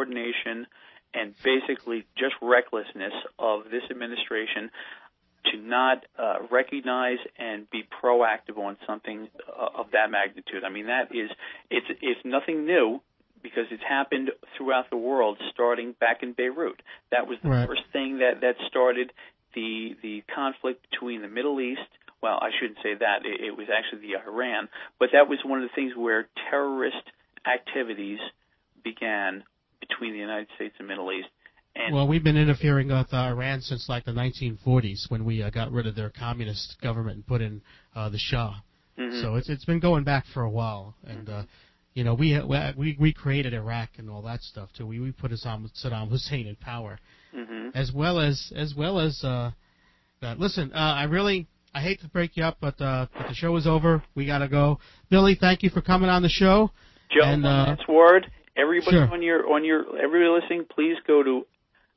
coordination and basically just recklessness of this administration to not recognize and be proactive on something of that magnitude. I mean, it's nothing new because it's happened throughout the world, starting back in Beirut. That was the first thing that started the conflict between the Middle East. Well, I shouldn't say that. It was actually the Iran. But that was one of the things where terrorist activities began between the United States and Middle East. Well, we've been interfering with Iran since like the 1940s when we got rid of their communist government and put in the Shah. Mm-hmm. So it's been going back for a while, and we created Iraq and all that stuff too. We put Saddam Hussein in power, as well as that. Listen, I hate to break you up, but the show is over. We gotta go. Billy, thank you for coming on the show. Joe, one last word. Everybody everybody listening, please go to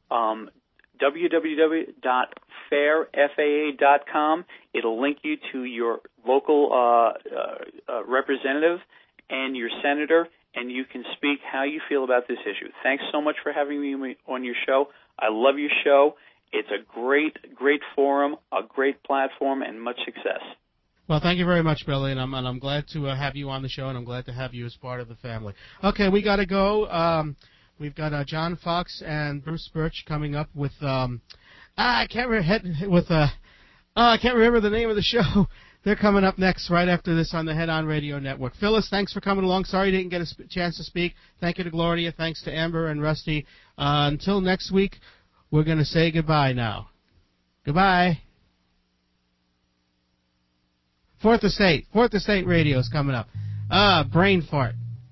www.fairfaa.com. It'll link you to your local representative and your senator, and you can speak how you feel about this issue. Thanks so much for having me on your show. I love your show. It's a great, great forum, a great platform, and much success. Well, thank you very much, Billy, and I'm glad to have you on the show, and I'm glad to have you as part of the family. Okay, we got to go. We've got John Fox and Bruce Birch coming up with I can't remember the name of the show. They're coming up next right after this on the Head On Radio Network. Phyllis, thanks for coming along. Sorry you didn't get a chance to speak. Thank you to Gloria. Thanks to Amber and Rusty. Until next week, we're going to say goodbye now. Goodbye. Fourth Estate Radio is coming up. Brain fart.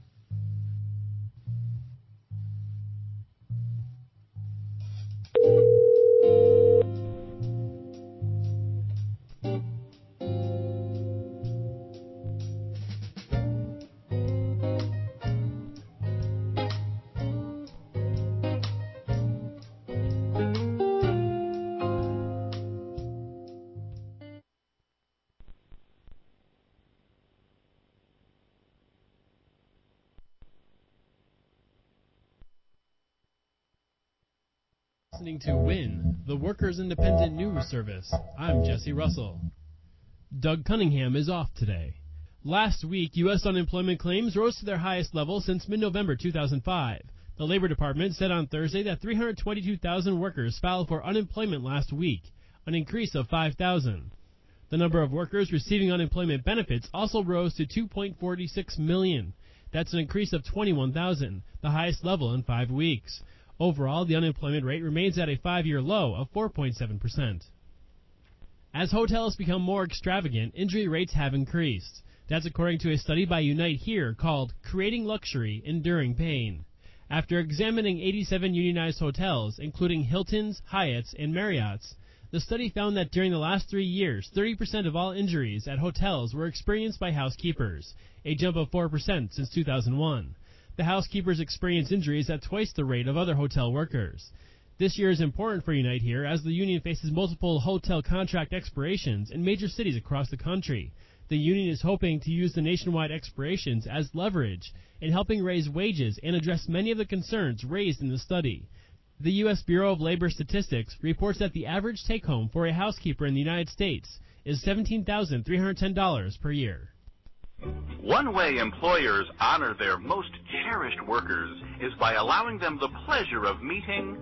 Listening to WIN, the Workers' Independent News Service. I'm Jesse Russell. Doug Cunningham is off today. Last week, U.S. unemployment claims rose to their highest level since mid-November 2005. The Labor Department said on Thursday that 322,000 workers filed for unemployment last week, an increase of 5,000. The number of workers receiving unemployment benefits also rose to 2.46 million. That's an increase of 21,000, the highest level in 5 weeks. Overall, the unemployment rate remains at a 5-year low of 4.7%. As hotels become more extravagant, injury rates have increased. That's according to a study by Unite Here called Creating Luxury, Enduring Pain. After examining 87 unionized hotels, including Hilton's, Hyatt's, and Marriott's, the study found that during the last 3 years, 30% of all injuries at hotels were experienced by housekeepers, a jump of 4% since 2001. The housekeepers experience injuries at twice the rate of other hotel workers. This year is important for Unite Here as the union faces multiple hotel contract expirations in major cities across the country. The union is hoping to use the nationwide expirations as leverage in helping raise wages and address many of the concerns raised in the study. The U.S. Bureau of Labor Statistics reports that the average take-home for a housekeeper in the United States is $17,310 per year. One way employers honor their most cherished workers is by allowing them the pleasure of meeting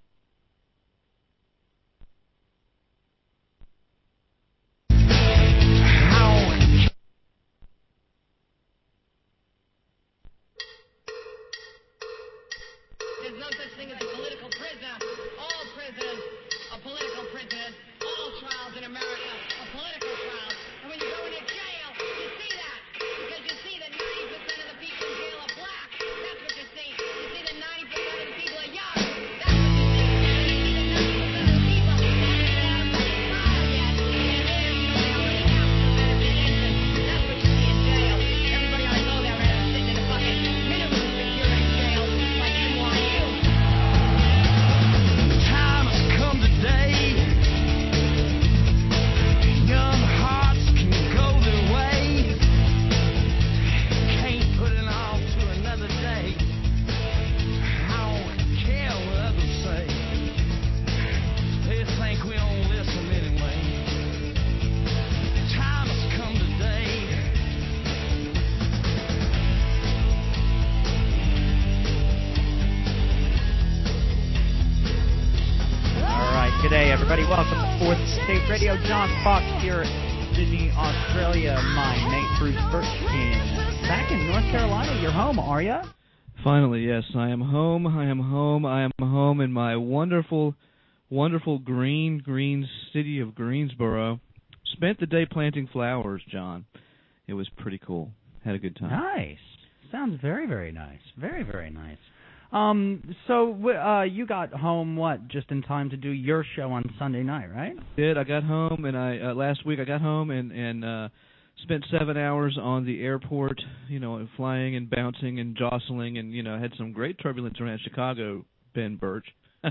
There's no such thing as a political prisoner. All prisoners are political prisoners. All trials in America are political trials. And when you go into jail, you see that. Because you see that 90% of the people in jail are black. That's what you see. You see that 90% of the people are young. That's what you see. And you see that 90% of the people haven't had a trial yet. And they're already out for beneficiation. That's what you see in jail. Everybody ought to go there rather than sitting in a fucking minimum security jail like NYU. Time has come today everybody. Welcome to Fourth State Radio. John Fox here at Sydney, Australia. My mate Bruce Birch back in North Carolina. You're home, are you? Finally, yes. I am home. I am home in my wonderful, wonderful green city of Greensboro. Spent the day planting flowers, John. It was pretty cool. Had a good time. Nice. Sounds very, very nice. Very, very nice. So you got home, just in time to do your show on Sunday night, right? I got home, and last week I got home and spent 7 hours on the airport, flying and bouncing and jostling, and, had some great turbulence around Chicago, Ben Birch.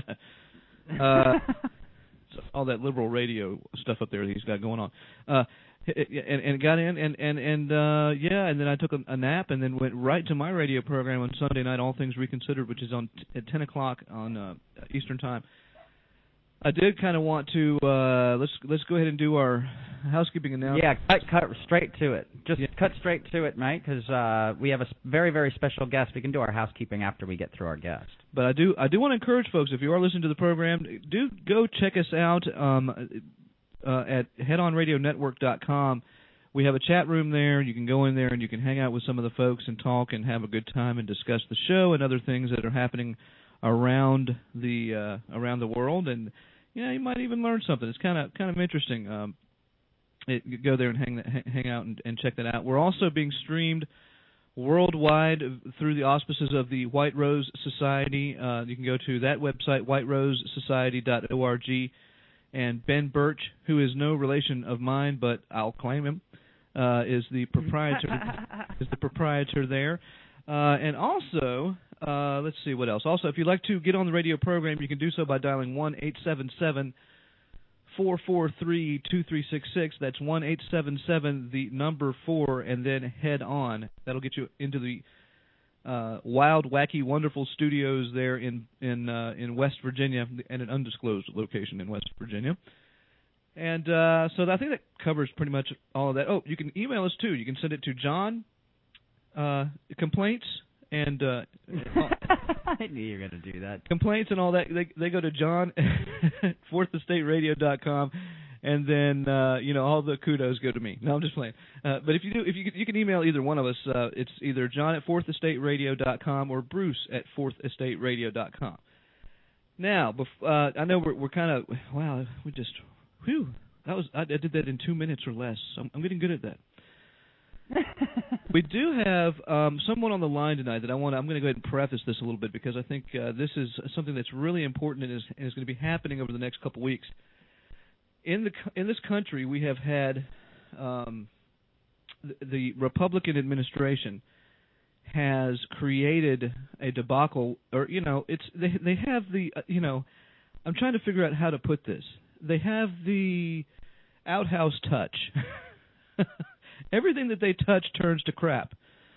So all that liberal radio stuff up there that he's got going on. And got in, and then I took a nap, and then went right to my radio program on Sunday night, All Things Reconsidered, which is on at 10 o'clock on Eastern Time. I did kind of want to let's go ahead and do our housekeeping announcement. Yeah, cut straight to it. Cut straight to it, mate, because we have a very, very special guest. We can do our housekeeping after we get through our guest. But I do want to encourage folks, if you are listening to the program, do go check us out at headonradionetwork.com. We have a chat room there. You can go in there and you can hang out with some of the folks and talk and have a good time and discuss the show and other things that are happening around the world. And you might even learn something. It's kind of interesting. Go there and hang out and check that out. We're also being streamed worldwide through the auspices of the White Rose Society. You can go to that website, whiterosesociety.org. And Ben Birch, who is no relation of mine, but I'll claim him, is the proprietor there. And also, let's see what else. Also, if you'd like to get on the radio program, you can do so by dialing 1-877-443-2366. That's 1-877, the number 4, and then head on. That'll get you into the wild, wacky, wonderful studios there in West Virginia, and an undisclosed location in West Virginia. And so I think that covers pretty much all of that. Oh, you can email us too. You can send it to John complaints and I knew you were going to do that. Complaints and all that. They go to John at fourthestateradio.com. And then all the kudos go to me. No, I'm just playing. But if you can email either one of us. It's either John at fourthestateradio.com or Bruce at fourthestateradio.com. Now, I know we're kind of we just I did that in 2 minutes or less. So I'm getting good at that. We do have someone on the line tonight that I'm going to go ahead and preface this a little bit, because I think this is something that's really important and is going to be happening over the next couple weeks. In this country, we have had the Republican administration has created a debacle, or they have the I'm trying to figure out how to put this. They have the outhouse touch. Everything that they touch turns to crap.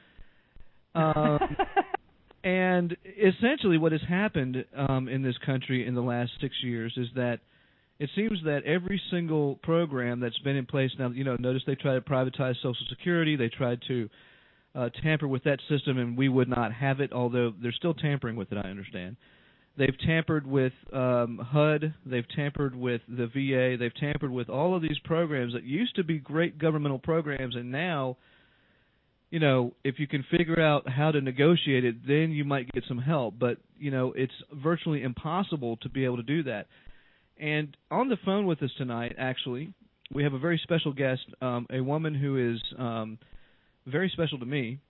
And essentially, what has happened in this country in the last 6 years is that it seems that every single program that's been in place now, notice they tried to privatize Social Security. They tried to tamper with that system, and we would not have it, although they're still tampering with it, I understand. They've tampered with HUD. They've tampered with the VA. They've tampered with all of these programs that used to be great governmental programs, and now, if you can figure out how to negotiate it, then you might get some help. But, it's virtually impossible to be able to do that. And on the phone with us tonight, actually, we have a very special guest, a woman who is very special to me,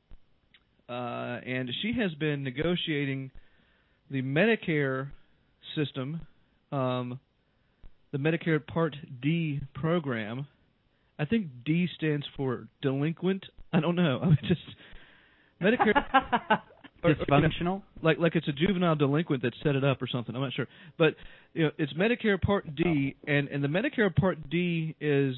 and she has been negotiating the Medicare system, the Medicare Part D program. I think D stands for delinquent. I don't know. I mean, just Medicare. Dysfunctional? Like it's a juvenile delinquent that set it up or something. I'm not sure, but it's Medicare Part D, and the Medicare Part D is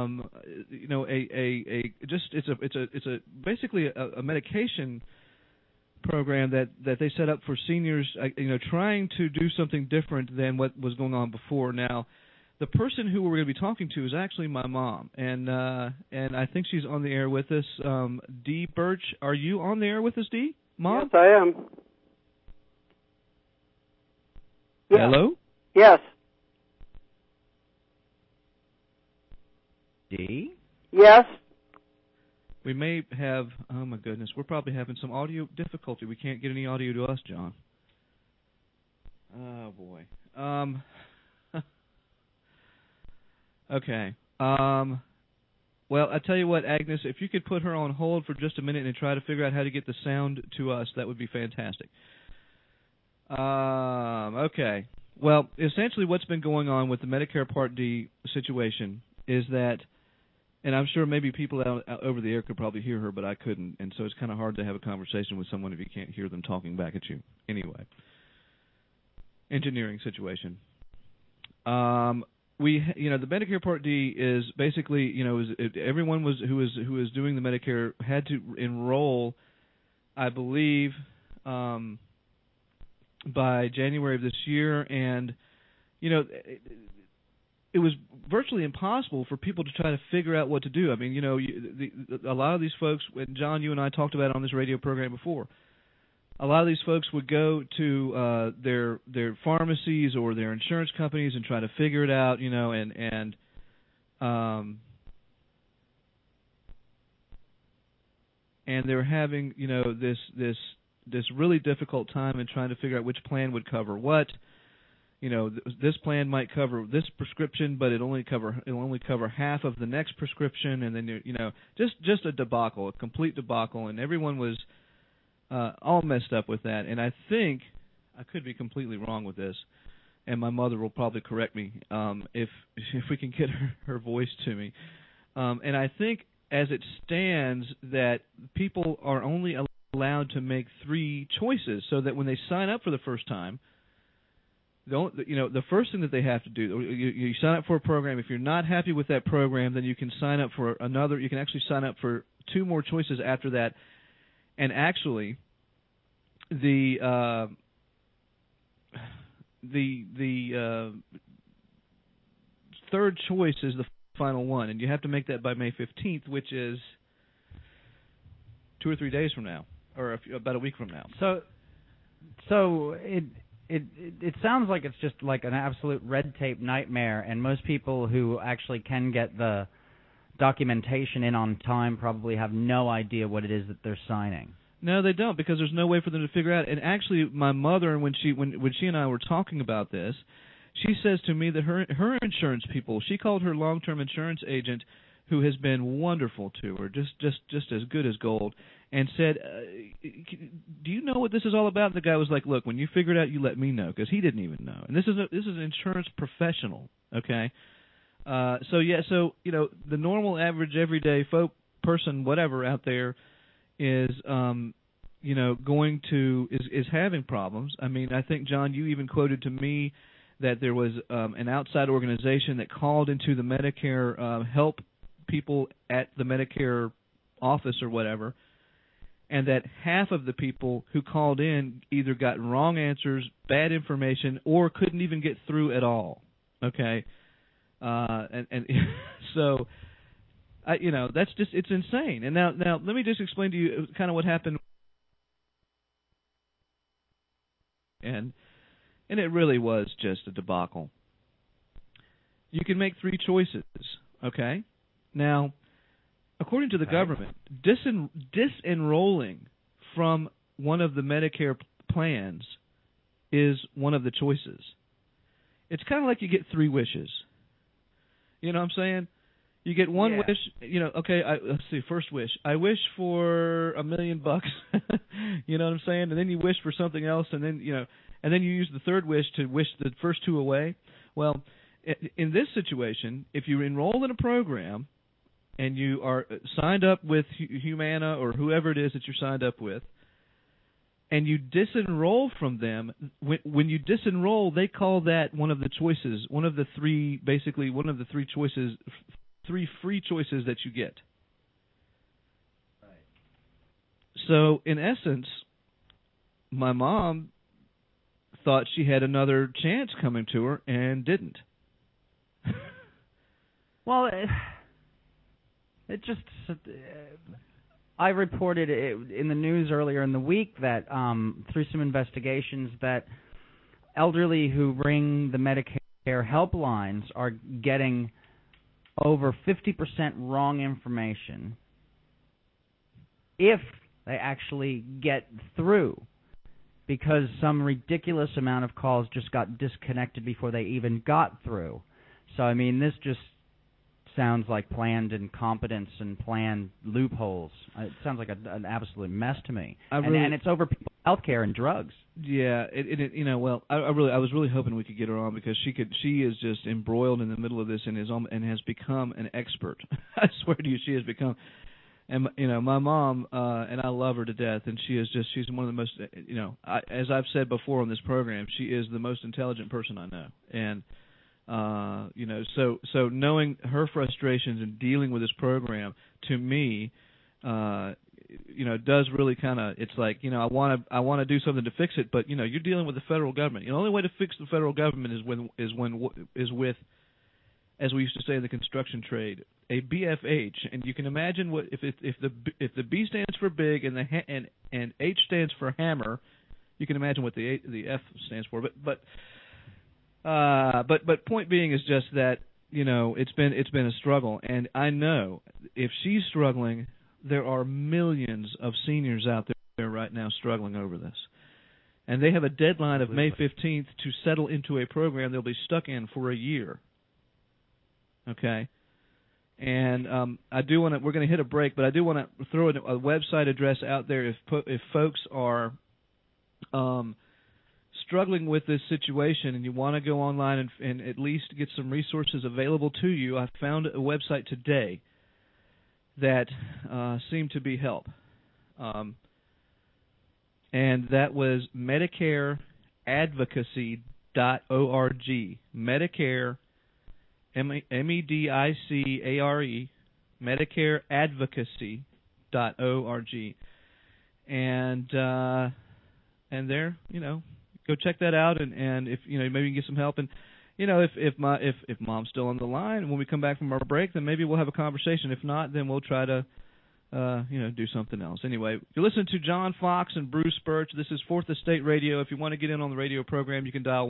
it's basically a medication program that they set up for seniors, trying to do something different than what was going on before. Now, the person who we're going to be talking to is actually my mom, and I think she's on the air with us. Dee Birch, are you on the air with us, Dee? Mom? Yes, I am. Yeah. Hello? Yes. D? Yes. We may have, oh my goodness, we're probably having some audio difficulty. We can't get any audio to us, John. Oh, boy. Okay. Well, I tell you what, Agnes, if you could put her on hold for just a minute and try to figure out how to get the sound to us, that would be fantastic. Okay. Well, essentially what's been going on with the Medicare Part D situation is that, and I'm sure maybe people out over the air could probably hear her, but I couldn't, and so it's kind of hard to have a conversation with someone if you can't hear them talking back at you. Anyway, engineering situation. The Medicare Part D is basically, everyone who was doing the Medicare had to enroll, I believe, by January of this year, and it was virtually impossible for people to try to figure out what to do. I mean, a lot of these folks, and John, you and I talked about it on this radio program before, a lot of these folks would go to their pharmacies or their insurance companies and try to figure it out, and they're having, this really difficult time in trying to figure out which plan would cover what. This plan might cover this prescription, but it'll only cover half of the next prescription, and then just a debacle, a complete debacle, and everyone was all messed up with that. And I think I could be completely wrong with this, and my mother will probably correct me if we can get her voice to me. And I think as it stands that people are only allowed to make 3 choices, so that when they sign up for the first time, the first thing that they have to do, you sign up for a program. If you're not happy with that program, then you can sign up for another. You can actually sign up for 2 more choices after that. And actually, the third choice is the final one, and you have to make that by May 15th, which is 2 or 3 days from now, or about a week from now. So it sounds like it's just like an absolute red tape nightmare, and most people who actually can get the documentation in on time probably have no idea what it is that they're signing. No, they don't, because there's no way for them to figure out. And actually, my mother, when she and I were talking about this, she says to me that her insurance people, she called her long-term insurance agent, who has been wonderful to her, just as good as gold, and said, do you know what this is all about? And the guy was like, look, when you figure it out, you let me know, because he didn't even know. And this is an insurance professional, okay? So the normal, average, everyday person, whatever, out there is is having problems. I mean, I think, John, you even quoted to me that there was an outside organization that called into the Medicare help people at the Medicare office or whatever, and that half of the people who called in either got wrong answers, bad information, or couldn't even get through at all. Okay, and so that's it's insane. And now let me just explain to you kind of what happened. And it really was just a debacle. You can make 3 choices, okay? Now, according to the government, disenrolling from one of the Medicare plans is one of the choices. It's kind of like you get 3 wishes. You know what I'm saying? You get one wish, okay, let's see, first wish. I wish for $1 million. You know what I'm saying? And then you wish for something else, and then, and then you use the third wish to wish the first 2 away. Well, in this situation, if you enroll in a program and you are signed up with Humana or whoever it is that you're signed up with, and you disenroll from them, when you disenroll, they call that one of the choices, one of the 3 choices, 3 free choices that you get. Right. So, in essence, my mom thought she had another chance coming to her and didn't. Well, it just... I reported in the news earlier in the week that through some investigations that elderly who ring the Medicare helplines are getting over 50% wrong information if they actually get through, because some ridiculous amount of calls just got disconnected before they even got through. So, I mean, this just sounds like planned incompetence and planned loopholes. It sounds like an absolute mess to me. And it's over people's health care and drugs. Yeah, well, I was really hoping we could get her on, because she is just embroiled in the middle of this and has become an expert. I swear to you, she has become. And my mom, and I love her to death, and she's one of the most, as I've said before on this program, she is the most intelligent person I know. And so knowing her frustrations and dealing with this program, to me, does really kind of, it's like, I want to do something to fix it, but you're dealing with the federal government. The only way to fix the federal government is with, as we used to say in the construction trade, a BFH. And you can imagine what if the B stands for big and and H stands for hammer, you can imagine what the F stands for. But point being is just that it's been a struggle, and I know if she's struggling, there are millions of seniors out there right now struggling over this, and they have a deadline of May 15th to settle into a program they'll be stuck in for a year. Okay, and we're going to hit a break, but I do want to throw a website address out there if folks are struggling with this situation and you want to go online and at least get some resources available to you. I found a website today that seemed to be help, and that was MedicareAdvocacy.org. Medicare, MEDICARE, MedicareAdvocacy.org, and there, go check that out, and if maybe you can get some help, and if Mom's still on the line, and when we come back from our break, then maybe we'll have a conversation. If not, then we'll try to do something else. Anyway, you're listening to John Fox and Bruce Birch. This is Fourth Estate Radio. If you want to get in on the radio program, you can dial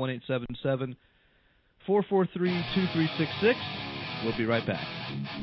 1-877-443-2366. We'll be right back.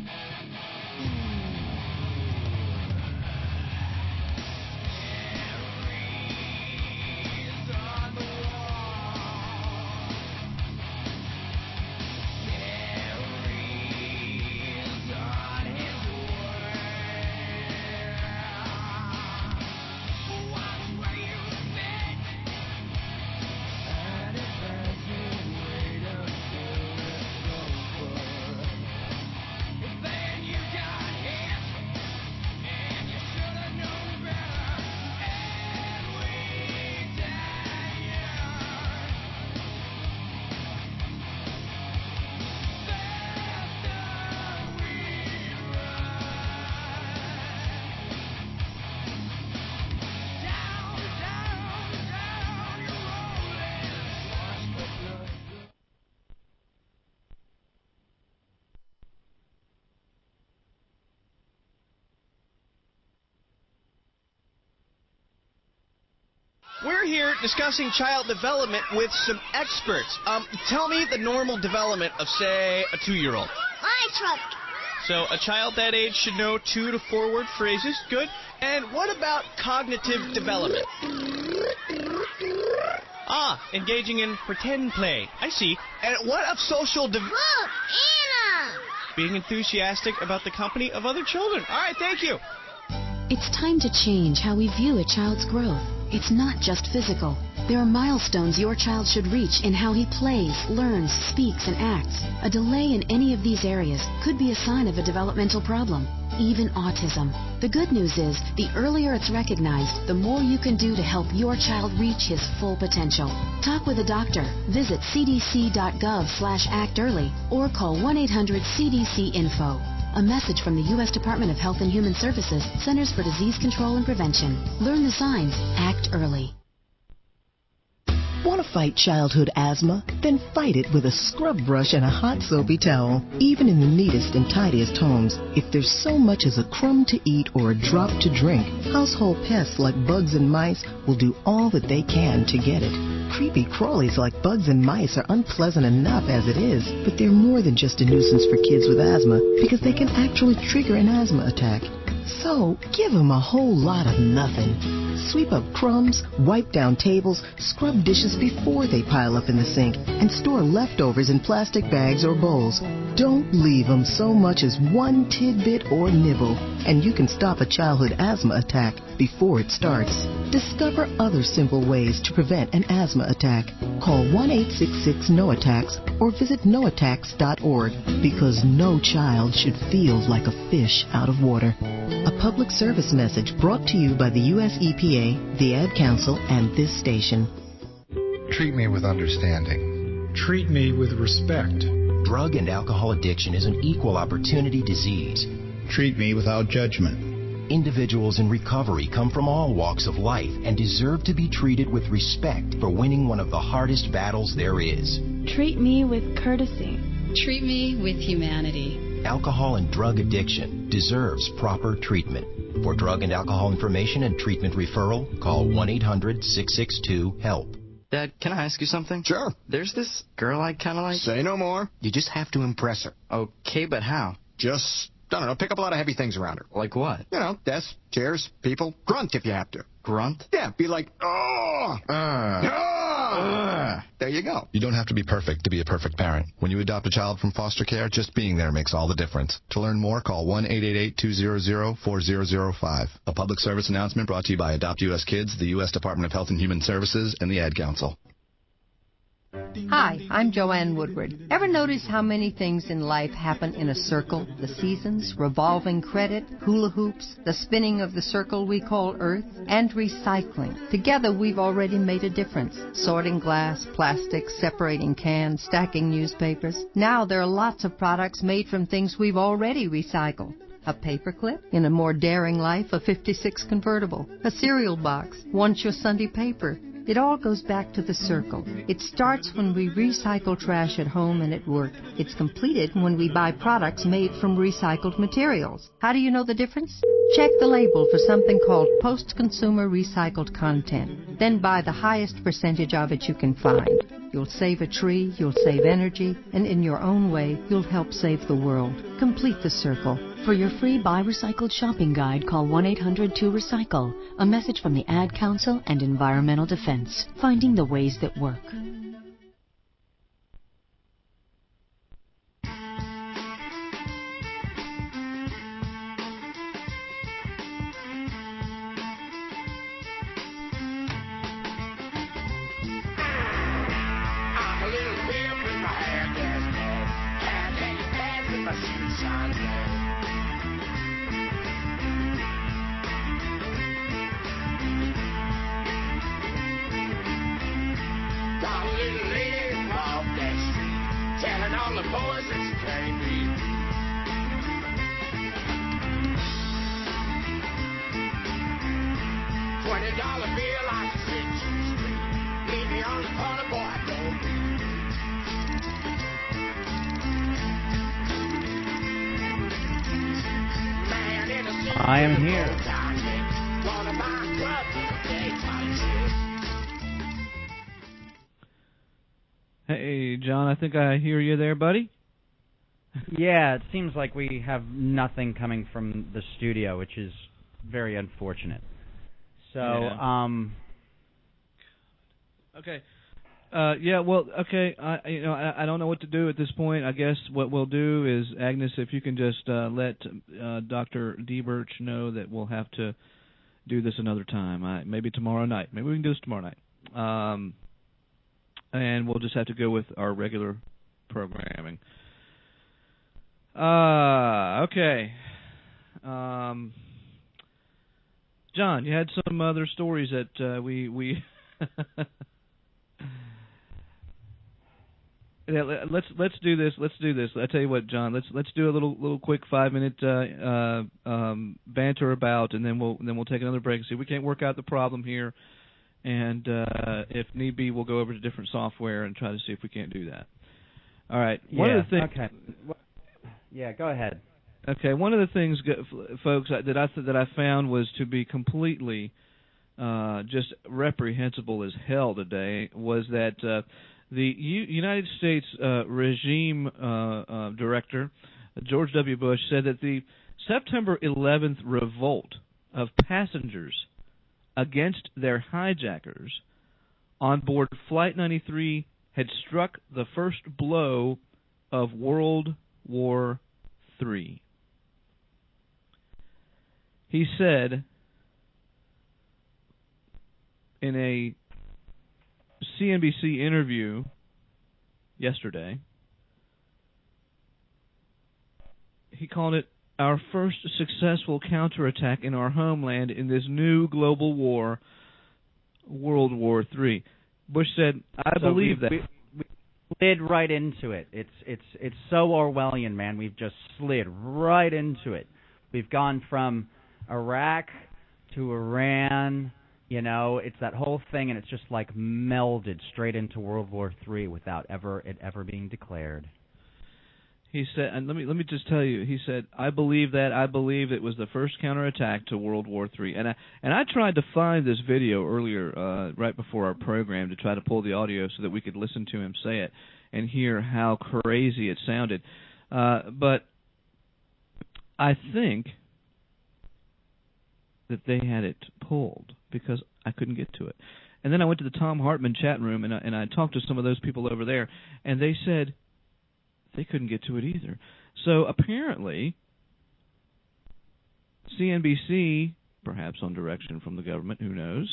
We're here discussing child development with some experts. Tell me the normal development of, say, a 2-year-old. My truck. So a child that age should know 2 to 4 word phrases. Good. And what about cognitive development? Engaging in pretend play. I see. And what of social Look, Anna! Being enthusiastic about the company of other children. All right, thank you. It's time to change how we view a child's growth. It's not just physical. There are milestones your child should reach in how he plays, learns, speaks, and acts. A delay in any of these areas could be a sign of a developmental problem, even autism. The good news is, the earlier it's recognized, the more you can do to help your child reach his full potential. Talk with a doctor. Visit cdc.gov/actearly or call 1-800-CDC-INFO. A message from the U.S. Department of Health and Human Services, Centers for Disease Control and Prevention. Learn the signs. Act early. Want to fight childhood asthma? Then fight it with a scrub brush and a hot soapy towel. Even in the neatest and tidiest homes, if there's so much as a crumb to eat or a drop to drink, household pests like bugs and mice will do all that they can to get it. Creepy crawlies like bugs and mice are unpleasant enough as it is, but they're more than just a nuisance for kids with asthma because they can actually trigger an asthma attack. So, give them a whole lot of nothing. Sweep up crumbs, wipe down tables, scrub dishes before they pile up in the sink, and store leftovers in plastic bags or bowls. Don't leave them so much as one tidbit or nibble, and you can stop a childhood asthma attack before it starts. Discover other simple ways to prevent an asthma attack. Call 1-866-NO-ATTACKS or visit noattacks.org, because no child should feel like a fish out of water. A public service message brought to you by the U.S. EPA, the Ad Council, and this station. Treat me with understanding. Treat me with respect. Drug and alcohol addiction is an equal opportunity disease. Treat me without judgment. Individuals in recovery come from all walks of life and deserve to be treated with respect for winning one of the hardest battles there is. Treat me with courtesy. Treat me with humanity. Alcohol and drug addiction deserves proper treatment. For drug and alcohol information and treatment referral, call 1-800-662-HELP. Dad, can I ask you something? Sure. There's this girl I kind of like. Say no more. You just have to impress her. Okay, but how? Just, I don't know, pick up a lot of heavy things around her. Like what? You know, desks, chairs, people. Grunt if you have to. Grunt? Yeah, be like, oh! There you go. You don't have to be perfect to be a perfect parent. When you adopt a child from foster care, just being there makes all the difference. To learn more, call 1-888-200-4005. A public service announcement brought to you by Adopt U.S. Kids, the U.S. Department of Health and Human Services, and the Ad Council. Hi, I'm Joanne Woodward. Ever notice how many things in life happen in a circle? The seasons, revolving credit, hula hoops, the spinning of the circle we call Earth, and recycling. Together we've already made a difference. Sorting glass, plastic, separating cans, stacking newspapers. Now there are lots of products made from things we've already recycled. A paperclip, in a more daring life, a 56 convertible, a cereal box, once your Sunday paper. It all goes back to the circle. It starts when we recycle trash at home and at work. It's completed when we buy products made from recycled materials. How do you know the difference? Check the label for something called post-consumer recycled content. Then buy the highest percentage of it you can find. You'll save a tree, you'll save energy, and in your own way, you'll help save the world. Complete the circle. For your free Buy Recycled shopping guide, call 1-800-2-RECYCLE. A message from the Ad Council and Environmental Defense. Finding the ways that work. I am here. Hey, John, I think I hear you there, buddy. Yeah, it seems like we have nothing coming from the studio, which is very unfortunate. So, yeah. Okay. Yeah, well, okay. I don't know what to do at this point. I guess what we'll do is, Agnes, if you can just let Dr. D. Birch know that we'll have to do this another time. Maybe tomorrow night. Maybe we can do this tomorrow night. And we'll just have to go with our regular programming. Okay. John, you had some other stories that we Yeah, let's do this. Let's do this. I tell you what, John. Let's do a little quick 5-minute banter about, and then we'll take another break and see if we can't work out the problem here. And if need be, we'll go over to different software and try to see if we can't do that. All right. One of the things. Okay. Yeah, go ahead. Okay. One of the things, folks, that I found was to be completely just reprehensible as hell today was that the United States regime director, George W. Bush, said that the September 11th revolt of passengers against their hijackers on board Flight 93 had struck the first blow of World War III. He said in a CNBC interview yesterday, he called it our first successful counterattack in our homeland in this new global war, World War III. Bush said, I believe that. We slid right into it. It's so Orwellian, man. We've just slid right into it. We've gone from Iraq to Iran. You know, it's that whole thing, and it's just like melded straight into World War III without it ever being declared. He said, and let me just tell you, he said, I believe that. I believe it was the first counterattack to World War III. And I tried to find this video earlier, right before our program, to try to pull the audio so that we could listen to him say it and hear how crazy it sounded. But I think that they had it pulled because I couldn't get to it. And then I went to the Tom Hartman chat room and I talked to some of those people over there, and they said they couldn't get to it either. So apparently, CNBC, perhaps on direction from the government, who knows,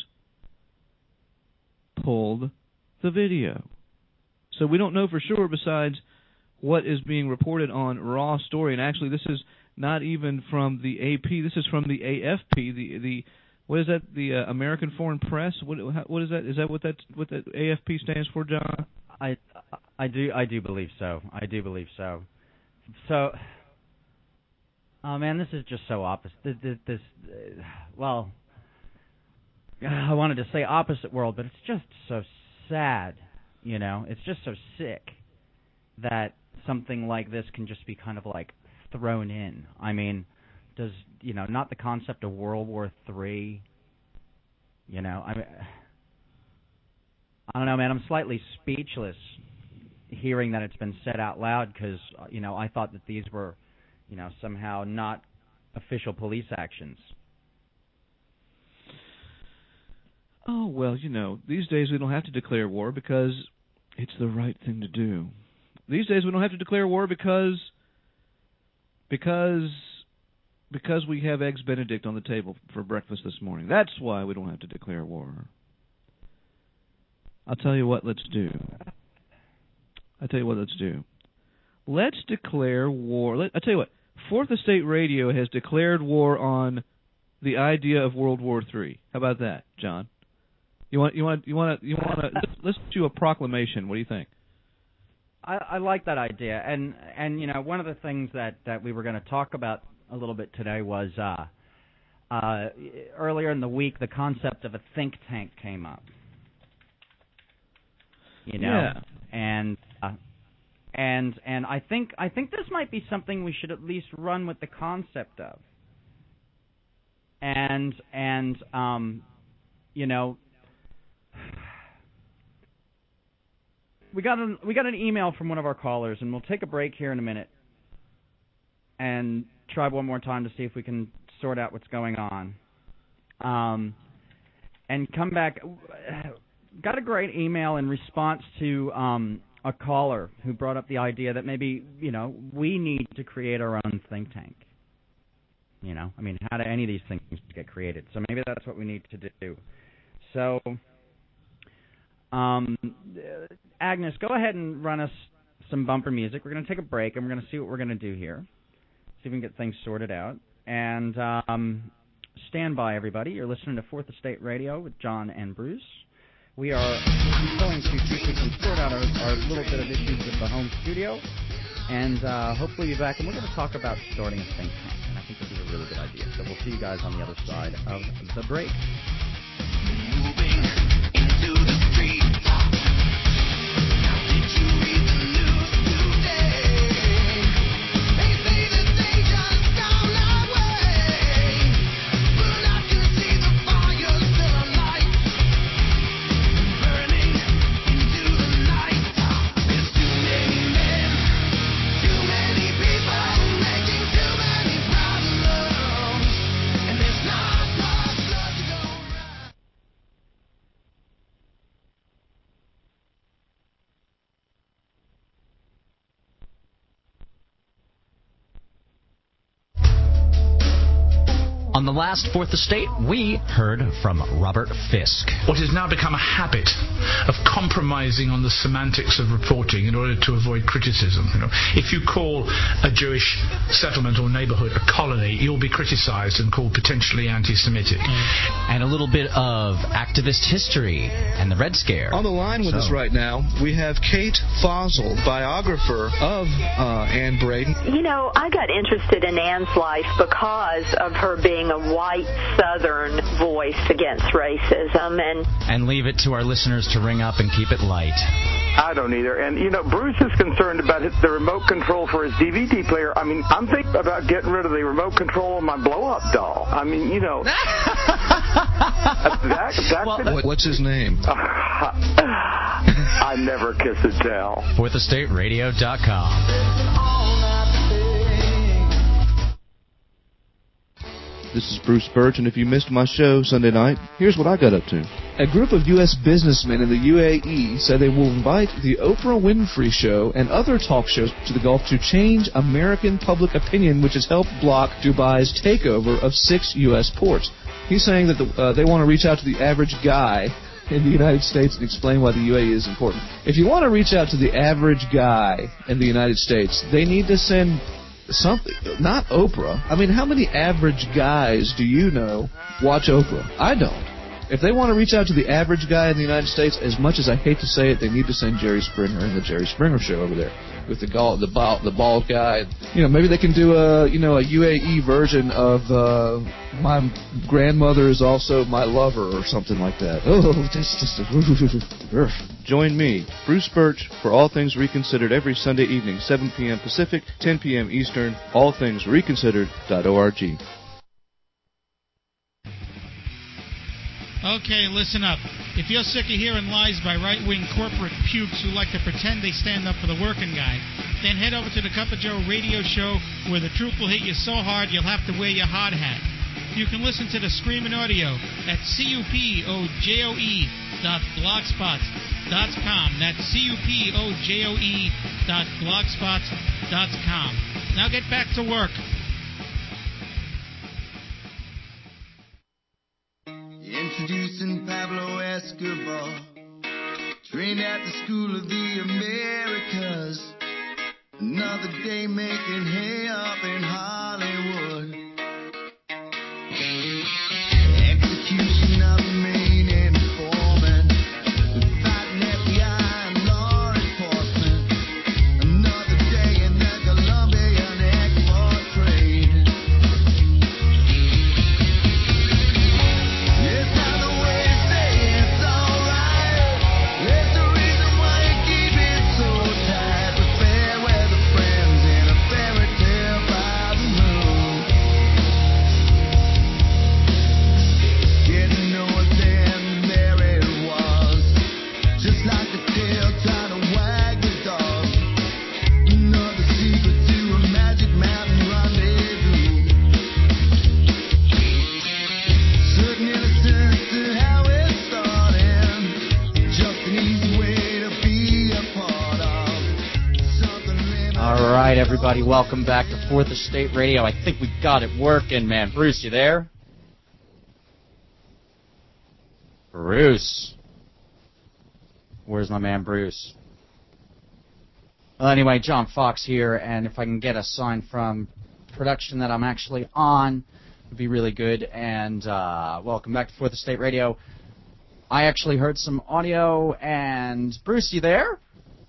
pulled the video. So we don't know for sure besides what is being reported on Raw Story. And actually, this is not even from the AP. This is from the AFP. The what is that? The American Foreign Press. What is that? Is that what that AFP stands for, John? I do believe so. I do believe so. So, oh man, this is just so opposite. Well, I wanted to say opposite world, but it's just so sad. You know, it's just so sick that something like this can just be kind of like thrown in. I mean, not the concept of World War III. You know, I don't know, man. I'm slightly speechless hearing that it's been said out loud because, I thought that these were, somehow not official police actions. Oh, well, these days we don't have to declare war because it's the right thing to do. These days we don't have to declare war because we have Eggs Benedict on the table for breakfast this morning. That's why we don't have to declare war. I'll tell you what let's do. Let's declare war. I'll tell you what. Fourth Estate Radio has declared war on the idea of World War III. How about that, John? You want to let's do a proclamation. What do you think? I like that idea. And one of the things that we were going to talk about a little bit today was earlier in the week the concept of a think tank came up. Yeah. And I think this might be something we should at least run with the concept of. And we got an email from one of our callers, and we'll take a break here in a minute and try one more time to see if we can sort out what's going on. And come back. Got a great email in response to a caller who brought up the idea that maybe, we need to create our own think tank. How do any of these things get created? So maybe that's what we need to do. So, Agnes, go ahead and run us some bumper music. We're going to take a break, and we're going to see what we're going to do here. See if we can get things sorted out. And stand by, everybody. You're listening to Fourth Estate Radio with John and Bruce. We are going to see if we can sort out our little bit of issues with the home studio, and hopefully be back. And we're going to talk about starting a think tank, and I think this is a really good idea. So we'll see you guys on the other side of the break. Moving into the street. Did you read the news today? They say the nation's down that way, but I can see the fire still alive. On the last Fourth Estate, we heard from Robert Fisk. What has now become a habit of compromising on the semantics of reporting in order to avoid criticism. If you call a Jewish settlement or neighborhood a colony, you'll be criticized and called potentially anti-Semitic. And a little bit of activist history and the Red Scare. On the line with us right now, we have Kate Fossil, biographer of Ann Braden. I got interested in Ann's life because of her being a white Southern voice against racism. And leave it to our listeners to ring up and keep it light. I don't either. And, Bruce is concerned about the remote control for his DVD player. I'm thinking about getting rid of the remote control of my blow-up doll. What's his name? I never kiss a tell. FourthEstateRadio.com. This is Bruce Birch, and if you missed my show Sunday night, here's what I got up to. A group of U.S. businessmen in the UAE said they will invite the Oprah Winfrey Show and other talk shows to the Gulf to change American public opinion, which has helped block Dubai's takeover of 6 U.S. ports. He's saying that they want to reach out to the average guy in the United States and explain why the UAE is important. If you want to reach out to the average guy in the United States, they need to send something, not Oprah. How many average guys do you know watch Oprah? I don't. If they want to reach out to the average guy in the United States, as much as I hate to say it, they need to send Jerry Springer and the Jerry Springer Show over there with the bald guy. Maybe they can do a UAE version of My Grandmother Is Also My Lover or something like that. Join me, Bruce Birch, for All Things Reconsidered every Sunday evening, 7 p.m. Pacific, 10 p.m. Eastern, allthingsreconsidered.org. Okay, listen up. If you're sick of hearing lies by right-wing corporate pukes who like to pretend they stand up for the working guy, then head over to the Cup of Joe radio show where the truth will hit you so hard you'll have to wear your hard hat. You can listen to the screaming audio at cupojoe.blogspot.com. That's cupojoe.blogspot.com. Now get back to work. Introducing Pablo Escobar, trained at the School of the Americas. Another day making hay up in Hollywood. Execution of the main informant, fighting FBI and law enforcement. Another day in the Colombian export trade. All right, everybody, welcome back to Fourth Estate Radio. I think we've got it working, man. Bruce, you there? Bruce. Where's my man Bruce? Well, anyway, John Fox here, and if I can get a sign from production that I'm actually on, it would be really good. And welcome back to Fourth Estate Radio. I actually heard some audio, and Bruce, you there?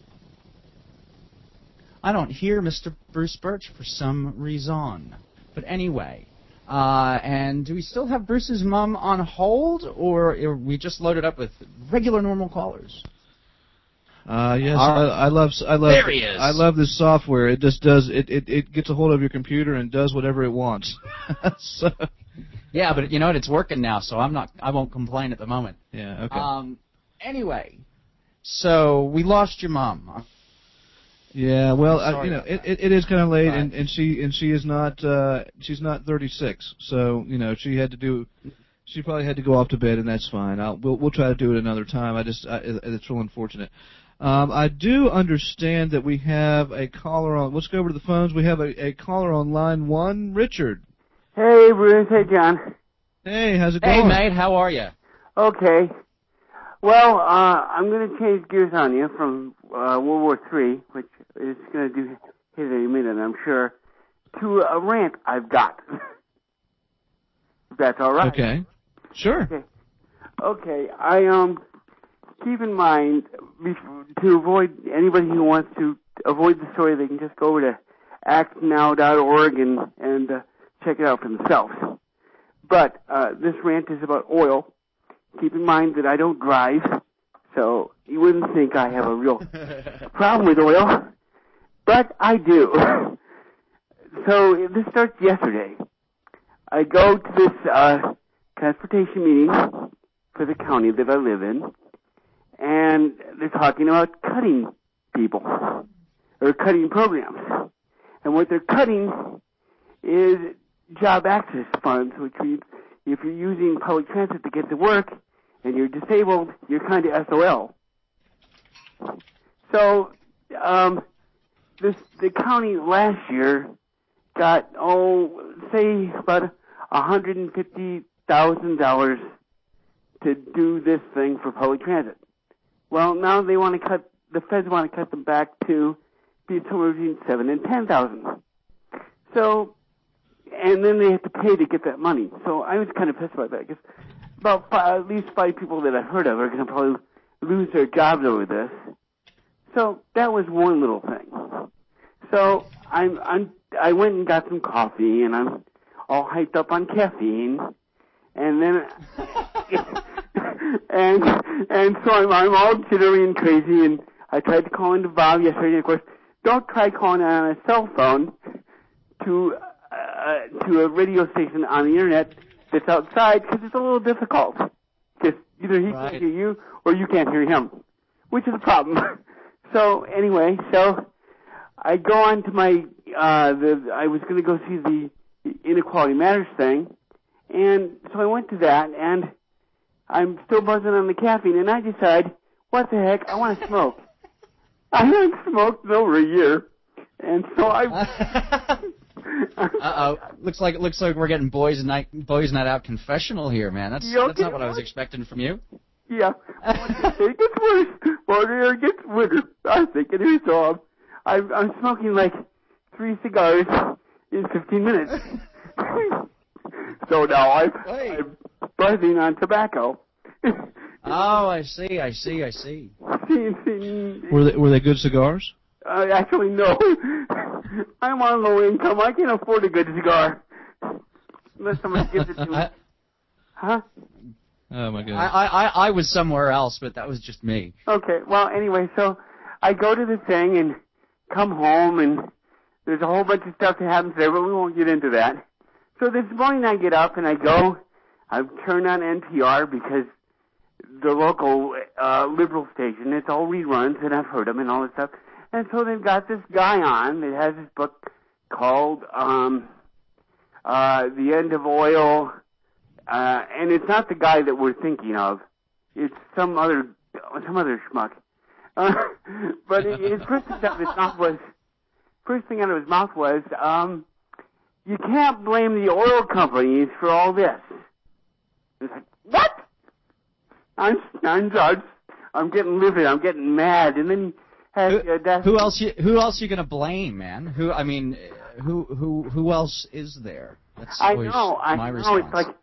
I don't hear Mr. Bruce Birch for some reason. But anyway, and do we still have Bruce's mom on hold, or are we just loaded up with regular normal callers? Yes, I love there he is. I love this software. It just does it gets a hold of your computer and does whatever it wants. So. Yeah, but you know what? It's working now, so I won't complain at the moment. Yeah. Okay. Anyway, so we lost your mom. Yeah, well, it is kind of late, and she is not she's not 36, so she probably had to go off to bed, and that's fine. We'll try to do it another time. It's real unfortunate. I do understand that we have a caller on. Let's go over to the phones. We have a caller on line 1, Richard. Hey, Bruce. Hey, John. Hey, how's it Hey, going? mate, how are you? Okay. Well, I'm going to change gears on you from World War III, which is going to hit any minute, I'm sure, to a rant I've got. If that's all right. Okay. Sure. Okay. I keep in mind to avoid anybody who wants to avoid the story, they can just go over to actnow.org and check it out for themselves. But this rant is about oil. Keep in mind that I don't drive, so you wouldn't think I have a real problem with oil, but I do. So this starts yesterday. I go to this transportation meeting for the county that I live in, and they're talking about cutting people, or cutting programs. And what they're cutting is job access funds, which means if you're using public transit to get to work and you're disabled, you're kind of SOL. So the county last year got, say about $150,000 to do this thing for public transit. Well, now they want to cut, the feds want to cut them back to be somewhere between $7,000 and $10,000. So, and then they have to pay to get that money. So I was kind of pissed about that because about at least 5 people that I've heard of are going to probably lose their jobs over this. So that was one little thing. So I went and got some coffee, and I'm all hyped up on caffeine, and then and so I'm all jittery and crazy, and I tried to call into Bob yesterday, and of course, don't try calling on a cell phone to a radio station on the internet that's outside, because it's a little difficult. Because either he can't hear you or you can't hear him, which is a problem. So anyway, I go on to my I was going to go see the Inequality Matters thing, and so I went to that, and I'm still buzzing on the caffeine, and I decide, what the heck, I want to smoke. I haven't smoked in over a year, and so Looks like we're getting boys night out confessional here, man. That's not what I was expecting from you. Yeah. It gets worse. Or it gets weirder. I think it is. So I'm smoking like 3 cigars in 15 minutes. So now I'm buzzing on tobacco. Oh, I see. Were they good cigars? Actually, no. I'm on low income. I can't afford a good cigar. Unless somebody gives it to me. Huh? Oh, my God. I was somewhere else, but that was just me. Okay. Well, anyway, so I go to the thing and come home, and there's a whole bunch of stuff that happens there, but we won't get into that. So this morning I get up and I turn on NPR because the local liberal station, it's all reruns, and I've heard them and all this stuff. And so they've got this guy on that has this book called The End of Oil, and it's not the guy that we're thinking of. It's some other schmuck. But his first thing out of his mouth was, you can't blame the oil companies for all this. It's like, what? I'm getting livid. I'm getting mad. And then who else you gonna blame, man? Who else is there? That's always my response. It's like,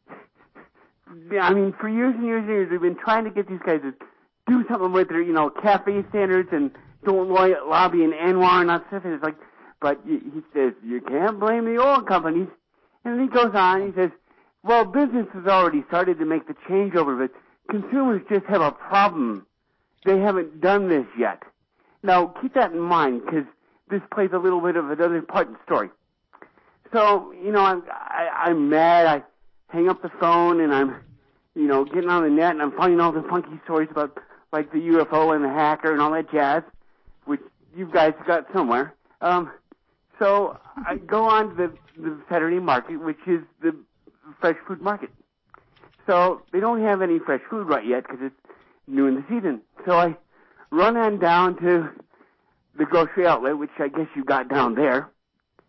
for years and years and years, we've been trying to get these guys to do something with their, cafe standards and don't lobby in Anwar and that stuff. And it's like, but he says you can't blame the oil companies. And then he goes on. He says, well, business has already started to make the changeover, but consumers just have a problem. They haven't done this yet. Now, keep that in mind, because this plays a little bit of another part in the story. So, I'm mad. I hang up the phone, and I'm, getting on the net, and I'm finding all the funky stories about, like, the UFO and the hacker and all that jazz, which you guys got somewhere. So I go on to the Saturday market, which is the fresh food market. So they don't have any fresh food right yet because it's new in the season. So I run on down to the grocery outlet, which I guess you got down there.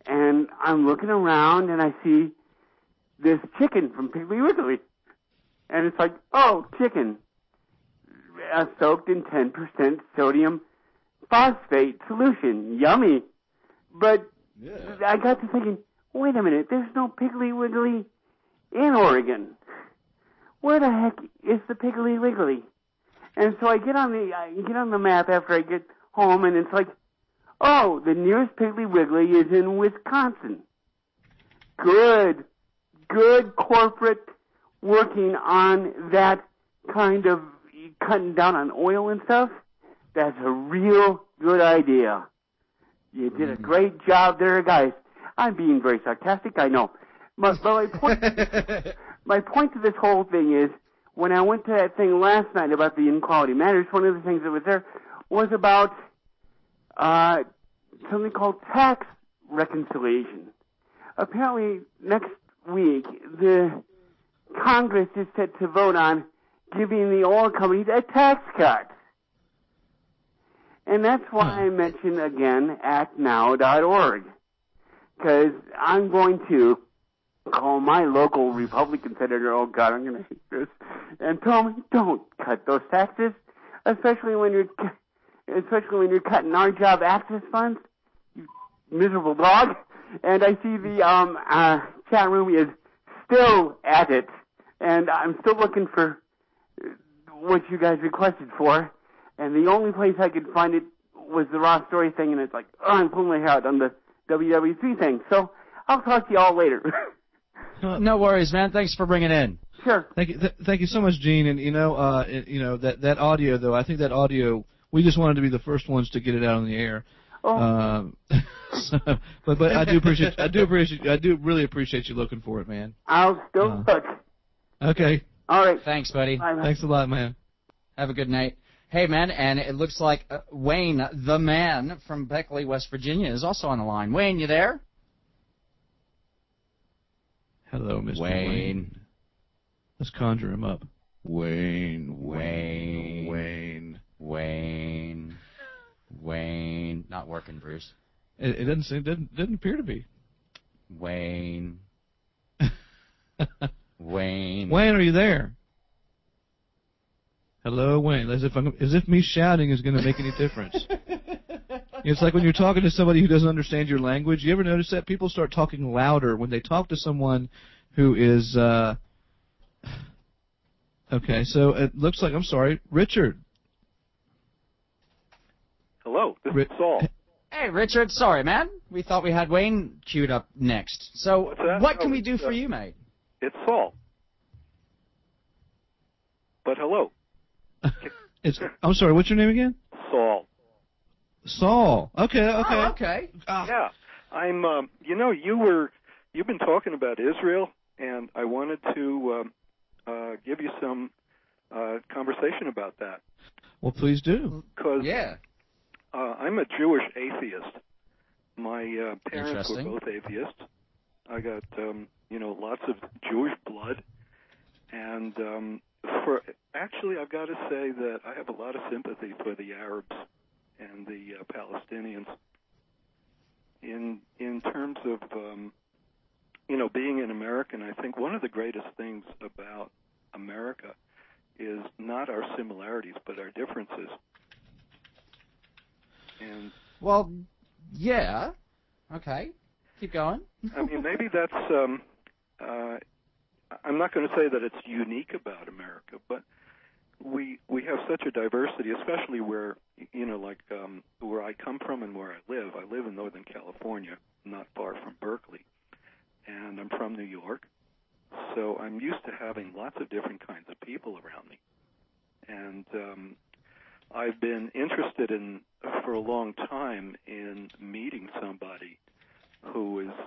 and I'm looking around, and I see this chicken from Piggly Wiggly. And it's like, oh, chicken. Soaked in 10% sodium phosphate solution. Yummy. But I got to thinking, wait a minute, there's no Piggly Wiggly in Oregon. Where the heck is the Piggly Wiggly? And so I get on the map after I get home, and it's like, oh, the nearest Piggly Wiggly is in Wisconsin. Good corporate working on that kind of cutting down on oil and stuff. That's a real good idea. You did a great job there, guys. I'm being very sarcastic, I know. But my point to this whole thing is, when I went to that thing last night about the Inequality Matters, one of the things that was there was about something called tax reconciliation. Apparently, next week, the Congress is set to vote on giving the oil companies a tax cut. And that's why I mention again actnow.org. Because I'm going to call my local Republican senator, oh God, I'm going to hate this, and tell him, don't cut those taxes, especially when you're cutting our job access funds, you miserable dog. And I see the chat room is still at it, and I'm still looking for what you guys requested for, and the only place I could find it was the Raw Story thing, and it's like, oh, I'm pulling my hair out on the WWC thing. So I'll talk to you all later. No worries, man. Thanks for bringing it in. Sure. Thank you so much, Gene. And that audio though, I think that audio, we just wanted to be the first ones to get it out on the air. Oh. But I do really appreciate you looking for it, man. I'll still look. Okay. All right. Thanks, buddy. Bye, Thanks a lot, man. Have a good night. Hey, man, and it looks like Wayne, the man from Beckley, West Virginia, is also on the line. Wayne, you there? Hello, Mr. Wayne. Let's conjure him up. Wayne. Not working, Bruce. It doesn't appear to be. Wayne. Wayne, are you there? Hello, Wayne. As if me shouting is going to make any difference. It's like when you're talking to somebody who doesn't understand your language. You ever notice that people start talking louder when they talk to someone who is okay, so it looks like, I'm sorry, Richard. Hello, this is Saul. Hey, Richard, sorry, man. We thought we had Wayne queued up next. So what can we do for you, mate? It's Saul. But hello. I'm sorry, what's your name again? Saul. Saul. Okay. Oh, okay. Yeah. I'm you've been talking about Israel, and I wanted to give you some conversation about that. Well, please do. Because I'm a Jewish atheist. My parents were both atheists. I got lots of Jewish blood, and I've got to say that I have a lot of sympathy for the Arabs and the Palestinians in terms of being an American. I think one of the greatest things about America is not our similarities but our differences. And well, yeah, okay, keep going. I mean, maybe that's I'm not going to say that it's unique about America, but we have such a diversity, especially where where I come from and where I live. I live in Northern California, not far from Berkeley, and I'm from New York, so I'm used to having lots of different kinds of people around me. And I've been interested for a long time in meeting somebody who is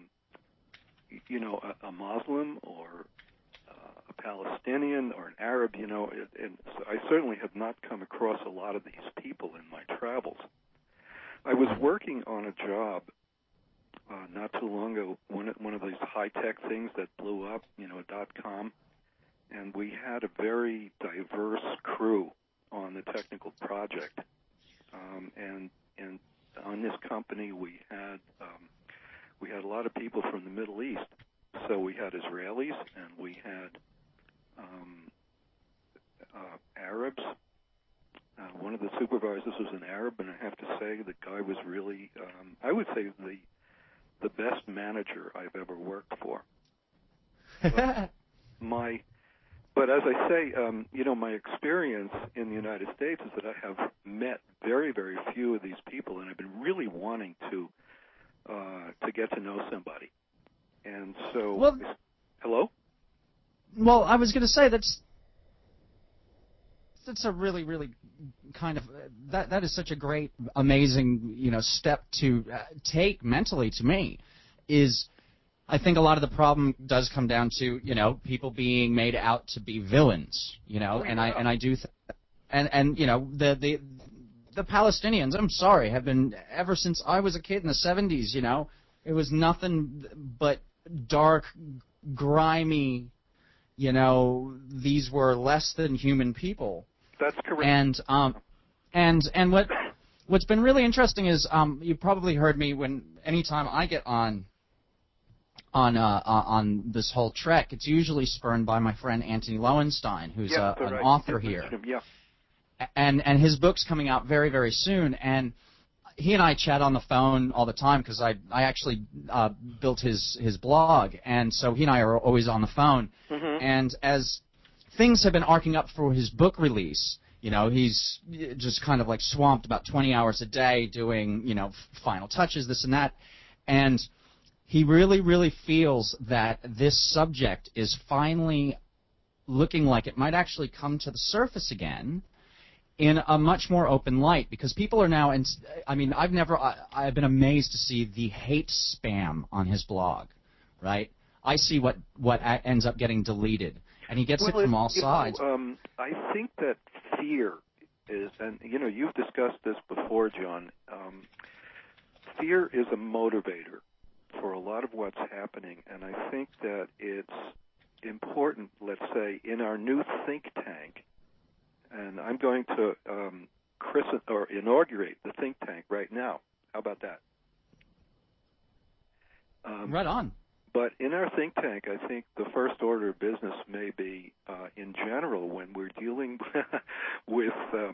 a Muslim or a Palestinian or an Arab, and so I certainly have not come across a lot of these people in my travels. I was working on a job not too long ago, one of these high-tech things that blew up, .com, and we had a very diverse crew on the technical project. And on this company, we we had a lot of people from the Middle East. So we had Israelis and we had Arabs. One of the supervisors was an Arab, and I have to say the guy was really, I would say, the best manager I've ever worked for. But as I say, my experience in the United States is that I have met very, very few of these people, and I've been really wanting to get to know somebody. And so, hello? Well, I was going to say that's a really, really kind of that is such a great, amazing, step to take mentally. To me, is I think a lot of the problem does come down to people being made out to be villains, and I do, the Palestinians, I'm sorry, have been ever since I was a kid in the 70s. It was nothing but dark, grimy. These were less than human people. That's correct. And what's been really interesting is you've probably heard me anytime I get on this whole trek, it's usually spurned by my friend Anthony Lowenstein, who's an author here. Yeah. And his book's coming out very, very soon, and he and I chat on the phone all the time because I actually built his blog, and so he and I are always on the phone. Mm-hmm. And as things have been arcing up for his book release, he's just kind of like swamped about 20 hours a day doing, final touches, this and that. And he really, really feels that this subject is finally looking like it might actually come to the surface again in a much more open light, because people are now, I've been amazed to see the hate spam on his blog, right? I see what ends up getting deleted. And he gets it from all sides. I think that fear is, and you've discussed this before, John. Fear is a motivator for a lot of what's happening, and I think that it's important, let's say, in our new think tank, and I'm going to christen or inaugurate the think tank right now. How about that? Right on. But in our think tank, I think the first order of business may be, in general, when we're dealing with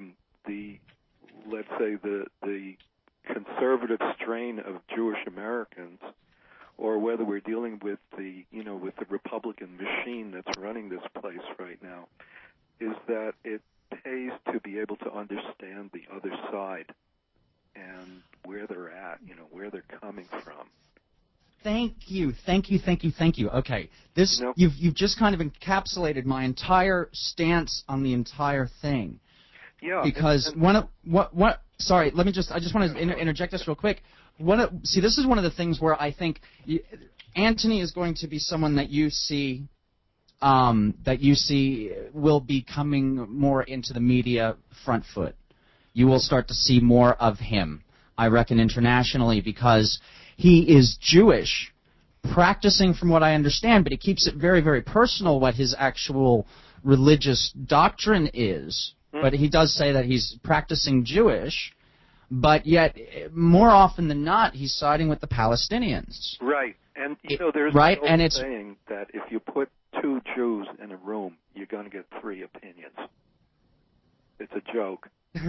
let's say, the conservative strain of Jewish Americans, or whether we're dealing with the Republican machine that's running this place right now, is that it pays to be able to understand the other side and where they're at, where they're coming from. Thank you. Okay, you've just kind of encapsulated my entire stance on the entire thing. Yeah. Because sorry, I just want to interject this real quick. This is one of the things where I think Anthony is going to be someone that you see will be coming more into the media front foot. You will start to see more of him, I reckon, internationally, because he is Jewish, practicing from what I understand, but he keeps it very, very personal what his actual religious doctrine is. Mm-hmm. But he does say that he's practicing Jewish, but yet more often than not he's siding with the Palestinians. Right. And there's right? an and old it's saying that if you put two Jews in a room, you're going to get three opinions. It's a joke.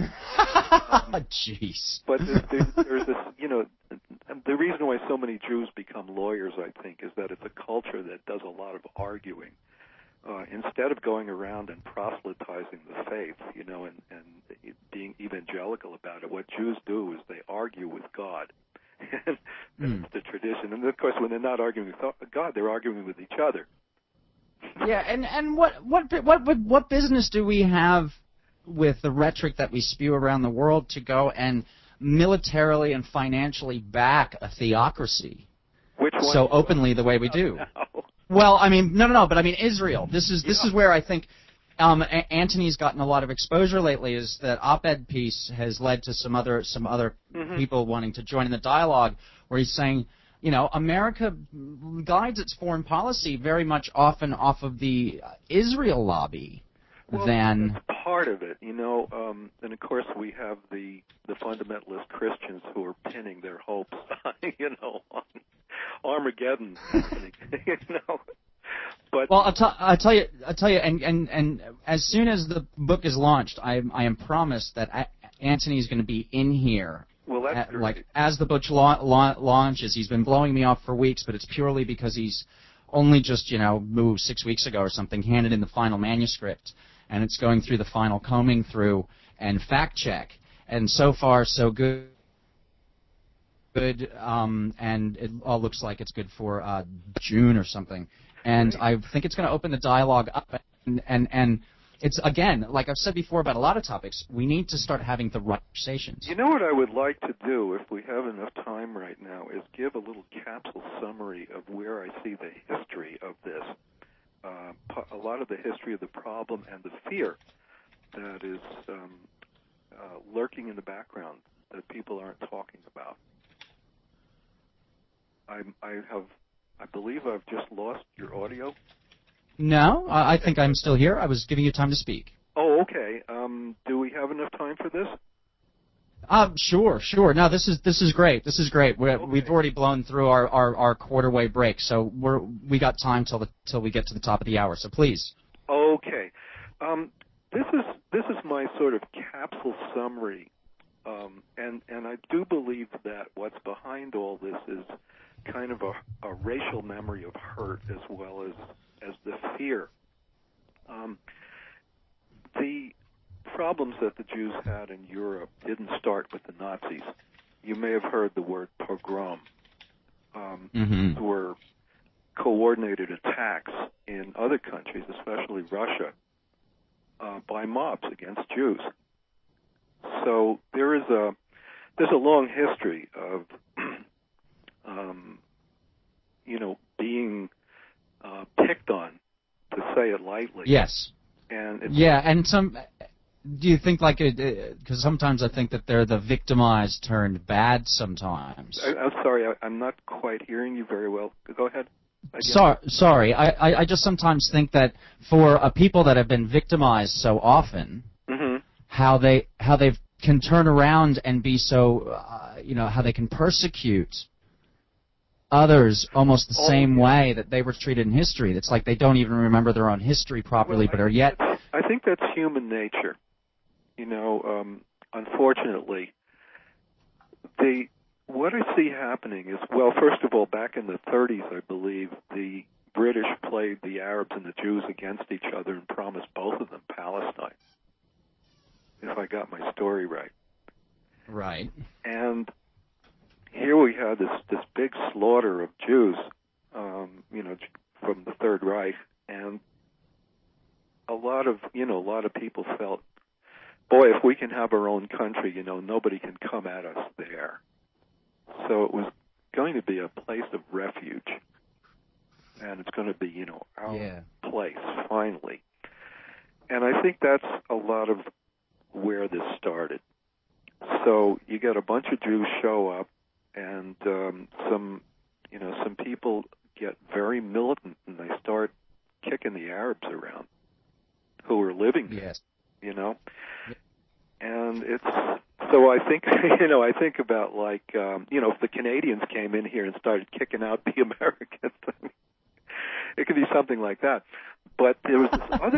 Jeez. But there's this, the reason why so many Jews become lawyers, I think, is that it's a culture that does a lot of arguing. Instead of going around and proselytizing the faith, and being evangelical about it, what Jews do is they argue with God. And that's the tradition. And, of course, when they're not arguing with God, they're arguing with each other. Yeah, and what business do we have with the rhetoric that we spew around the world to go and militarily and financially back a theocracy so openly the way we do? Well, no, but Israel. This is where I think Antony's gotten a lot of exposure lately. Is that op-ed piece has led to some other mm-hmm. people wanting to join in the dialogue, where he's saying, America guides its foreign policy very much often off of the Israel lobby. Well, that's part of it, and of course we have the fundamentalist Christians who are pinning their hopes, Armageddon happening, you know. But well, I'll tell you, and as soon as the book is launched, I am promised that Antony is going to be in here. Well, that's great. Like as the book launches, he's been blowing me off for weeks, but it's purely because he's only just moved 6 weeks ago or something, handed in the final manuscript, and it's going through the final combing through and fact check, and so far so good. And it all looks like it's good for June or something. And I think it's going to open the dialogue up. And it's, again, like I've said before about a lot of topics, we need to start having the right conversations. You know what I would like to do, if we have enough time right now, is give a little capsule summary of where I see the history of this. A lot of the history of the problem and the fear that is lurking in the background that people aren't talking about. I believe I've just lost your audio. No, I think I'm still here. I was giving you time to speak. Oh, okay. Do we have enough time for this? Sure. No, this is great. This is great. We've already blown through our quarter-way break, so we got time till we get to the top of the hour. So please. Okay. This is my sort of capsule summary, and I do believe that what's behind all this is kind of a racial memory of hurt as well as the fear. The problems that the Jews had in Europe didn't start with the Nazis. You may have heard the word pogrom. These were coordinated attacks in other countries, especially Russia, by mobs against Jews. So there's a long history of being picked on, to say it lightly. Yes. And do you think because sometimes I think that they're the victimized turned bad sometimes. I'm sorry, I'm not quite hearing you very well. Go ahead. Sorry. I just sometimes think that for people that have been victimized so often, how they can turn around and be so, how they can persecute others almost the same way that they were treated in history. It's like they don't even remember their own history properly, but are yet. I think that's human nature. Unfortunately, what I see happening is, well, first of all, back in the 30s, I believe, the British played the Arabs and the Jews against each other and promised both of them Palestine, if I got my story right. Right. And here we had this big slaughter of Jews, from the Third Reich, and a lot of people felt, boy, if we can have our own country, nobody can come at us there. So it was going to be a place of refuge, and it's going to be, our place, finally. And I think that's a lot of where this started. So you got a bunch of Jews show up, and some people get very militant, and they start kicking the Arabs around who are living there. Yes. And it's so I think I think about if the Canadians came in here and started kicking out the Americans, it could be something like that. But there was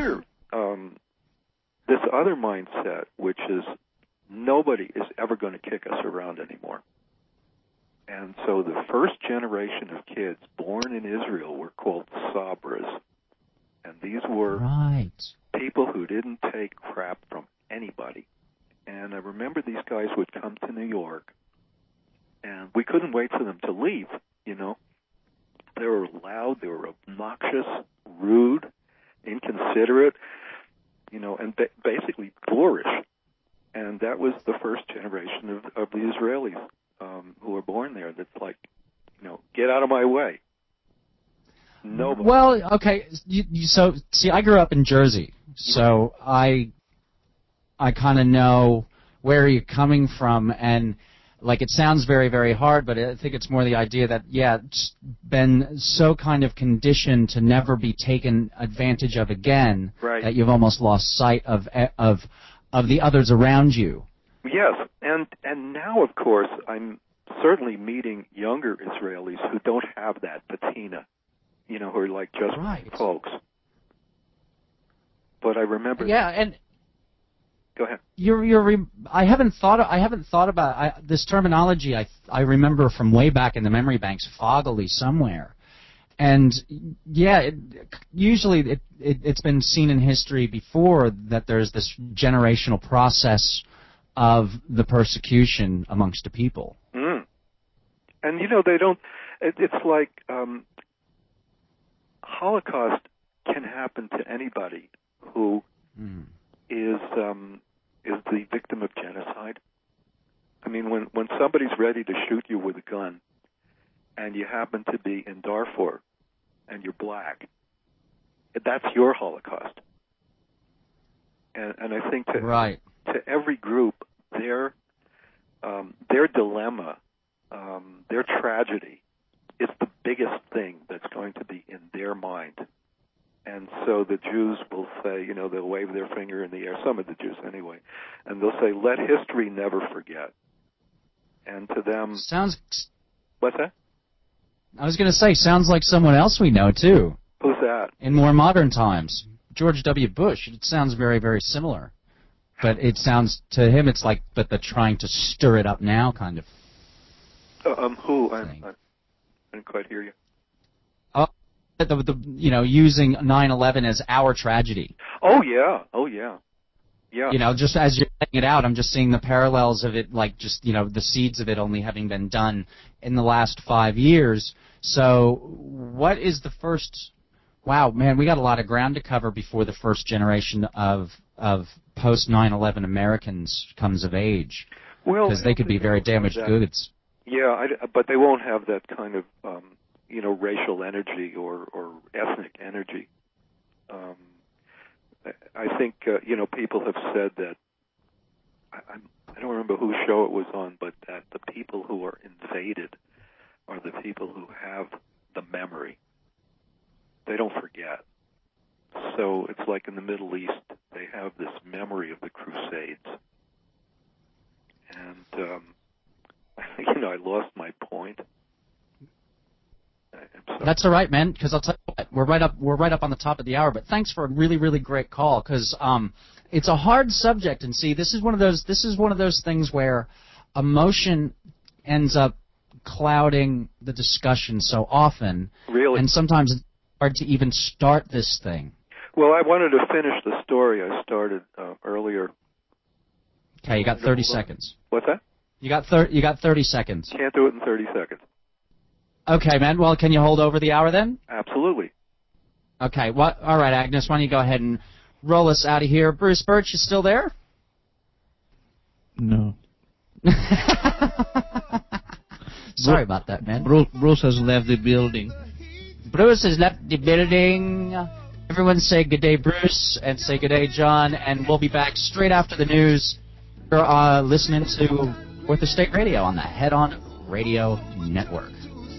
this other mindset, which is nobody is ever going to kick us around anymore. And so the first generation of kids born in Israel were called Sabras. And these were people who didn't take crap from anybody. And I remember these guys would come to New York, and we couldn't wait for them to leave, They were loud, they were obnoxious, rude, inconsiderate, and basically boorish. And that was the first generation of the Israelis who were born there. That's like, get out of my way. Nobody. Well, okay. So, see, I grew up in Jersey, so I kind of know where you're coming from, and it sounds very, very hard, but I think it's more the idea that, it's been so kind of conditioned to never be taken advantage of again, that you've almost lost sight of the others around you. Yes, and now, of course, I'm certainly meeting younger Israelis who don't have that patina, who are like just folks. But I remember. Yeah, and go ahead. I haven't thought about this terminology. I remember from way back in the memory banks, foggily somewhere. And yeah, usually it's been seen in history before that there's this generational process of the persecution amongst the people. Mm. And they don't. It's like Holocaust can happen to anybody who is the victim of genocide. I mean, when somebody's ready to shoot you with a gun, and you happen to be in Darfur, and you're black, that's your Holocaust. And I think to every group, their dilemma, their tragedy, is the biggest thing that's going to be in their mind. And so the Jews will say, they'll wave their finger in the air, some of the Jews anyway, and they'll say, let history never forget. And to them... What's that? I was going to say, sounds like someone else we know, too. Who's that? In more modern times. George W. Bush. It sounds very, very similar. But it sounds, to him, it's like, but they're trying to stir it up now, kind of. Who? I didn't quite hear you. Using 9/11 as our tragedy. Oh, yeah. Yeah. Just as you're laying it out, I'm just seeing the parallels of it, like just, the seeds of it only having been done in the last 5 years. So what is the first... Wow, man, we got a lot of ground to cover before the first generation of post-9/11 Americans comes of age. Well, because they could be very damaged goods. Yeah, but they won't have that kind of, racial energy or ethnic energy. I think, people have said that, I don't remember whose show it was on, but that the people who are invaded are the people who have the memory. They don't forget. So it's like in the Middle East, they have this memory of the Crusades. And, I lost my point. That's all right, man, because I'll tell you what, we're right up on the top of the hour, but thanks for a really, really great call, because it's a hard subject, and see, this is one of those things where emotion ends up clouding the discussion so often. Really? And sometimes it's hard to even start this thing. Well, I wanted to finish the story I started earlier. Okay, you got 30 seconds. What's that? You got 30 seconds. Can't do it in 30 seconds. Okay, man. Well, can you hold over the hour then? Absolutely. Okay. All right, Agnes, why don't you go ahead and roll us out of here. Bruce Birch, you still there? No. Sorry about that, man. Bruce has left the building. Bruce has left the building. Everyone say good day, Bruce, and say good day, John, and we'll be back straight after the news. You're listening to Fourth Estate Radio on the Head On Radio Network.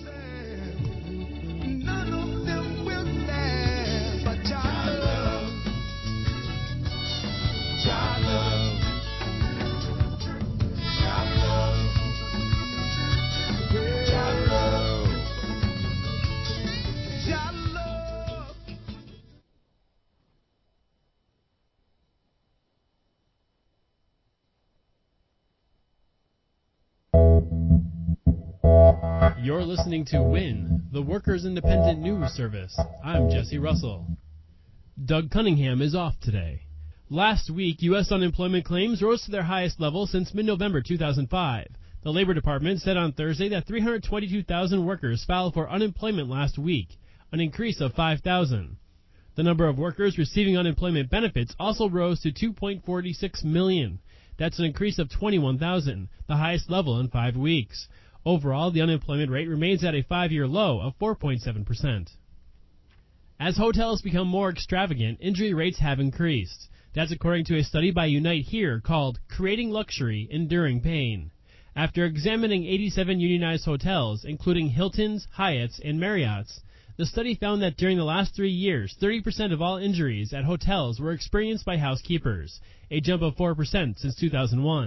You're listening to WIN, the Workers' Independent News Service. I'm Jesse Russell. Doug Cunningham is off today. Last week, U.S. unemployment claims rose to their highest level since mid-November 2005. The Labor Department said on Thursday that 322,000 workers filed for unemployment last week, an increase of 5,000. The number of workers receiving unemployment benefits also rose to 2.46 million. That's an increase of 21,000, the highest level in 5 weeks. Overall, the unemployment rate remains at a 5-year low of 4.7%. As hotels become more extravagant, injury rates have increased. That's according to a study by Unite Here called Creating Luxury, Enduring Pain. After examining 87 unionized hotels, including Hilton's, Hyatt's, and Marriott's, the study found that during the last 3 years, 30% of all injuries at hotels were experienced by housekeepers, a jump of 4% since 2001.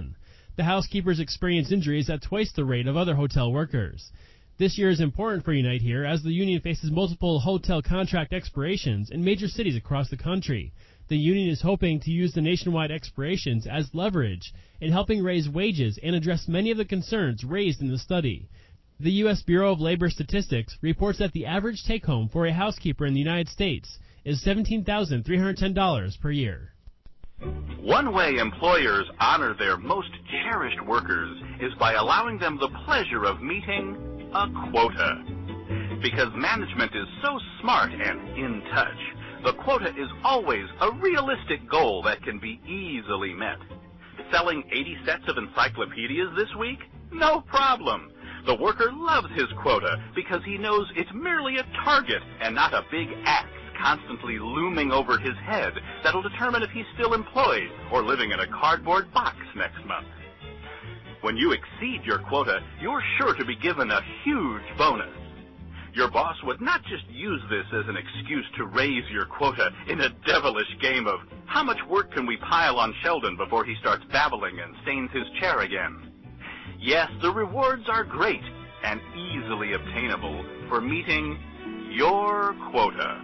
The housekeepers experience injuries at twice the rate of other hotel workers. This year is important for Unite Here as the union faces multiple hotel contract expirations in major cities across the country. The union is hoping to use the nationwide expirations as leverage in helping raise wages and address many of the concerns raised in the study. The U.S. Bureau of Labor Statistics reports that the average take-home for a housekeeper in the United States is $17,310 per year. One way employers honor their most cherished workers is by allowing them the pleasure of meeting a quota. Because management is so smart and in touch, the quota is always a realistic goal that can be easily met. Selling 80 sets of encyclopedias this week? No problem. The worker loves his quota because he knows it's merely a target and not a big axe constantly looming over his head that'll determine if he's still employed or living in a cardboard box next month. When you exceed your quota, you're sure to be given a huge bonus. Your boss would not just use this as an excuse to raise your quota in a devilish game of how much work can we pile on Sheldon before he starts babbling and stains his chair again. Yes, the rewards are great and easily obtainable for meeting your quota.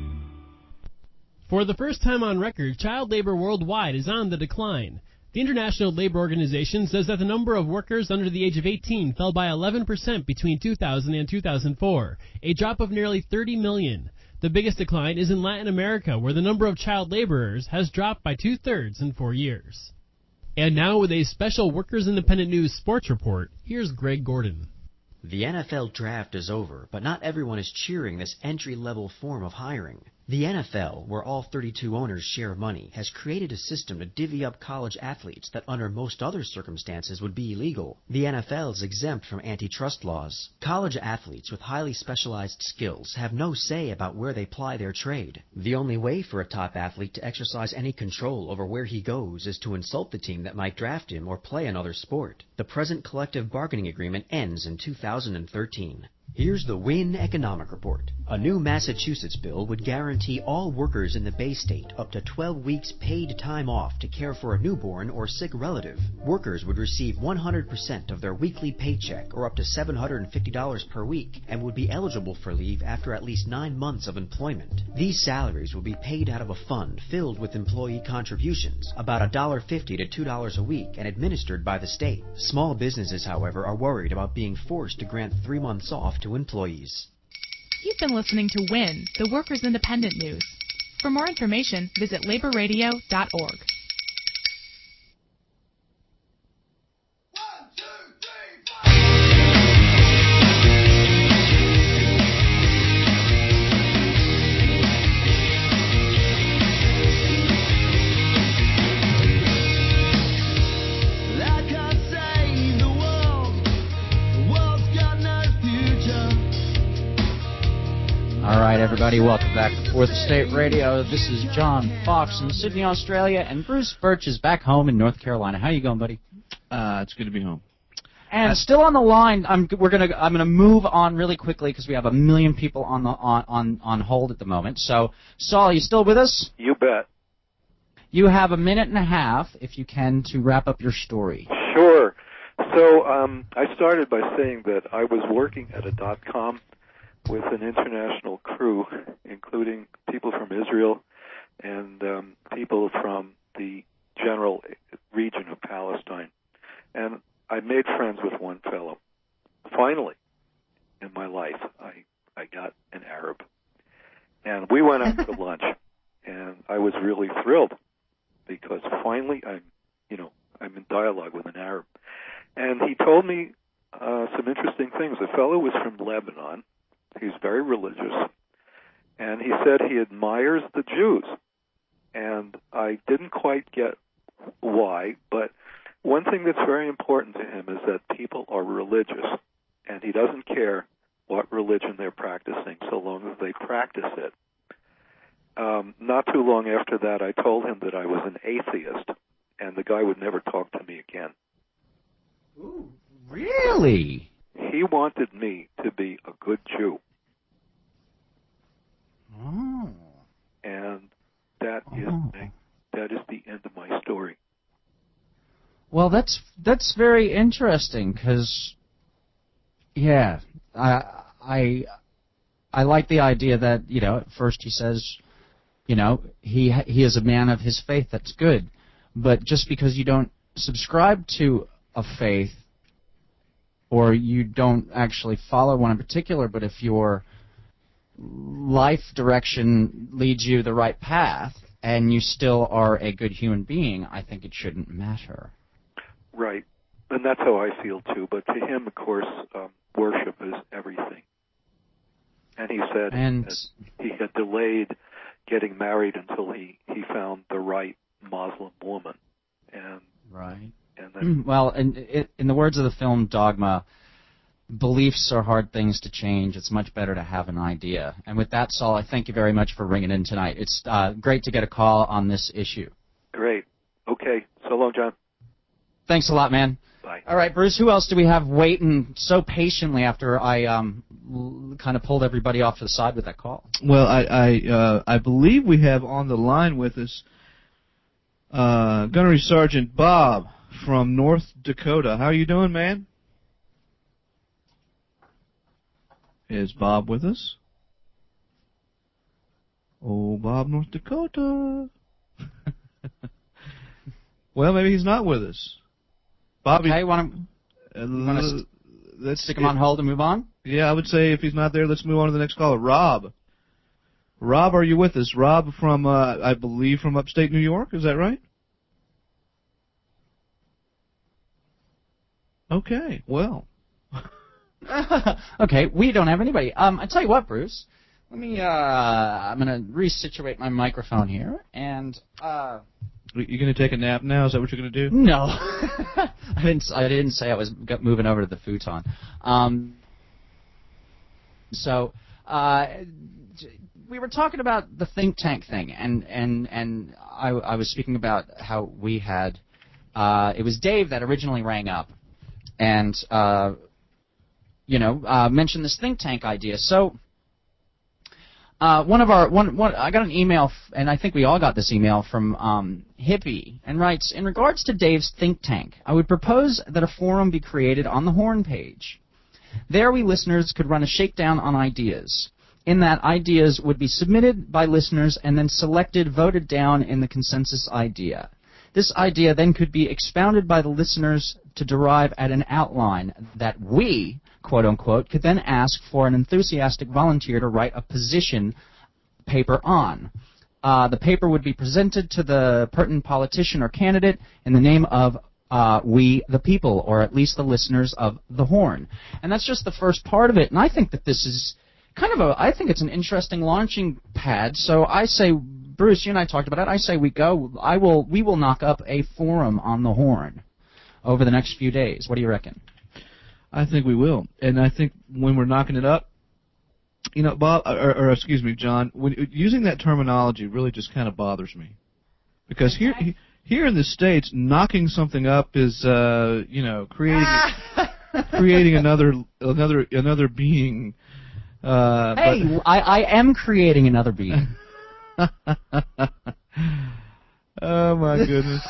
For the first time on record, child labor worldwide is on the decline. The International Labor Organization says that the number of workers under the age of 18 fell by 11% between 2000 and 2004, a drop of nearly 30 million. The biggest decline is in Latin America, where the number of child laborers has dropped by 2/3 in 4 years. And now with a special Workers Independent News sports report, here's Greg Gordon. The NFL draft is over, but not everyone is cheering this entry-level form of hiring. The NFL, where all 32 owners share money, has created a system to divvy up college athletes that under most other circumstances would be illegal. The NFL is exempt from antitrust laws. College athletes with highly specialized skills have no say about where they ply their trade. The only way for a top athlete to exercise any control over where he goes is to insult the team that might draft him or play another sport. The present collective bargaining agreement ends in 2013. Here's the WIN Economic Report. A new Massachusetts bill would guarantee all workers in the Bay State up to 12 weeks paid time off to care for a newborn or sick relative. Workers would receive 100% of their weekly paycheck, or up to $750 per week, and would be eligible for leave after at least 9 months of employment. These salaries will be paid out of a fund filled with employee contributions, about $1.50 to $2 a week, and administered by the state. Small businesses, however, are worried about being forced to grant 3 months off to employees. You've been listening to WIN, the Workers' Independent News. For more information, visit laborradio.org. All right, everybody, welcome back to Fourth Estate Radio. This is John Fox in Sydney, Australia, and Bruce Birch is back home in North Carolina. How you going, buddy? It's good to be home. And still on the line, I'm gonna move on really quickly because we have a million people on hold at the moment. So, Saul, you still with us? You bet. You have a minute and a half, if you can, to wrap up your story. Sure. So I started by saying that I was working at a .com with an international crew, including people from Israel and people from the general region of Palestine. And I made friends with one fellow. Finally, in my life, I got an Arab. And we went out to lunch, and I was really thrilled because finally I'm in dialogue with an Arab. And he told me some interesting things. The fellow was from Lebanon. He's very religious, and he said he admires the Jews. And I didn't quite get why, but one thing that's very important to him is that people are religious, and he doesn't care what religion they're practicing so long as they practice it. Not too long after that, I told him that I was an atheist, and the guy would never talk to me again. Ooh, really? He wanted me to be a good Jew. Oh. And that is the end of my story. Well, that's very interesting because, yeah, I like the idea that, at first he says, he is a man of his faith. That's good, but just because you don't subscribe to a faith or you don't actually follow one in particular, but if your life direction leads you the right path and you still are a good human being, I think it shouldn't matter. Right. And that's how I feel, too. But to him, of course, worship is everything. And he said that he had delayed getting married until he found the right Muslim woman. And right. And then, well, in the words of the film Dogma, beliefs are hard things to change. It's much better to have an idea. And with that, Saul, I thank you very much for ringing in tonight. It's great to get a call on this issue. Great. Okay. So long, John. Thanks a lot, man. Bye. All right, Bruce, who else do we have waiting so patiently after I kind of pulled everybody off to the side with that call? Well, I believe we have on the line with us Gunnery Sergeant Bob from North Dakota. How are you doing, man? Is Bob with us? Oh, Bob, North Dakota. Well, maybe he's not with us. Bobby, okay, want to let's stick him on hold and move on? Yeah, I would say if he's not there, let's move on to the next caller. Rob. Rob, are you with us? Rob from, I believe, from upstate New York. Is that right? Okay, well. Okay, we don't have anybody. I tell you what, Bruce. Let me. I'm going to resituate my microphone here, and. You going to take a nap now? Is that what you're going to do? No, I didn't say I was moving over to the futon. So we were talking about the think tank thing, and I was speaking about how we had. It was Dave that originally rang up, and mentioned this think tank idea. So. I got an email, and I think we all got this email from Hippie, and writes, in regards to Dave's think tank, I would propose that a forum be created on the Horn page. There we listeners could run a shakedown on ideas. In that, ideas would be submitted by listeners and then selected, voted down in the consensus idea. This idea then could be expounded by the listeners to derive at an outline that we, quote-unquote, could then ask for an enthusiastic volunteer to write a position paper on. The paper would be presented to the pertinent politician or candidate in the name of we, the people, or at least the listeners of the Horn. And that's just the first part of it, and I think that this is I think it's an interesting launching pad, so I say, Bruce, you and I talked about it, I say we go, we will knock up a forum on the Horn over the next few days. What do you reckon? I think we will, and I think when we're knocking it up, Bob, or excuse me, John, using that terminology really just kind of bothers me, because here in the States, knocking something up is, creating another being. I am creating another being. Oh my goodness!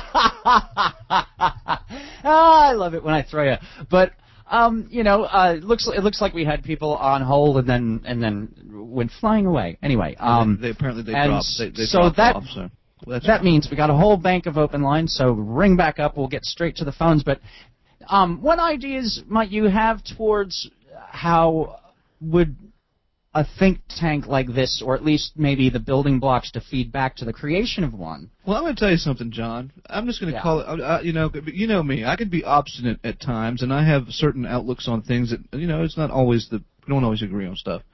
I love it when I throw you. But it looks like we had people on hold and then went flying away. Anyway, they dropped. They dropped off. So that means we got a whole bank of open lines. So ring back up. We'll get straight to the phones. But what ideas might you have towards how would a think tank like this, or at least maybe the building blocks to feed back to the creation of one? Well, I'm going to tell you something, John. I'm just going to call it, you know me. I can be obstinate at times, and I have certain outlooks on things that, it's not always we don't always agree on stuff.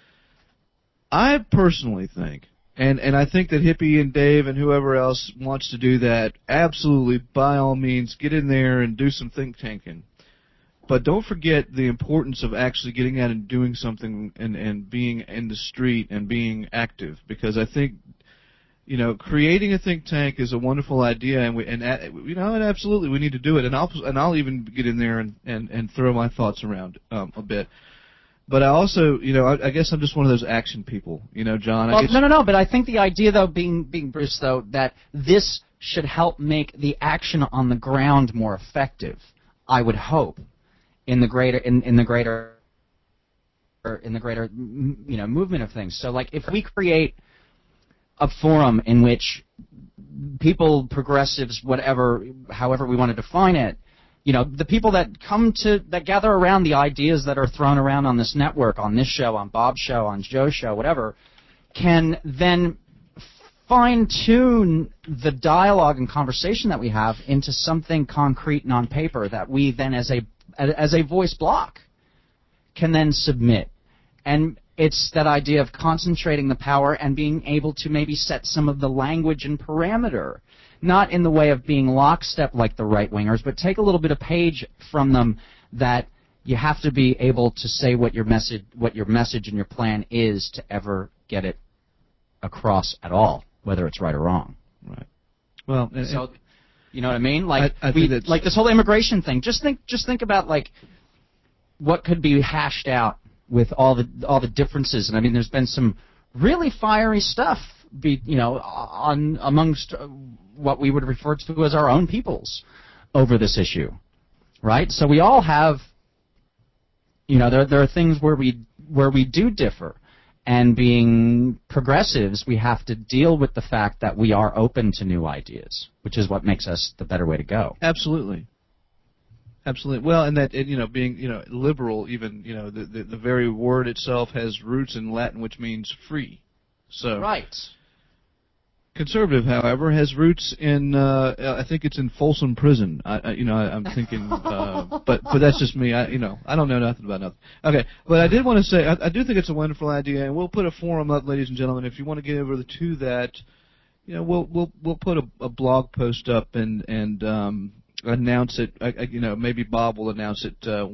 I personally think, and I think that Hippie and Dave and whoever else wants to do that, absolutely, by all means, get in there and do some think tanking. But don't forget the importance of actually getting out and doing something and being in the street and being active, because I think, creating a think tank is a wonderful idea, and absolutely we need to do it, and I'll even get in there and throw my thoughts around a bit. But I also, I guess I'm just one of those action people, John. Well, no. But I think the idea, though, being Bruce, though, that this should help make the action on the ground more effective. I would hope in the greater movement of things. So like if we create a forum in which people, progressives, whatever, however we want to define it, the people that gather around the ideas that are thrown around on this network, on this show, on Bob's show, on Joe's show, whatever, can then fine-tune the dialogue and conversation that we have into something concrete and on paper that we then, as a voice block, can then submit. And it's that idea of concentrating the power and being able to maybe set some of the language and parameter, not in the way of being lockstep like the right-wingers, but take a little bit of page from them that you have to be able to say what your message and your plan is to ever get it across at all, whether it's right or wrong. Right. Well, so you know what I mean? Like I think like this whole immigration thing. Just think about like what could be hashed out with all the differences. And I mean, there's been some really fiery stuff, amongst what we would refer to as our own peoples over this issue, right? So we all have, there are things where we do differ. And being progressives, we have to deal with the fact that we are open to new ideas, which is what makes us the better way to go. Absolutely. Well, and that being liberal, even the very word itself has roots in Latin, which means free. So right. Conservative, however, has roots in I think it's in Folsom Prison. I'm thinking, but that's just me. I don't know nothing about nothing. Okay, but I did want to say I do think it's a wonderful idea, and we'll put a forum up, ladies and gentlemen. If you want to get over to that, we'll put a blog post up and announce it. Maybe Bob will announce it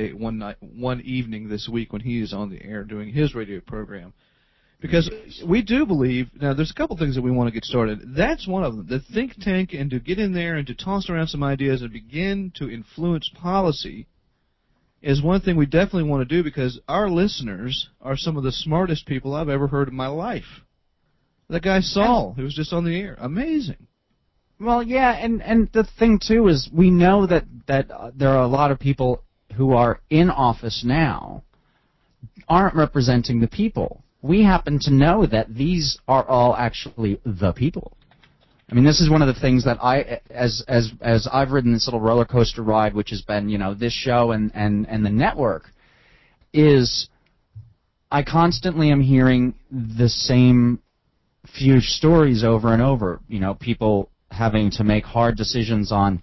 one evening this week when he is on the air doing his radio program. Because we do believe, now there's a couple things that we want to get started. That's one of them, the think tank, and to get in there and to toss around some ideas and begin to influence policy is one thing we definitely want to do, because our listeners are some of the smartest people I've ever heard in my life. That guy Saul, who was just on the air, amazing. Well, yeah, and the thing too is we know that there are a lot of people who are in office now aren't representing the people. We happen to know that these are all actually the people. I mean, this is one of the things that as I've ridden this little roller coaster ride, which has been, this show and the network, is I constantly am hearing the same few stories over and over. People having to make hard decisions on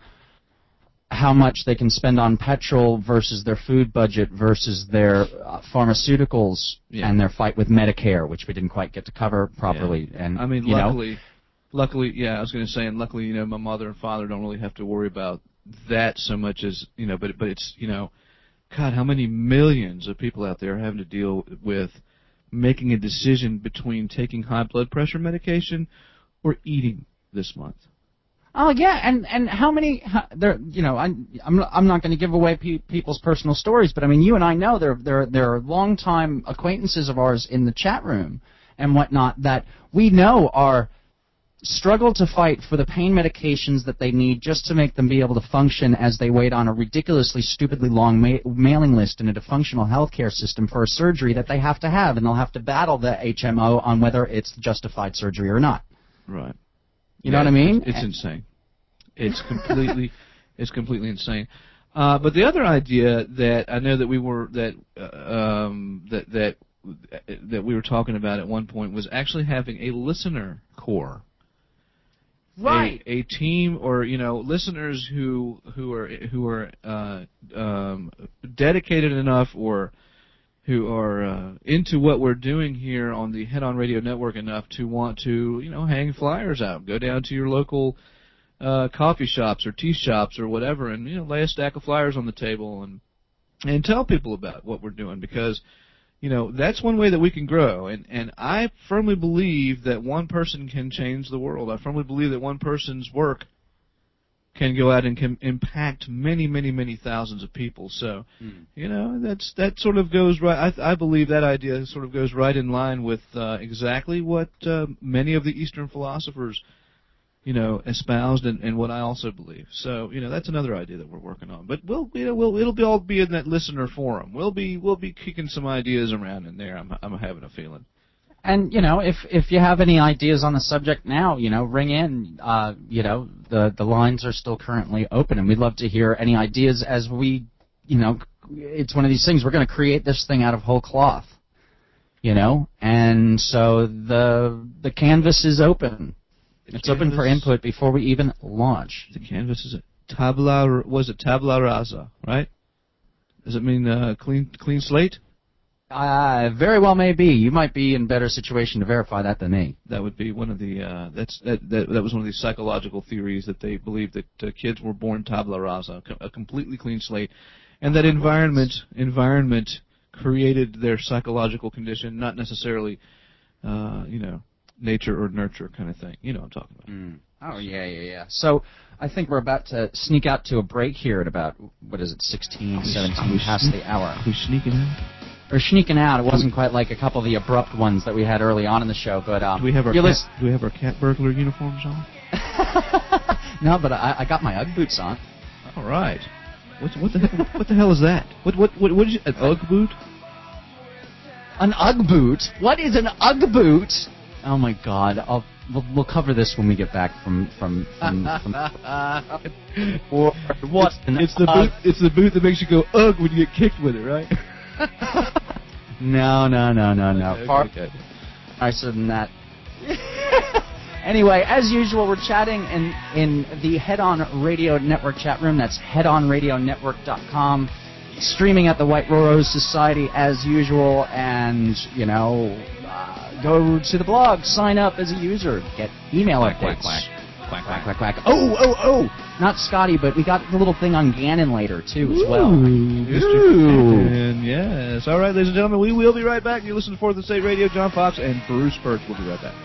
how much they can spend on petrol versus their food budget versus their pharmaceuticals and their fight with Medicare, which we didn't quite get to cover properly. Yeah. And I mean, luckily, yeah, I was going to say, and luckily, my mother and father don't really have to worry about that so much as, but it's, God, how many millions of people out there are having to deal with making a decision between taking high blood pressure medication or eating this month. Oh yeah, and how many there? I'm not going to give away people's personal stories, but I mean, you and I know there are longtime acquaintances of ours in the chat room and whatnot that we know are struggle to fight for the pain medications that they need just to make them be able to function as they wait on a ridiculously, stupidly long mailing list in a dysfunctional healthcare system for a surgery that they have to have, and they'll have to battle the HMO on whether it's justified surgery or not. Right. You know what I mean? It's insane. It's completely insane. But the other idea that I know that we were that we were talking about at one point was actually having a listener corps. Right. A team, or listeners who are dedicated enough, or who are into what we're doing here on the Head On Radio Network enough to want to hang flyers out, go down to your local coffee shops or tea shops or whatever, and lay a stack of flyers on the table and tell people about what we're doing, because that's one way that we can grow. And I firmly believe that one person can change the world. I firmly believe that one person's work can go out and can impact many, many, many thousands of people. So, that sort of goes right. I believe that idea sort of goes right in line with exactly what many of the Eastern philosophers espoused and what I also believe. So, that's another idea that we're working on. But it'll all be in that listener forum. We'll be kicking some ideas around in there. I'm having a feeling. And if you have any ideas on the subject now, ring in. The lines are still currently open, and we'd love to hear any ideas as we, it's one of these things. We're going to create this thing out of whole cloth, and so the canvas is open. It's open for input before we even launch. The canvas is tabula rasa, right? Does it mean clean slate? Very well may be. You might be in better situation to verify that than me. That would be one of the that was one of the psychological theories that they believed that kids were born tabula rasa, a completely clean slate, and that environment created their psychological condition, not necessarily nature or nurture kind of thing. You know what I'm talking about. Oh, yeah. So I think we're about to sneak out to a break here at about, 17 past the hour. Are we sneaking out? We're sneaking out. It wasn't quite like a couple of the abrupt ones that we had early on in the show, but do we have our cat burglar uniforms on? No, but I got my UGG boots on. All right. What the hell is that? What is it? An UGG boot? An UGG boot? What is an UGG boot? Oh my God! We'll cover this when we get back from what? It's the boot that makes you go ugh when you get kicked with it, right? No. Okay, Far okay. nicer than that. Anyway, as usual, we're chatting in the Head On Radio Network chat room. That's headonradionetwork.com. Streaming at the White Rose Society as usual, and go to the blog, sign up as a user, get email updates. Quack. Oh! Not Scotty, but we got the little thing on Gannon later too as well. Mr. Gannon, yes. All right, ladies and gentlemen, we will be right back. You listen to Fourth and State Radio. John Fox and Bruce Birch. We'll be right back.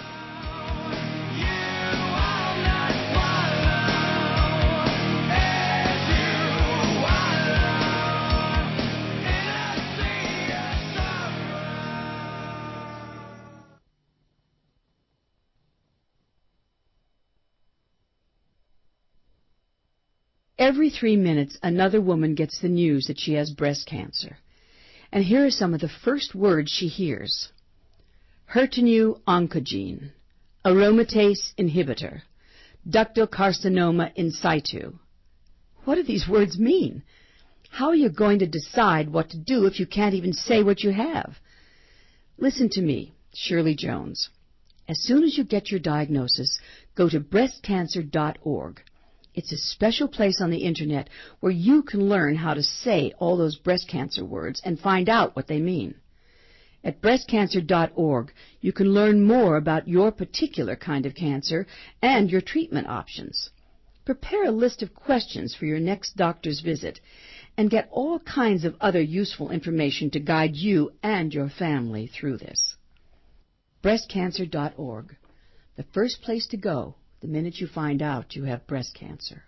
Every 3 minutes, another woman gets the news that she has breast cancer. And here are some of the first words she hears. HER2 oncogene, aromatase inhibitor, ductal carcinoma in situ. What do these words mean? How are you going to decide what to do if you can't even say what you have? Listen to me, Shirley Jones. As soon as you get your diagnosis, go to breastcancer.org. It's a special place on the Internet where you can learn how to say all those breast cancer words and find out what they mean. At breastcancer.org, you can learn more about your particular kind of cancer and your treatment options. Prepare a list of questions for your next doctor's visit and get all kinds of other useful information to guide you and your family through this. Breastcancer.org, the first place to go the minute you find out you have breast cancer.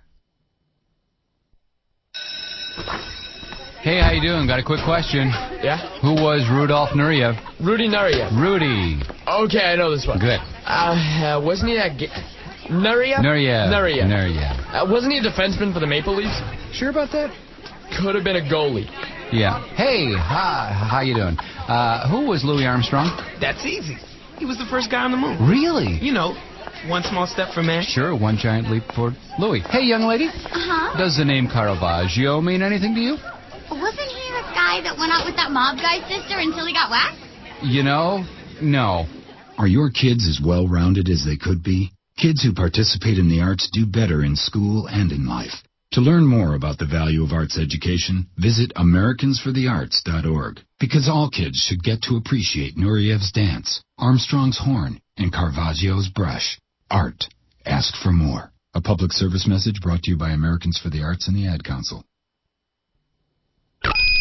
Hey, how you doing? Got a quick question. Yeah? Who was Rudolf Nureyev? Rudy Nureyev. Rudy. Okay, I know this one. Good. Wasn't he Nureyev? Nureyev. Wasn't he a defenseman for the Maple Leafs? Sure about that? Could have been a goalie. Yeah. Hey, hi, how you doing? Who was Louis Armstrong? That's easy. He was the first guy on the moon. Really? You know, one small step for man. Sure, one giant leap for Louis. Hey, young lady. Uh-huh. Does the name Caravaggio mean anything to you? Wasn't he the guy that went out with that mob guy's sister until he got whacked? No. Are your kids as well-rounded as they could be? Kids who participate in the arts do better in school and in life. To learn more about the value of arts education, visit AmericansForTheArts.org. Because all kids should get to appreciate Nureyev's dance, Armstrong's horn, and Caravaggio's brush. Art. Ask for more. A public service message brought to you by Americans for the Arts and the Ad Council.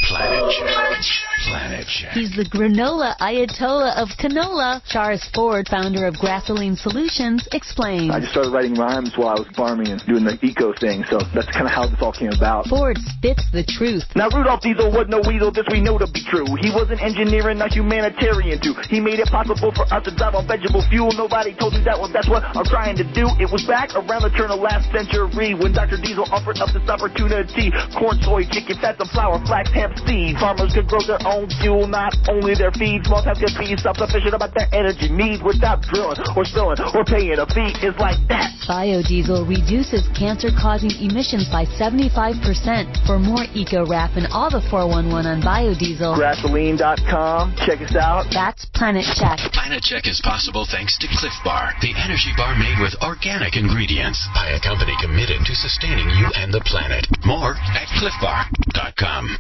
Planet Check. Planet Check. He's the granola Ayatollah of canola. Charles Ford, founder of Gasoline Solutions, explains. I just started writing rhymes while I was farming and doing the eco thing, so that's kind of how this all came about. Ford spits the truth. Now Rudolph Diesel was no weasel, this we know to be true. He was an engineer and a humanitarian too. He made it possible for us to drive on vegetable fuel. Nobody told me that, well that's what I'm trying to do. It was back around the turn of last century when Dr. Diesel offered up this opportunity. Corn, soy, chicken fat, sunflower, flax, hemp seed. Farmers could grow their own fuel, not only their feed. Small towns could be self-sufficient about their energy needs without drilling or spilling or paying a fee. It's like that. Biodiesel reduces cancer-causing emissions by 75%. For more eco-rap and all the 411 on biodiesel, Gasoline.com. Check us out. That's Planet Check. Planet Check is possible thanks to Cliff Bar, the energy bar made with organic ingredients by a company committed to sustaining you and the planet. More at cliffbar.com.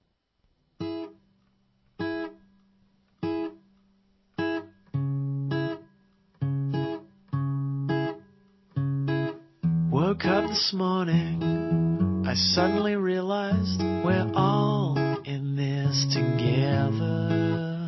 Woke up this morning, I suddenly realized we're all in this together.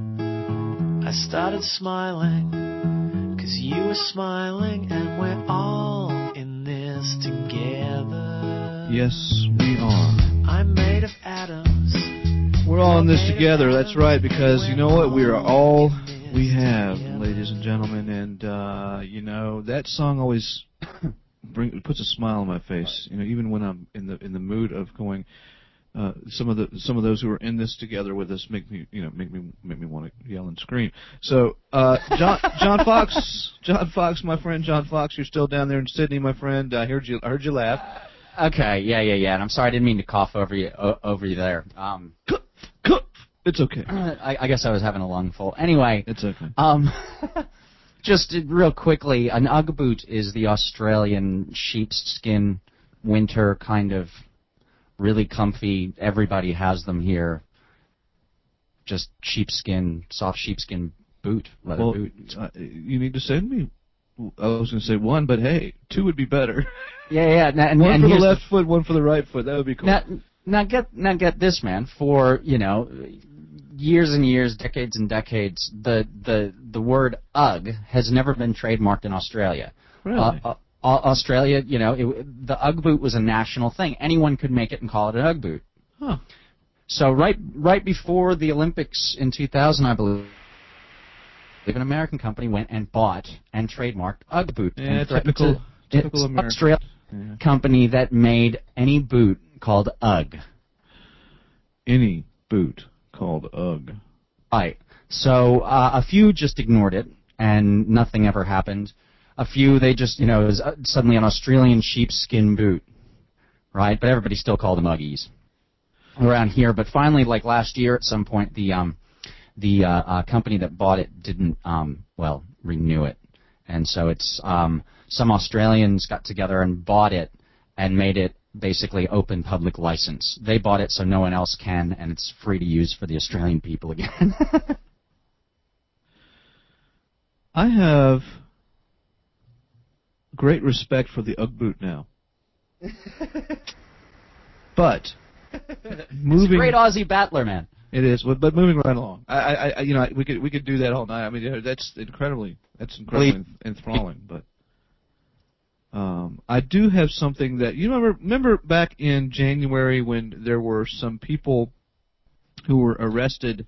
I started smiling, 'cause you were smiling, and we're all in this together. Yes, we are. I'm made of atoms. We're all in this together, that's right, because you know what? We are all we have, ladies and gentlemen, and, that song always puts a smile on my face, even when I'm in the mood of going. Some of those who are in this together with us make me want to yell and scream. So, John Fox, my friend John Fox, you're still down there in Sydney, my friend. I heard you laugh. Okay, yeah. And I'm sorry, I didn't mean to cough over you there. It's okay. I guess I was having a lungful. Anyway, it's okay. Just real quickly, an Ugg boot is the Australian sheepskin winter kind of really comfy. Everybody has them here. Just soft sheepskin boot, leather boot. You need to send me. I was going to say one, but hey, two would be better. Yeah. One for the left foot, one for the right foot. That would be cool. Now get this, man. For years and years, decades and decades, the word Ugg has never been trademarked in Australia. Really? Australia, the Ugg boot was a national thing. Anyone could make it and call it an Ugg boot. Huh. So right before the Olympics in 2000, I believe, an American company went and bought and trademarked Ugg boot. Yeah, typical American. Australian company that made any boot called Ugg. Any boot called Ugg. Right. So a few just ignored it, and nothing ever happened. A few, they just, it was suddenly an Australian sheepskin boot, right? But everybody still called them Uggies around here. But finally, like last year at some point, the company that bought it didn't, renew it. And so it's some Australians got together and bought it and made it basically open public license. They bought it so no one else can, and it's free to use for the Australian people again. I have great respect for the Ugg boot now. But it's a great Aussie battler, man. It is, but moving right along. We could do that all night. I mean, that's incredibly enthralling. But I do have something that remember back in January when there were some people who were arrested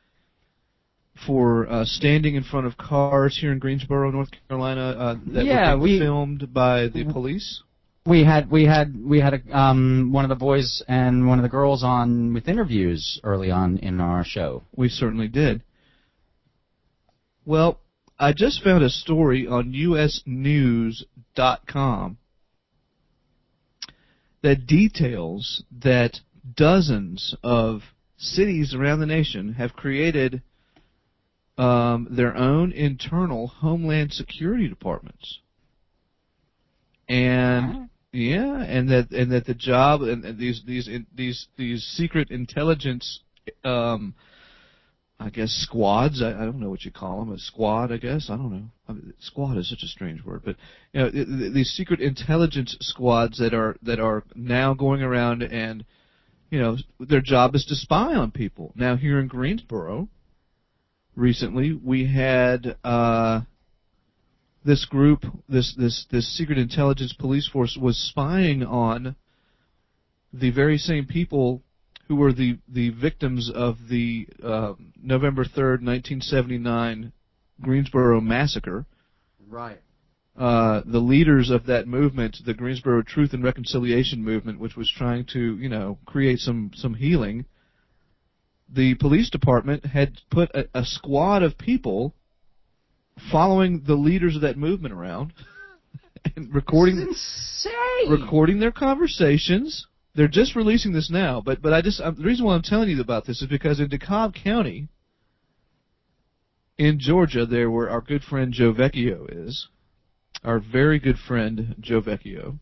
for standing in front of cars here in Greensboro, North Carolina, that were being filmed by the police. We had one of the boys and one of the girls on with interviews early on in our show. We certainly did. Well, I just found a story on usnews.com that details that dozens of cities around the nation have created their own internal Homeland Security departments, and that the job and these secret intelligence, I guess squads. I don't know what you call them. A squad, I guess. I don't know. Squad is such a strange word, but these secret intelligence squads that are now going around and their job is to spy on people. Now, here in Greensboro, recently, we had this group, this secret intelligence police force was spying on the very same people who were the victims of the November 3rd, 1979 Greensboro massacre. Right. The leaders of that movement, the Greensboro Truth and Reconciliation movement, which was trying to, create some healing, the police department had put a squad of people following the leaders of that movement around and recording their conversations. They're just releasing this now, but the reason why I'm telling you about this is because in DeKalb County, in Georgia, there where our good friend Joe Vecchio is, our very good friend Joe Vecchio.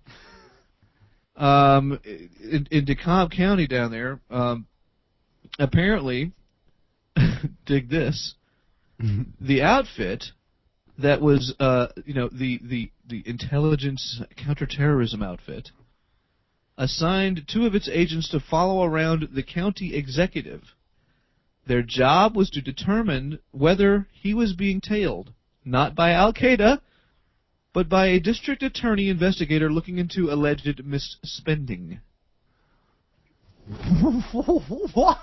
In DeKalb County down there, apparently, dig this, the outfit that was, the intelligence counterterrorism outfit, assigned 2 of its agents to follow around the county executive. Their job was to determine whether he was being tailed, not by Al-Qaeda, but by a district attorney investigator looking into alleged misspending. What?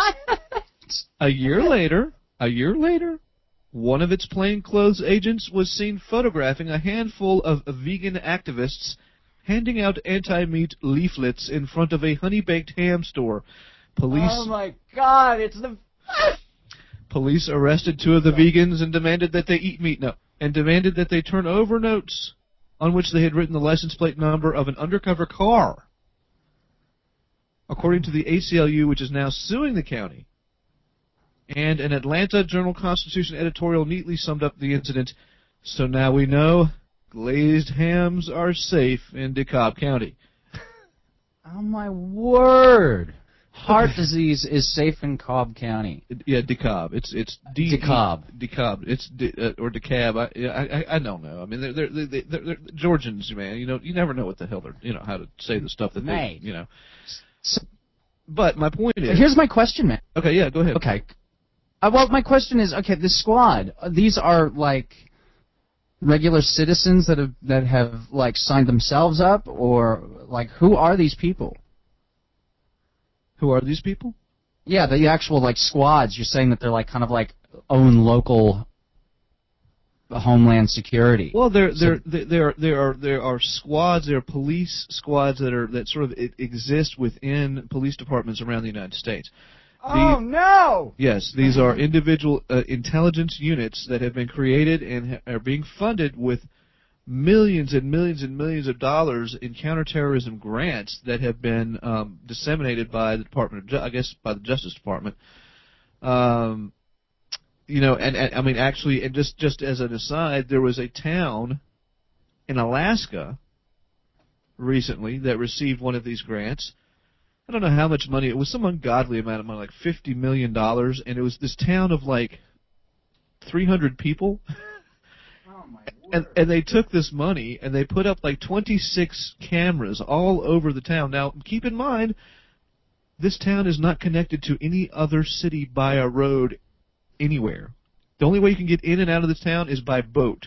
A year later, one of its plainclothes agents was seen photographing a handful of vegan activists handing out anti-meat leaflets in front of a honey-baked ham store. Oh my God! Police arrested 2 of the vegans and demanded that they eat meat. No, and demanded that they turn over notes on which they had written the license plate number of an undercover car. According to the ACLU, which is now suing the county, and an Atlanta Journal-Constitution editorial neatly summed up the incident. So now we know glazed hams are safe in DeKalb County. Oh my word! Heart disease is safe in Cobb County. Yeah, DeKalb. It's DeKalb. DeKalb. It's or DeKalb. I don't know. I mean, they're Georgians, man. You never know what the hell they're how to say the stuff that they So, but my point is, here's my question, man. Okay, yeah, go ahead. Okay. Well, my question is, okay, this squad, these are like regular citizens that have like signed themselves up, or like who are these people? Who are these people? Yeah, the actual like squads. You're saying that they're like kind of like own local Homeland Security. Well, there are squads. There are police squads that sort of exist within police departments around the United States. No! Yes, these are individual intelligence units that have been created and are being funded with millions and millions and millions of dollars in counterterrorism grants that have been disseminated by the Department of by the Justice Department. And I mean, actually, and just as an aside, there was a town in Alaska recently that received one of these grants. I don't know how much money. It was some ungodly amount of money, like $50 million, and it was this town of like 300 people. Oh my word. And they took this money and they put up like 26 cameras all over the town. Now, keep in mind, this town is not connected to any other city by a road anywhere. The only way you can get in and out of this town is by boat.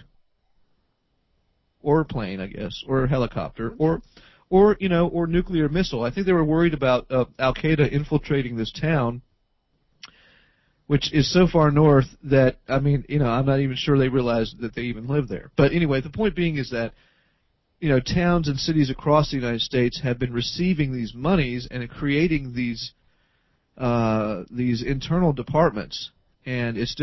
Or plane, I guess, or helicopter, or nuclear missile. I think they were worried about Al-Qaeda infiltrating this town, which is so far north that, I mean, I'm not even sure they realized that they even lived there. But anyway, the point being is that, towns and cities across the United States have been receiving these monies and creating these internal departments. And it's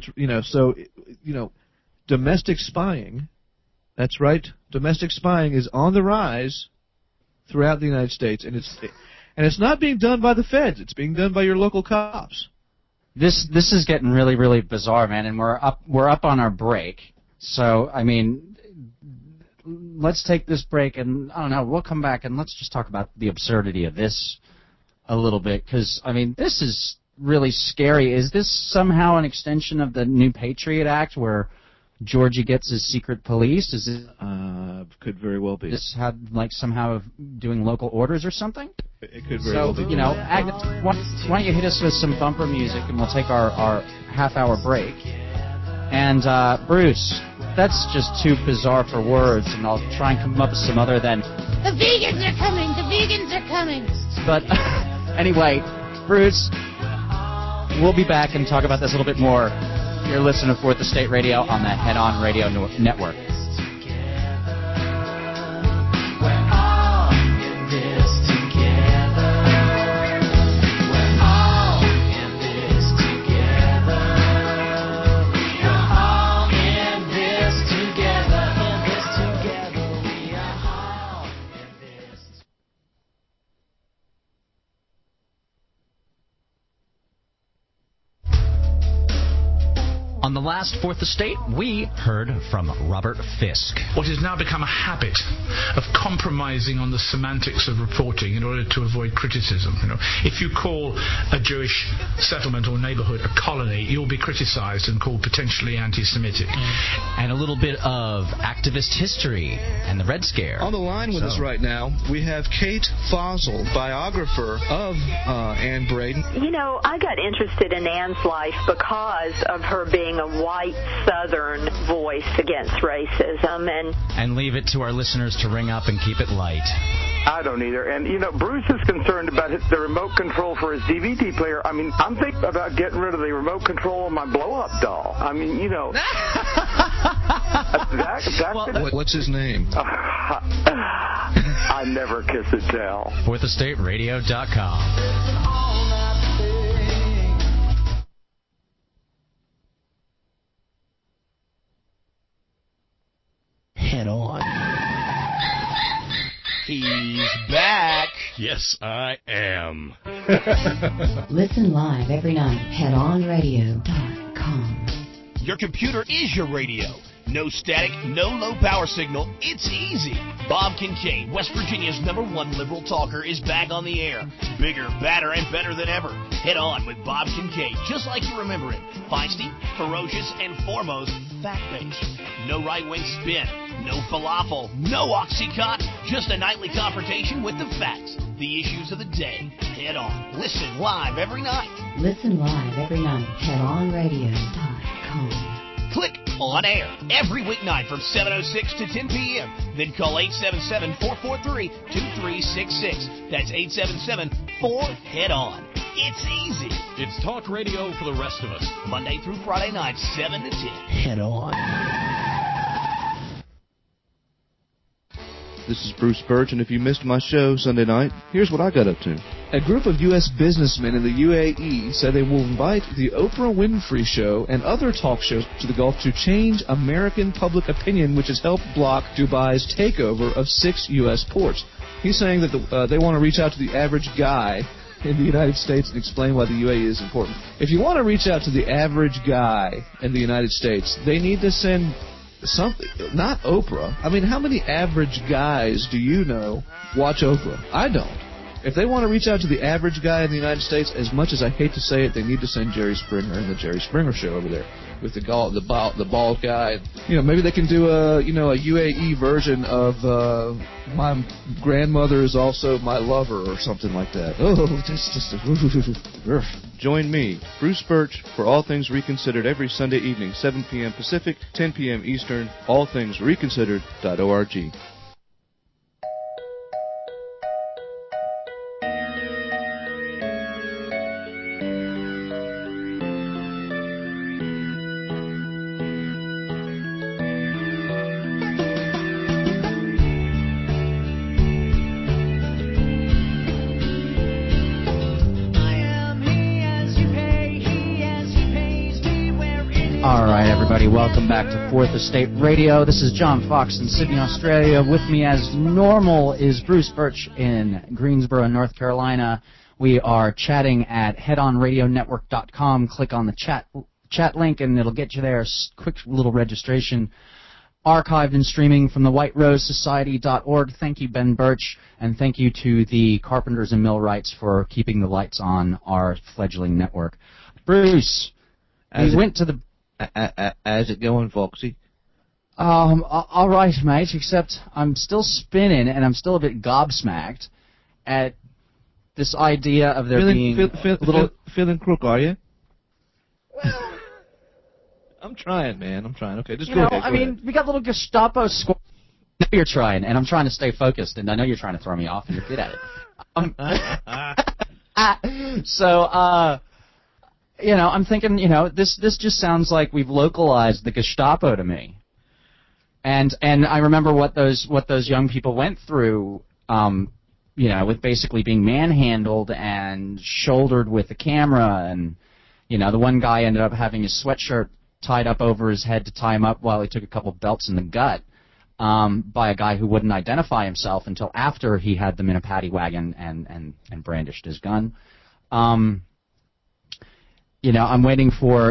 domestic spying, that's right, domestic spying is on the rise throughout the United States, and it's not being done by the feds. It's being done by your local cops. This is getting really, really bizarre, man, and we're up on our break. So, I mean, let's take this break, and I don't know, we'll come back and let's just talk about the absurdity of this a little bit, because, I mean, this is really scary. Is this somehow an extension of the new Patriot Act where Georgia gets his secret police? Is it could very well be. This had like somehow of doing local orders or something? It could very well be. So, Agnes, why don't you hit us with some bumper music, and we'll take our half-hour break. And, Bruce, that's just too bizarre for words, and I'll try and come up with some other than... The vegans are coming! The vegans are coming! But, anyway, Bruce, we'll be back and talk about this a little bit more. You're listening to Fourth Estate Radio on the Head On Radio Network. On the last Fourth Estate, we heard from Robert Fisk. What has now become a habit of compromising on the semantics of reporting in order to avoid criticism. If you call a Jewish settlement or neighborhood a colony, you'll be criticized and called potentially anti-Semitic. And a little bit of activist history and the Red Scare. On the line with us right now, we have Kate Fossil, biographer of Anne Braden. I got interested in Anne's life because of her being a white Southern voice against racism. And leave it to our listeners to ring up and keep it light. I don't either. And, Bruce is concerned about the remote control for his DVD player. I mean, I'm thinking about getting rid of the remote control of my blow-up doll. I mean, What's his name? I never kiss a tell. FourthEstateRadio.com. Head On. He's back. Yes, I am. Listen live every night. HeadOnRadio.com. Your computer is your radio. No static, no low power signal. It's easy. Bob Kincaid, West Virginia's #1 liberal talker, is back on the air. Bigger, badder, and better than ever. Head On with Bob Kincaid, just like you remember him. Feisty, ferocious, and foremost, fact-based. No right-wing spin. No falafel. No Oxycontin. Just a nightly confrontation with the facts. The issues of the day. Head On. Listen live every night. Listen live every night. HeadOnRadio.com. Click On Air every weeknight from 7:06 to 10 p.m. Then call 877-443-2366. That's 877-4-HEAD-ON. It's easy. It's talk radio for the rest of us. Monday through Friday nights, 7 to 10. Head On. This is Bruce Birch, and if you missed my show Sunday night, here's what I got up to. A group of U.S. businessmen in the UAE said they will invite the Oprah Winfrey Show and other talk shows to the Gulf to change American public opinion, which has helped block Dubai's takeover of 6 U.S. ports. He's saying that they want to reach out to the average guy in the United States and explain why the UAE is important. If you want to reach out to the average guy in the United States, they need to send something, not Oprah. I mean, how many average guys do you know watch Oprah? I don't. If they want to reach out to the average guy in the United States, as much as I hate to say it, they need to send Jerry Springer and the Jerry Springer Show over there with the bald guy. Maybe they can do a UAE version of My Grandmother Is Also My Lover or something like that. Join me, Bruce Birch, for All Things Reconsidered every Sunday evening, 7 p.m. Pacific, 10 p.m. Eastern, allthingsreconsidered.org. Welcome back to Fourth Estate Radio. This is John Fox in Sydney, Australia. With me as normal is Bruce Birch in Greensboro, North Carolina. We are chatting at headonradionetwork.com. Click on the chat link and it'll get you there. Quick little registration. Archived and streaming from the whiterosesociety.org. Thank you, Ben Birch, and thank you to the Carpenters and Millwrights for keeping the lights on our fledgling network. Bruce, we went to the... How's it going, Foxy? All right, mate, except I'm still spinning and I'm still a bit gobsmacked at this idea of there being feeling crook, are you? I'm trying, man. I'm trying. Okay, just go ahead. I mean, we got little Gestapo squad. I know you're trying, and I'm trying to stay focused, and I know you're trying to throw me off, and you're good at it. So, I'm thinking, this just sounds like we've localized the Gestapo to me. And I remember what those young people went through, with basically being manhandled and shouldered with the camera, and the one guy ended up having his sweatshirt tied up over his head to tie him up while he took a couple belts in the gut by a guy who wouldn't identify himself until after he had them in a paddy wagon and brandished his gun. I'm waiting for,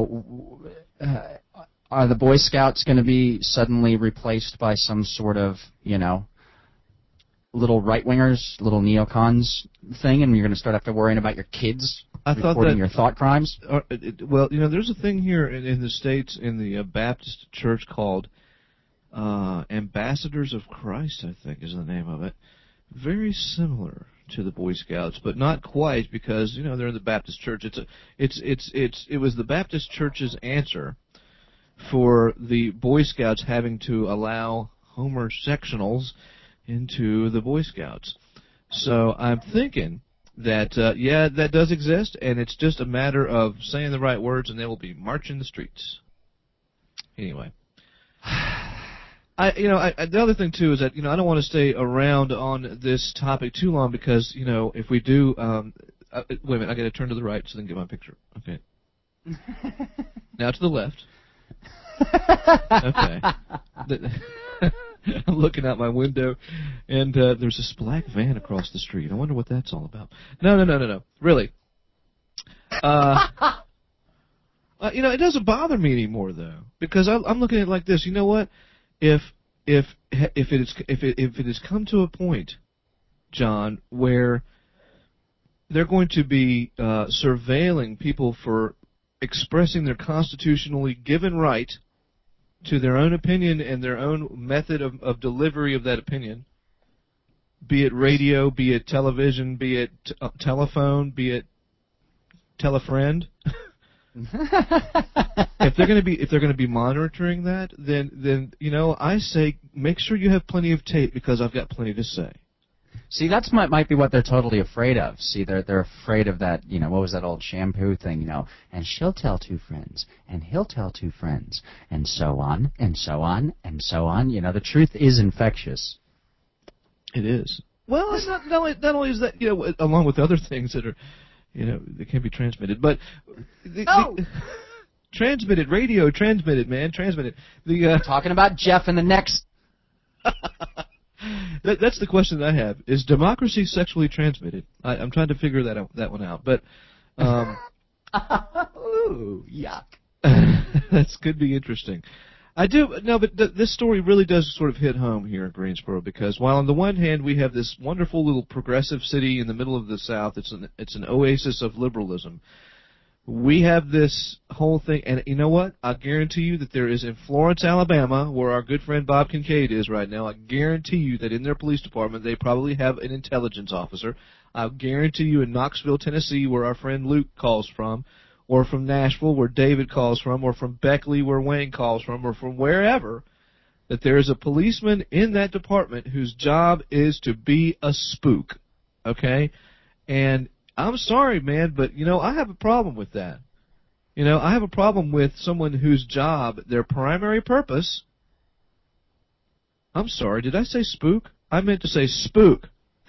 are the Boy Scouts going to be suddenly replaced by some sort of, little right-wingers, little neocons thing, and you're going to start after worrying about your kids reporting your thought crimes? Well, there's a thing here in the States in the Baptist church called Ambassadors of Christ, I think is the name of it. Very similar to the Boy Scouts, but not quite, because they're in the Baptist church. It was the Baptist church's answer for the Boy Scouts having to allow homosexuals into the Boy Scouts. So I'm thinking that that does exist, and it's just a matter of saying the right words, and they will be marching the streets. Anyway. The other thing too is that I don't want to stay around on this topic too long, because if we do, wait a minute, I got to turn to the right so they can get my picture. Okay. Now to the left. Okay. I'm looking out my window, and there's this black van across the street. I wonder what that's all about. No. Really. It doesn't bother me anymore though, because I'm looking at it like this. You know what? If it has come to a point, John, where they're going to be surveilling people for expressing their constitutionally given right to their own opinion and their own method of delivery of that opinion, be it radio, be it television, be it telephone, be it telefriend. If they're going to be monitoring that, then I say make sure you have plenty of tape, because I've got plenty to say. See, that's might be what they're totally afraid of. See, they're afraid of that. What was that old shampoo thing? And she'll tell 2 friends, and he'll tell 2 friends, and so on, and so on, and so on. The truth is infectious. It is. Well, it's not only is that along with other things that are they can be transmitted, but transmitted radio, transmitted, man, transmitted. Talking about Jeff in the next. That's the question that I have. Is democracy sexually transmitted? I'm trying to figure that one out. But ooh, yuck. That could be interesting. I do no, but this story really does sort of hit home here in Greensboro, because while on the one hand we have this wonderful little progressive city in the middle of the South, it's an oasis of liberalism. We have this whole thing, and you know what? I guarantee you that there is in Florence, Alabama, where our good friend Bob Kincaid is right now, I guarantee you that in their police department they probably have an intelligence officer. I guarantee you in Knoxville, Tennessee, where our friend Luke calls from, or from Nashville, where David calls from, or from Beckley, where Wayne calls from, or from wherever, that there is a policeman in that department whose job is to be a spook. Okay? And I'm sorry, man, but, I have a problem with that. I have a problem with someone whose job, their primary purpose... I'm sorry, did I say spook? I meant to say spook.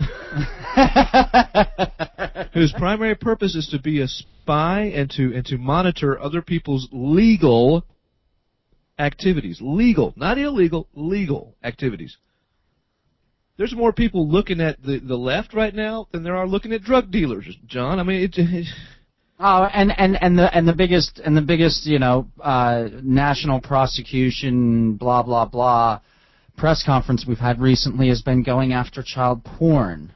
Whose primary purpose is to be a spy and to monitor other people's legal activities. Legal, not illegal, legal activities. There's more people looking at the left right now than there are looking at drug dealers, John. I mean, and the biggest national prosecution blah blah blah press conference we've had recently has been going after child porn.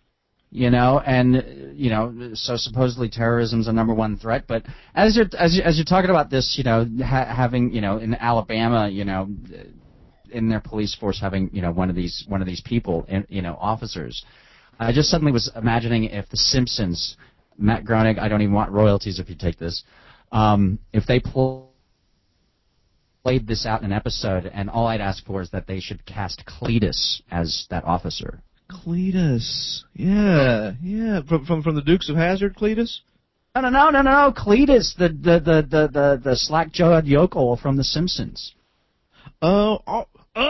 So supposedly terrorism's a number one threat. But as you're talking about this, having in Alabama, in their police force having one of these people, officers, I just suddenly was imagining if The Simpsons, Matt Groening, I don't even want royalties if you take this, if they played this out in an episode, and all I'd ask for is that they should cast Cletus as that officer. Cletus. Yeah. From the Dukes of Hazzard, Cletus? No. Cletus, the slack-jawed yokel from The Simpsons. Oh!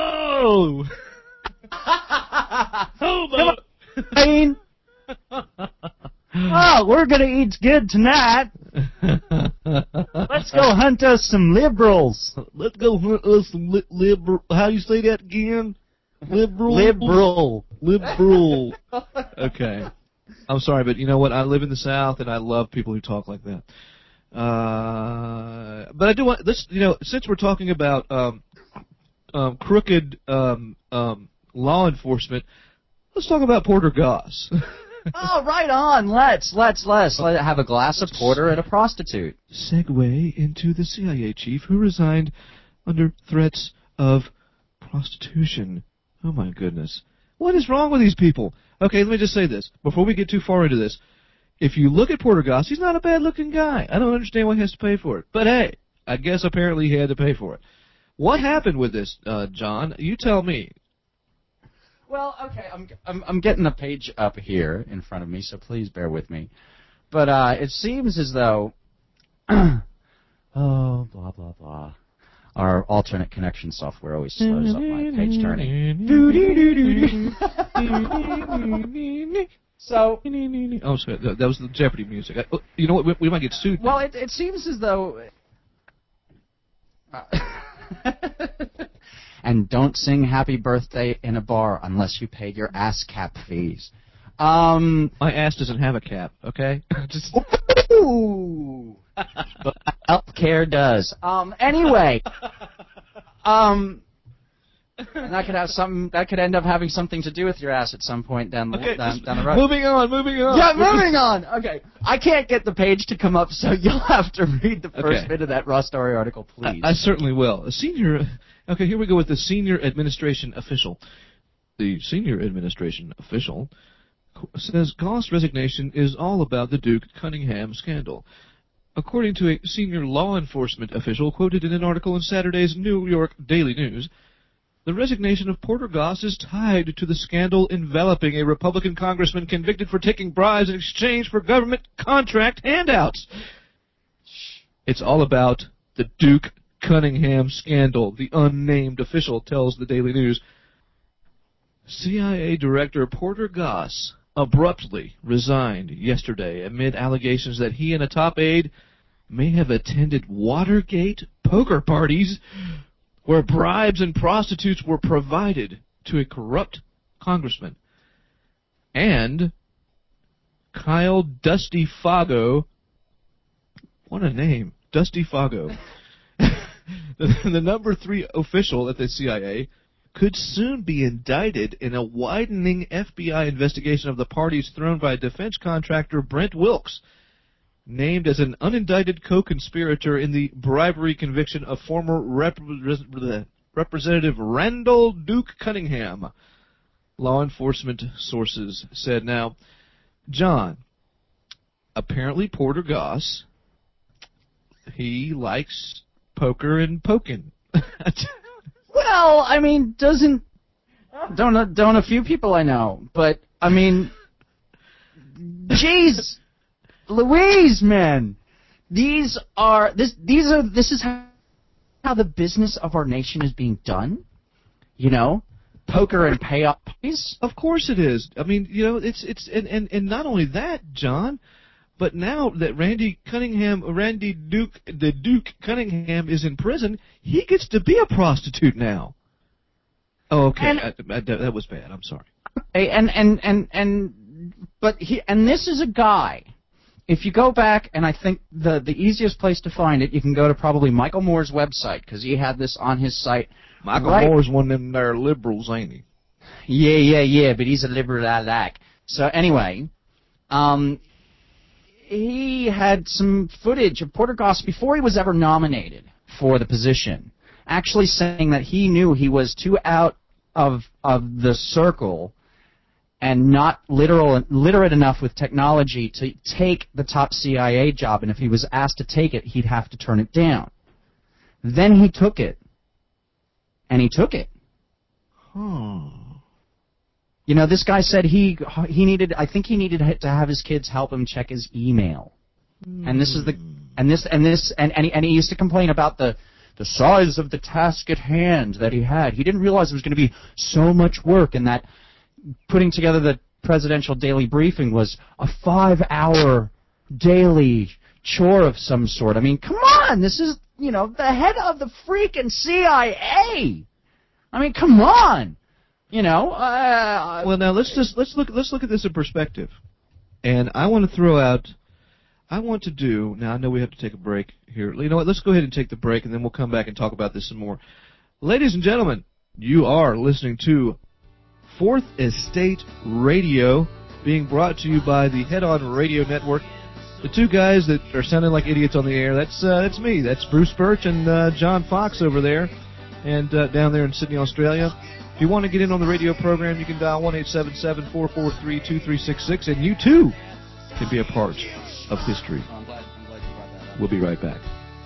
Come on, oh, we're gonna eat good tonight. Let's go hunt us some liberals. Let's go hunt us some liberal. How do you say that again? Liberal. Okay. I'm sorry, but you know what? I live in the South, and I love people who talk like that. But I do want this. You know, since we're talking about crooked law enforcement, let's talk about Porter Goss. Oh, right on. Let's have a glass of porter and a prostitute. Segue into the CIA chief who resigned under threats of prostitution. Oh, my goodness. What is wrong with these people? Okay, let me just say this. Before we get too far into this, if you look at Porter Goss, he's not a bad-looking guy. I don't understand why he has to pay for it. But, hey, I guess apparently he had to pay for it. What happened with this, John? You tell me. Well, okay, I'm getting the page up here in front of me, so please bear with me. But it seems as though, blah, blah, blah. Our alternate connection software always slows up my page turning. So, oh, sorry, that was the Jeopardy music. You know what? We might get sued. Well, it seems as though. And don't sing Happy Birthday in a bar unless you paid your ass cap fees. My ass doesn't have a cap, okay? Just... Ooh! But healthcare does. Anyway. And that could have that could end up having something to do with your ass at some point down the road. Moving on. Yeah, moving on. Okay. I can't get the page to come up, so you'll have to read the first bit of that raw story article, please. I certainly will. Okay, here we go with the senior administration official. The senior administration official says Goss' resignation is all about the Duke Cunningham scandal. According to a senior law enforcement official quoted in an article in Saturday's New York Daily News, the resignation of Porter Goss is tied to the scandal enveloping a Republican congressman convicted for taking bribes in exchange for government contract handouts. It's all about the Duke Cunningham scandal, the unnamed official tells the Daily News. CIA Director Porter Goss abruptly resigned yesterday amid allegations that he and a top aide may have attended Watergate poker parties where bribes and prostitutes were provided to a corrupt congressman. And Kyle Dusty Fago, what a name, Dusty Fago, the number 3 official at the CIA, could soon be indicted in a widening FBI investigation of the parties thrown by defense contractor Brent Wilkes, named as an unindicted co-conspirator in the bribery conviction of former Representative Randall Duke Cunningham, law enforcement sources said. Now, John, apparently Porter Goss, he likes poker and poking. Well, I mean, don't a few people I know, but I mean, jeez, Louise, man, this is how the business of our nation is being done. You know, poker and payoff parties. Of course it is. I mean, you know, it's and not only that, John, but now that Randy Duke Cunningham is in prison, he gets to be a prostitute now. Oh, okay, that was bad. I'm sorry. And this is a guy. If you go back, and I think the easiest place to find it, you can go to probably Michael Moore's website, because he had this on his site. Michael Moore's one of them there liberals, ain't he? Yeah, but he's a liberal I like. So anyway, he had some footage of Porter Goss before he was ever nominated for the position, actually saying that he knew he was too out of the circle and not literate enough with technology to take the top CIA job. And if he was asked to take it, he'd have to turn it down. Then he took it. And he took it. You know, this guy said he needed to have his kids help him check his email. And this is and he used to complain about the size of the task at hand that he had. He didn't realize it was going to be so much work, and that putting together the presidential daily briefing was a 5-hour daily chore of some sort. I mean, come on, this is, you know, the head of the freaking CIA. I mean, come on. You know. Well, now let's look at this in perspective, and I want to throw out. I want to do. Now I know we have to take a break here. You know what? Let's go ahead and take the break, and then we'll come back and talk about this some more. Ladies and gentlemen, you are listening to Fourth Estate Radio, being brought to you by the Head On Radio Network. The two guys that are sounding like idiots on the air. That's me. That's Bruce Birch and John Fox over there, and down there in Sydney, Australia. If you want to get in on the radio program, you can dial 1-877-443-2366, and you too can be a part of history. We'll be right back.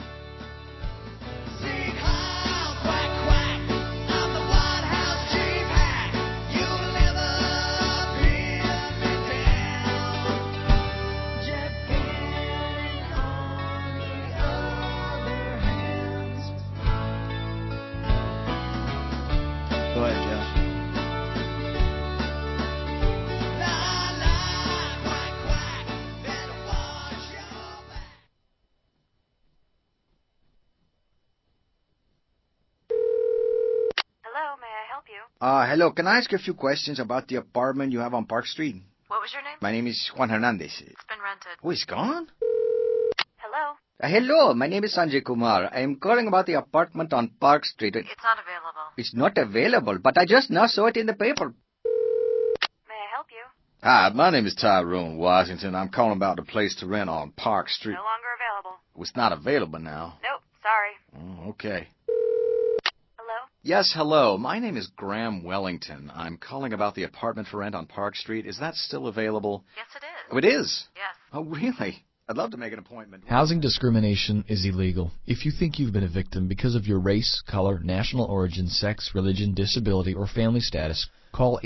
Hello, can I ask you a few questions about the apartment you have on Park Street? What was your name? My name is Juan Hernandez. It's been rented. Oh, it's gone? Hello? Hello, my name is Sanjay Kumar. I am calling about the apartment on Park Street. It's not available. It's not available, but I just now saw it in the paper. May I help you? Hi, my name is Tyrone Washington. I'm calling about a place to rent on Park Street. No longer available. It's not available now. Nope, sorry. Oh, okay. Hello? Yes, hello. My name is Graham Wellington. I'm calling about the apartment for rent on Park Street. Is that still available? Yes, it is. Oh, it is? Yes. Oh, really? I'd love to make an appointment. Housing discrimination is illegal. If you think you've been a victim because of your race, color, national origin, sex, religion, disability, or family status, call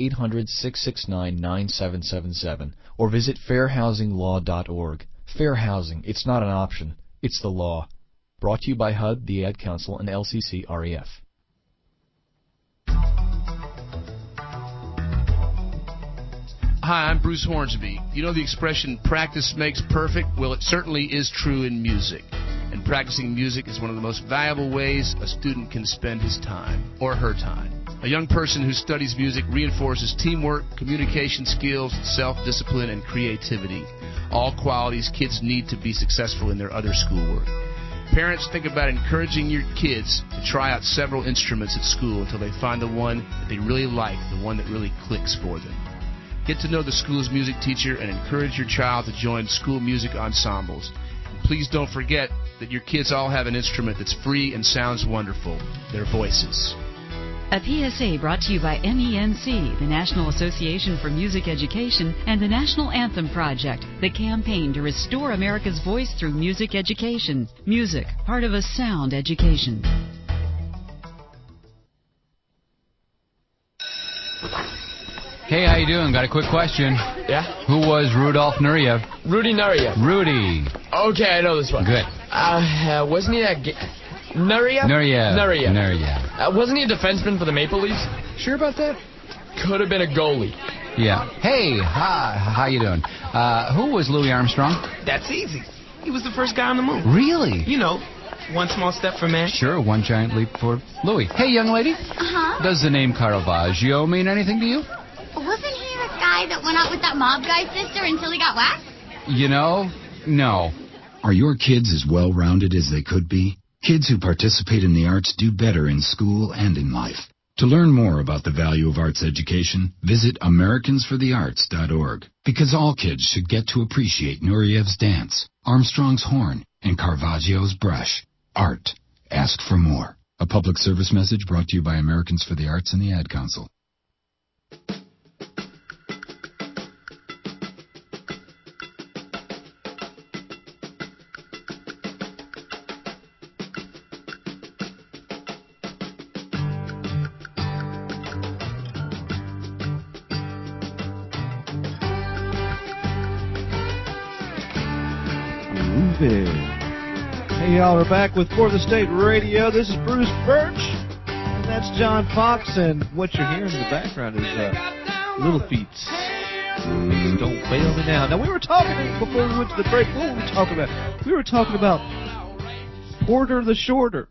800-669-9777 or visit fairhousinglaw.org. Fair housing. It's not an option. It's the law. Brought to you by HUD, the Ad Council, and LCC-REF. Hi, I'm Bruce Hornsby. You know the expression, practice makes perfect? Well, it certainly is true in music. And practicing music is one of the most valuable ways a student can spend his time, or her time. A young person who studies music reinforces teamwork, communication skills, self-discipline, and creativity. All qualities kids need to be successful in their other schoolwork. Parents, think about encouraging your kids to try out several instruments at school until they find the one that they really like, the one that really clicks for them. Get to know the school's music teacher and encourage your child to join school music ensembles. And please don't forget that your kids all have an instrument that's free and sounds wonderful, their voices. A PSA brought to you by NENC, the National Association for Music Education, and the National Anthem Project, the campaign to restore America's voice through music education. Music, part of a sound education. Hey, how you doing? Got a quick question. Yeah? Who was Rudolf Nureyev? Rudy Nureyev. Rudy. Okay, I know this one. Good. Wasn't he a... Nureyev? Nureyev. Wasn't he a defenseman for the Maple Leafs? Sure about that? Could have been a goalie. Yeah. Hey, how you doing? Who was Louis Armstrong? That's easy. He was the first guy on the moon. Really? You know, one small step for man. Sure, one giant leap for Louis. Hey, young lady. Uh-huh. Does the name Caravaggio mean anything to you? Wasn't he the guy that went out with that mob guy's sister until he got whacked? You know, no. Are your kids as well-rounded as they could be? Kids who participate in the arts do better in school and in life. To learn more about the value of arts education, visit AmericansForTheArts.org. Because all kids should get to appreciate Nureyev's dance, Armstrong's horn, and Caravaggio's brush. Art. Ask for more. A public service message brought to you by Americans for the Arts and the Ad Council. baby. Hey, y'all, we're back with For the State Radio. This is Bruce Birch, and that's John Fox, and what you're hearing in the background is Little Feet. Don't fail me now. Now, we were talking before we went to the break. What were we talking about? We were talking about Porter the Shorter.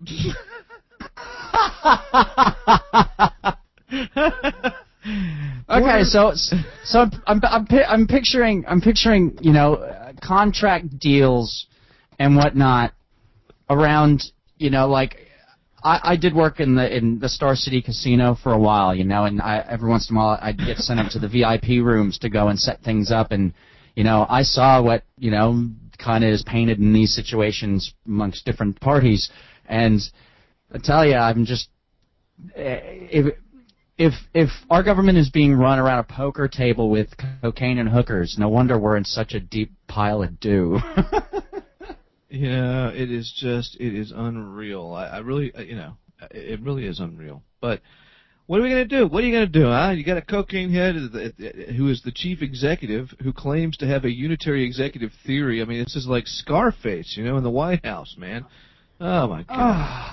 Okay, so I'm picturing contract deals and whatnot around like I did work in the Star City Casino for a while, and every once in a while I'd get sent up to the VIP rooms to go and set things up, and I saw what kind of is painted in these situations amongst different parties, and I tell you, I'm just if our government is being run around a poker table with cocaine and hookers, no wonder we're in such a deep pile of doo. Yeah, it is unreal. I really, it really is unreal. But what are we going to do? What are you going to do, huh? You got a cocaine head who is the chief executive who claims to have a unitary executive theory. I mean, it's just like Scarface, in the White House, man. Oh, my God.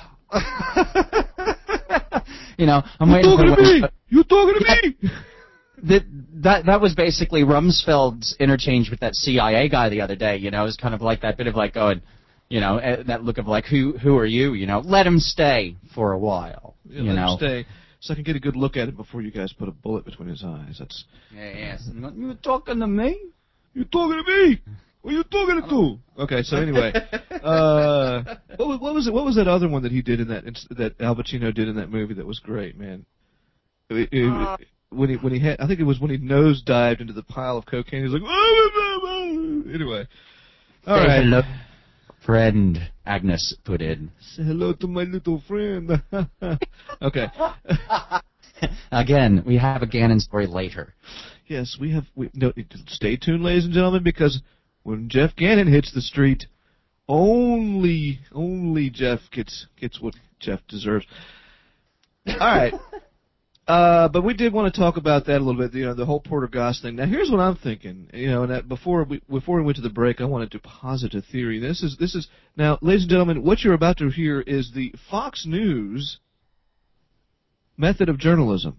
I'm waiting for me. You talking to me? That was basically Rumsfeld's interchange with that CIA guy the other day. It was kind of like that bit of like going, that look of like who are you? Let him stay for a while. Let him stay, so I can get a good look at it before you guys put a bullet between his eyes. That's. Yes. You talking to me? You talking to me? What are you talking to? Okay, so anyway, what was that other one that he did in that Al Pacino did in that movie that was great, man? When he had, I think it was when he nosedived into the pile of cocaine. He was like, anyway. All right. Hello, friend. Agnes put in. Say hello to my little friend. Okay. Again, we have a Gannon story later. Yes, we have. Stay tuned, ladies and gentlemen, because when Jeff Gannon hits the street, only Jeff gets what Jeff deserves. All right. But we did want to talk about that a little bit, the whole Porter Goss thing. Now, here's what I'm thinking, and that before we went to the break, I wanted to posit a theory. This is now, ladies and gentlemen, what you're about to hear is the Fox News method of journalism.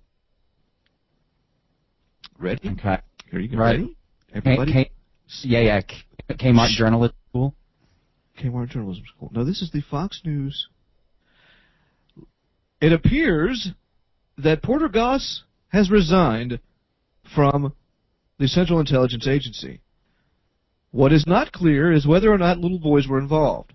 Ready? Okay. Here you go. Right. Ready? Everybody? Yeah. Kmart Journalism School. Kmart Journalism School. No, this is the Fox News. It appears that Porter Goss has resigned from the Central Intelligence Agency. What is not clear is whether or not little boys were involved.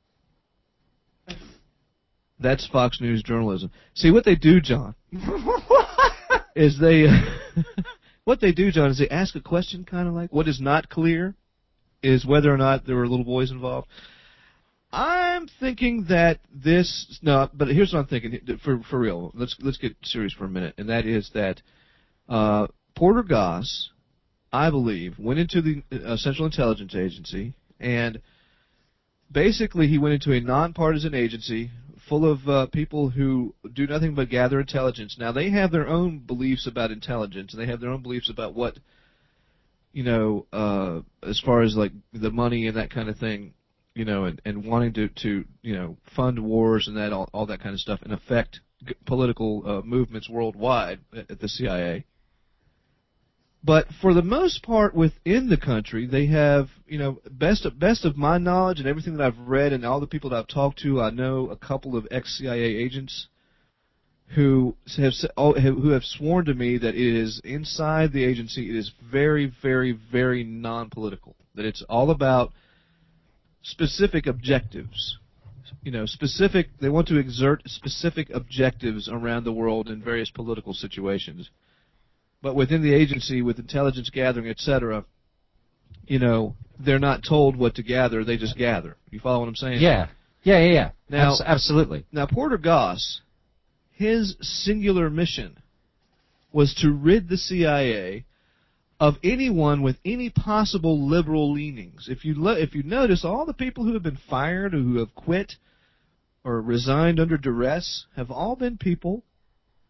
That's Fox News journalism. See, what they do, John, is what they do, John, is they ask a question kind of like, what is not clear is whether or not there were little boys involved. I'm thinking that but here's what I'm thinking for real. Let's get serious for a minute, and that is that Porter Goss, I believe, went into the Central Intelligence Agency, and basically he went into a nonpartisan agency full of people who do nothing but gather intelligence. Now, they have their own beliefs about intelligence, and they have their own beliefs about what, as far as like the money and that kind of thing, and wanting to fund wars and that all that kind of stuff and affect political movements worldwide at the CIA. But for the most part within the country, they have, best of my knowledge and everything that I've read and all the people that I've talked to, I know a couple of ex-CIA agents who have sworn to me that it is inside the agency, it is very, very, very non-political. That it's all about specific objectives. They want to exert specific objectives around the world in various political situations. But within the agency, with intelligence gathering, etc., they're not told what to gather, they just gather. You follow what I'm saying? Yeah. Now, absolutely. Now, Porter Goss, his singular mission was to rid the CIA of anyone with any possible liberal leanings. If you notice, all the people who have been fired or who have quit or resigned under duress have all been people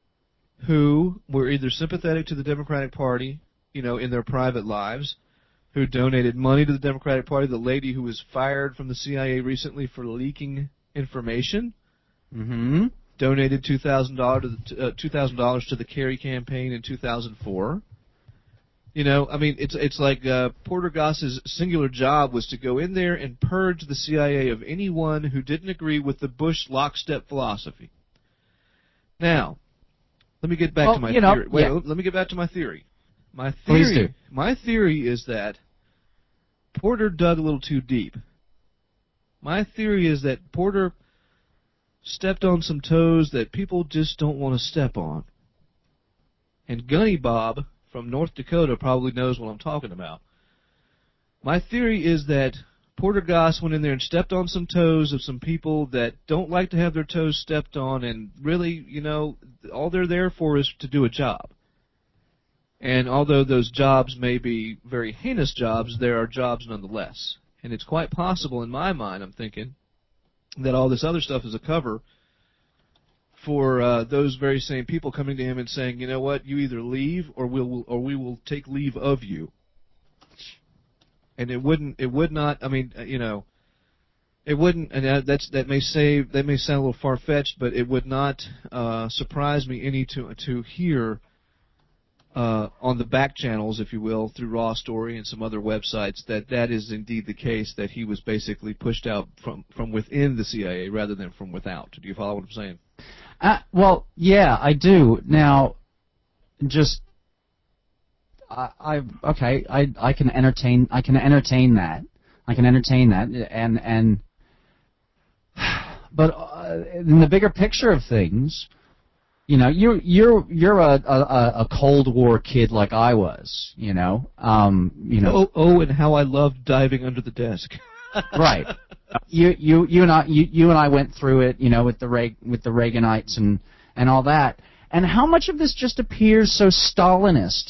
who were either sympathetic to the Democratic Party, in their private lives, who donated money to the Democratic Party, the lady who was fired from the CIA recently for leaking information, donated $2,000 to the Kerry campaign in 2004. You know, I mean, it's like Porter Goss's singular job was to go in there and purge the CIA of anyone who didn't agree with the Bush lockstep philosophy. Now, let me get back to my theory. Let me get back to my theory. Please do. My theory is that Porter dug a little too deep. My theory is that Porter stepped on some toes that people just don't want to step on. And Gunny Bob from North Dakota probably knows what I'm talking about. My theory is that Porter Goss went in there and stepped on some toes of some people that don't like to have their toes stepped on, and really, you know, all they're there for is to do a job. And although those jobs may be very heinous jobs, there are jobs nonetheless. And it's quite possible, in my mind, I'm thinking, that all this other stuff is a cover for those very same people coming to him and saying, you know what, you either leave or we will take leave of you. And it would not, I mean, you know, it wouldn't, and that may sound a little far-fetched, but it would not surprise me any to hear on the back channels, if you will, through Raw Story and some other websites, that is indeed the case, that he was basically pushed out from within the CIA rather than from without. Do you follow what I'm saying? Well, yeah, I do. Now, just I can entertain that. And but in the bigger picture of things, you know, you're a Cold War kid like I was, you know. And how I loved diving under the desk. Right. You and I went through it, you know, with the Reaganites and all that. And how much of this just appears so Stalinist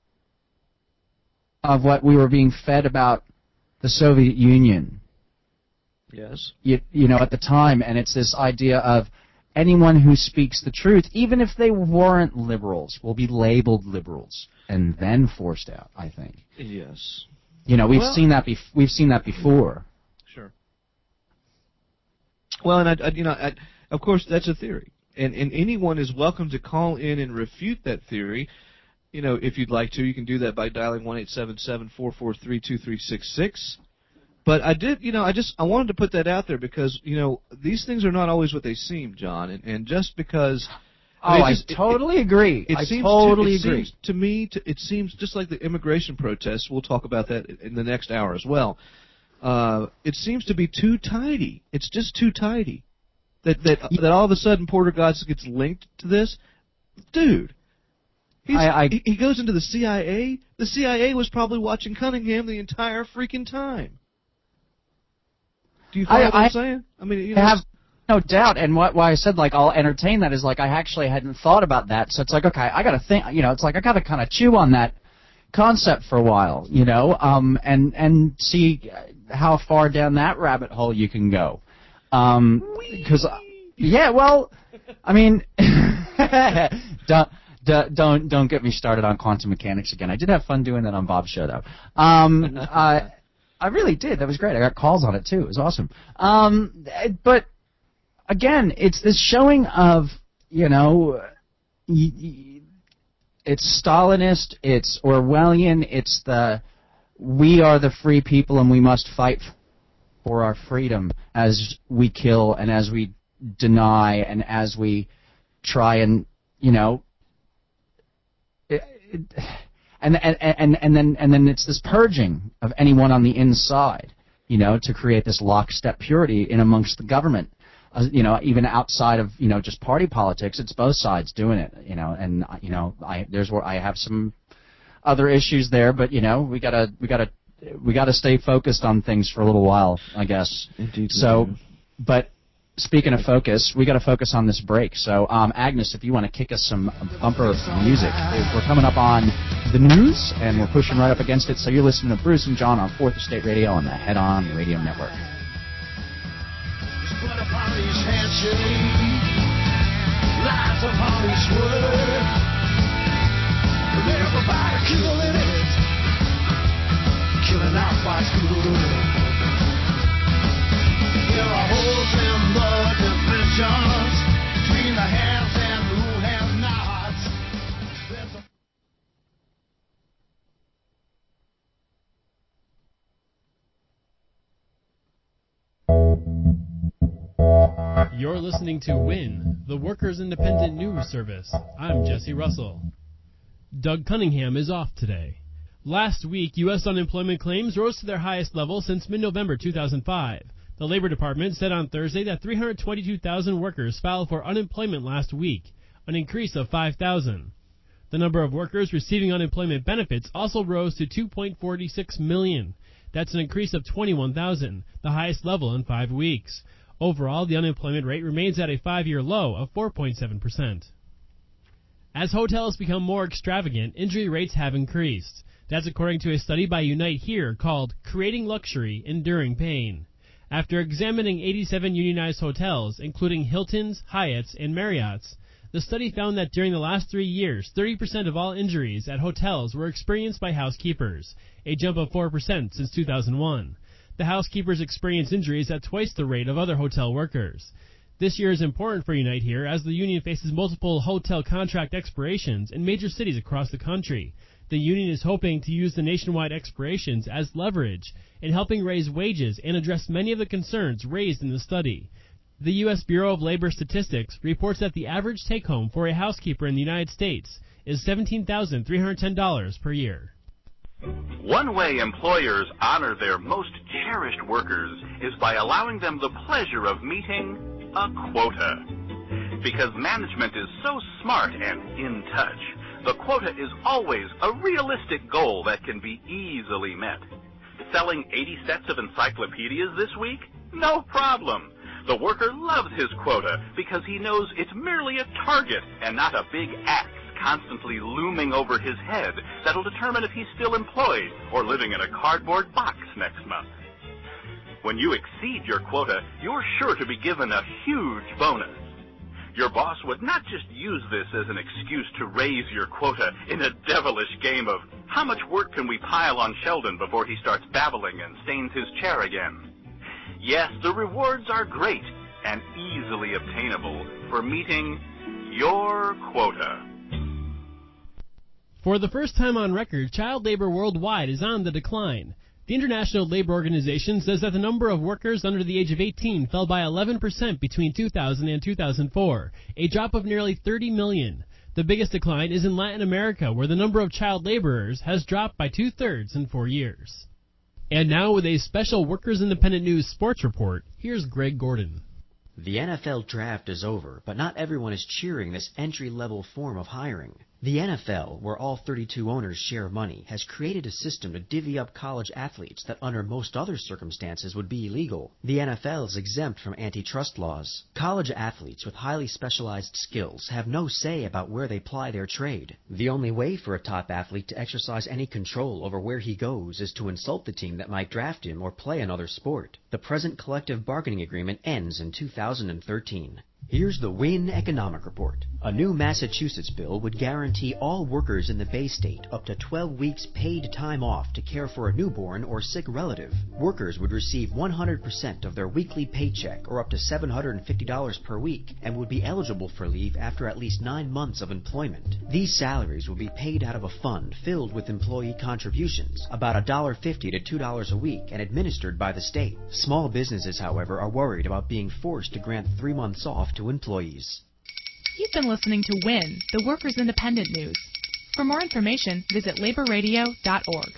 of what we were being fed about the Soviet Union. Yes. You know, at the time, and it's this idea of anyone who speaks the truth, even if they weren't liberals, will be labeled liberals and then forced out, I think. Yes. You know, we've seen that before. Sure. Well, and of course, that's a theory, and anyone is welcome to call in and refute that theory. You know, if you'd like to, you can do that by dialing 1-877-443-2366. But I wanted to put that out there because, you know, these things are not always what they seem, John, and just because. I totally agree. I totally agree. To me, it seems just like the immigration protests. We'll talk about that in the next hour as well. It seems to be too tidy. It's just too tidy. That all of a sudden Porter Goss gets linked to this, dude. He goes into the CIA. The CIA was probably watching Cunningham the entire freaking time. Do you follow what I'm saying? I mean, you know, I have no doubt, and why I said like I'll entertain that is like I actually hadn't thought about that. So it's like, okay, I got to think. You know, it's like I got to kind of chew on that concept for a while. You know, and see how far down that rabbit hole you can go. Because yeah, well, I mean, don't get me started on quantum mechanics again. I did have fun doing that on Bob's show though. I really did. That was great. I got calls on it too. It was awesome. But again, it's this showing of, you know, it's Stalinist, it's Orwellian, it's the we are the free people and we must fight for our freedom as we kill and as we deny and as we try and, you know, and then it's this purging of anyone on the inside, you know, to create this lockstep purity in amongst the government. You know, even outside of, you know, just party politics, it's both sides doing it, you know, and, you know, there's where I have some other issues there, but, you know, we gotta stay focused on things for a little while, I guess. Indeed. So, but speaking of focus, we got to focus on this break. So, Agnes, if you want to kick us some bumper music, we're coming up on the news, and we're pushing right up against it. So you're listening to Bruce and John on 4th Estate Radio on the Head On Radio Network. killing our fights good. There are holes in the divisions between the haves and who have nots. You're listening to WIN, the Workers' Independent News Service. I'm Jesse Russell. Doug Cunningham is off today. Last week, U.S. unemployment claims rose to their highest level since mid-November 2005. The Labor Department said on Thursday that 322,000 workers filed for unemployment last week, an increase of 5,000. The number of workers receiving unemployment benefits also rose to 2.46 million. That's an increase of 21,000, the highest level in 5 weeks. Overall, the unemployment rate remains at a 5-year low of 4.7%. As hotels become more extravagant, injury rates have increased. That's according to a study by Unite Here called Creating Luxury, Enduring Pain. After examining 87 unionized hotels, including Hilton's, Hyatt's, and Marriott's, the study found that during the last 3 years, 30% of all injuries at hotels were experienced by housekeepers, a jump of 4% since 2001. The housekeepers experience injuries at twice the rate of other hotel workers. This year is important for Unite Here as the union faces multiple hotel contract expirations in major cities across the country. The union is hoping to use the nationwide expirations as leverage in helping raise wages and address many of the concerns raised in the study. The U.S. Bureau of Labor Statistics reports that the average take-home for a housekeeper in the United States is $17,310 per year. One way employers honor their most cherished workers is by allowing them the pleasure of meeting a quota. Because management is so smart and in touch, the quota is always a realistic goal that can be easily met. Selling 80 sets of encyclopedias this week? No problem. The worker loves his quota because he knows it's merely a target and not a big axe constantly looming over his head that'll determine if he's still employed or living in a cardboard box next month. When you exceed your quota, you're sure to be given a huge bonus. Your boss would not just use this as an excuse to raise your quota in a devilish game of how much work can we pile on Sheldon before he starts babbling and stains his chair again. Yes, the rewards are great and easily obtainable for meeting your quota. For the first time on record, child labor worldwide is on the decline. The International Labor Organization says that the number of workers under the age of 18 fell by 11% between 2000 and 2004, a drop of nearly 30 million. The biggest decline is in Latin America, where the number of child laborers has dropped by 2/3 in 4 years. And now with a special Workers Independent News sports report, here's Greg Gordon. The NFL draft is over, but not everyone is cheering this entry-level form of hiring. The NFL, where all 32 owners share money, has created a system to divvy up college athletes that under most other circumstances would be illegal. The NFL is exempt from antitrust laws. College athletes with highly specialized skills have no say about where they ply their trade. The only way for a top athlete to exercise any control over where he goes is to insult the team that might draft him or play another sport. The present collective bargaining agreement ends in 2013. Here's the WIN Economic Report. A new Massachusetts bill would guarantee all workers in the Bay State up to 12 weeks paid time off to care for a newborn or sick relative. Workers would receive 100% of their weekly paycheck, or up to $750 per week, and would be eligible for leave after at least 9 months of employment. These salaries will be paid out of a fund filled with employee contributions, about $1.50 to $2 a week, and administered by the state. Small businesses, however, are worried about being forced to grant 3 months off to employees. You've been listening to WIN, the Workers' Independent News. For more information, visit laborradio.org.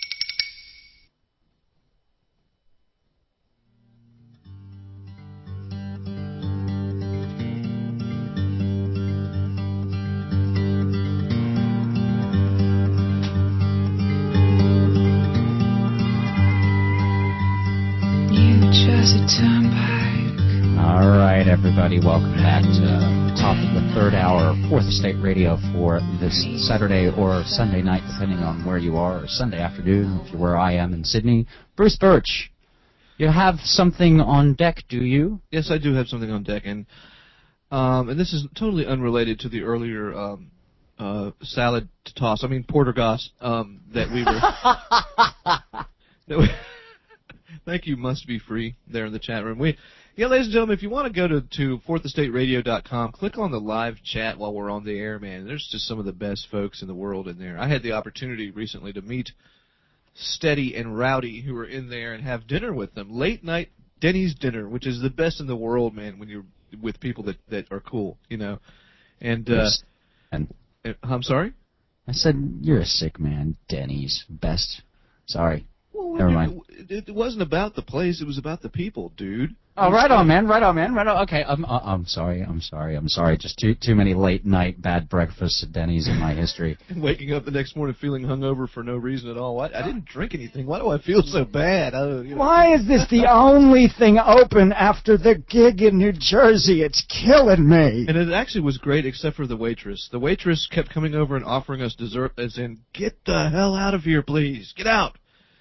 All right, everybody, welcome back to top of the third hour, Fourth Estate Radio for this Saturday or Sunday night, depending on where you are, or Sunday afternoon, if you're where I am in Sydney. Bruce Birch, you have something on deck, do you? Yes, I do have something on deck, and this is totally unrelated to the earlier salad to toss. I mean, Portergos that we were Thank you, Must Be Free, there in the chat room. Ladies and gentlemen, if you want to go to fourthestateradio.com, click on the live chat while we're on the air, man. There's just some of the best folks in the world in there. I had the opportunity recently to meet Steady and Rowdy, who were in there, and have dinner with them. Late night Denny's dinner, which is the best in the world, man, when you're with people that are cool, you know. And I'm sorry? I said, you're a sick man. Denny's. Best. Sorry. Well, never mind. It wasn't about the place. It was about the people, dude. Oh, right on, man. Right on. Okay, I'm sorry. Just too many late night bad breakfasts at Denny's in my history. And waking up the next morning feeling hungover for no reason at all. I didn't drink anything. Why do I feel so bad? Why is this the only thing open after the gig in New Jersey? It's killing me. And it actually was great, except for the waitress. The waitress kept coming over and offering us dessert, as in, get the hell out of here, please. Get out.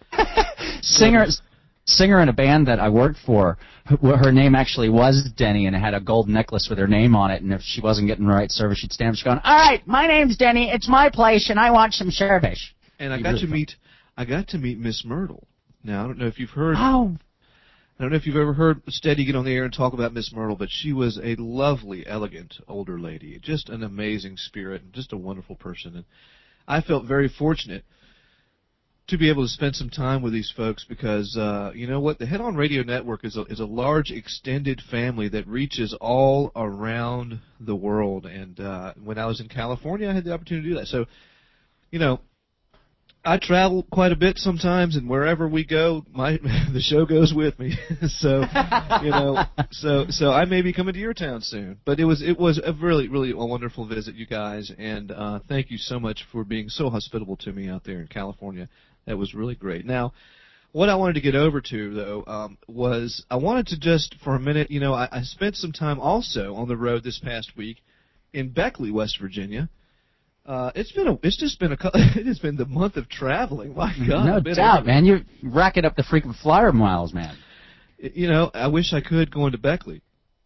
Singer in a band that I worked for, her name actually was Denny, and it had a gold necklace with her name on it, and if she wasn't getting the right service, she'd stand up, she'd go, all right, my name's Denny, it's my place, and I want some service. And I got to meet Miss Myrtle. Now, I don't know if you've heard... Oh. I don't know if you've ever heard Steady get on the air and talk about Miss Myrtle, but she was a lovely, elegant older lady, just an amazing spirit, and just a wonderful person. And I felt very fortunate to be able to spend some time with these folks because, you know what, the Head On Radio Network is a large extended family that reaches all around the world. And when I was in California, I had the opportunity to do that. So, you know, I travel quite a bit sometimes, and wherever we go, the show goes with me. So, you know, so I may be coming to your town soon. But it was a really, really a wonderful visit, you guys, and thank you so much for being so hospitable to me out there in California. That was really great. Now, what I wanted to get over to, though, was I wanted to just, for a minute, you know, I spent some time also on the road this past week in Beckley, West Virginia. It has been the month of traveling. My God. No doubt, man. You're racking up the frequent flyer miles, man. You know, I wish I could go into Beckley.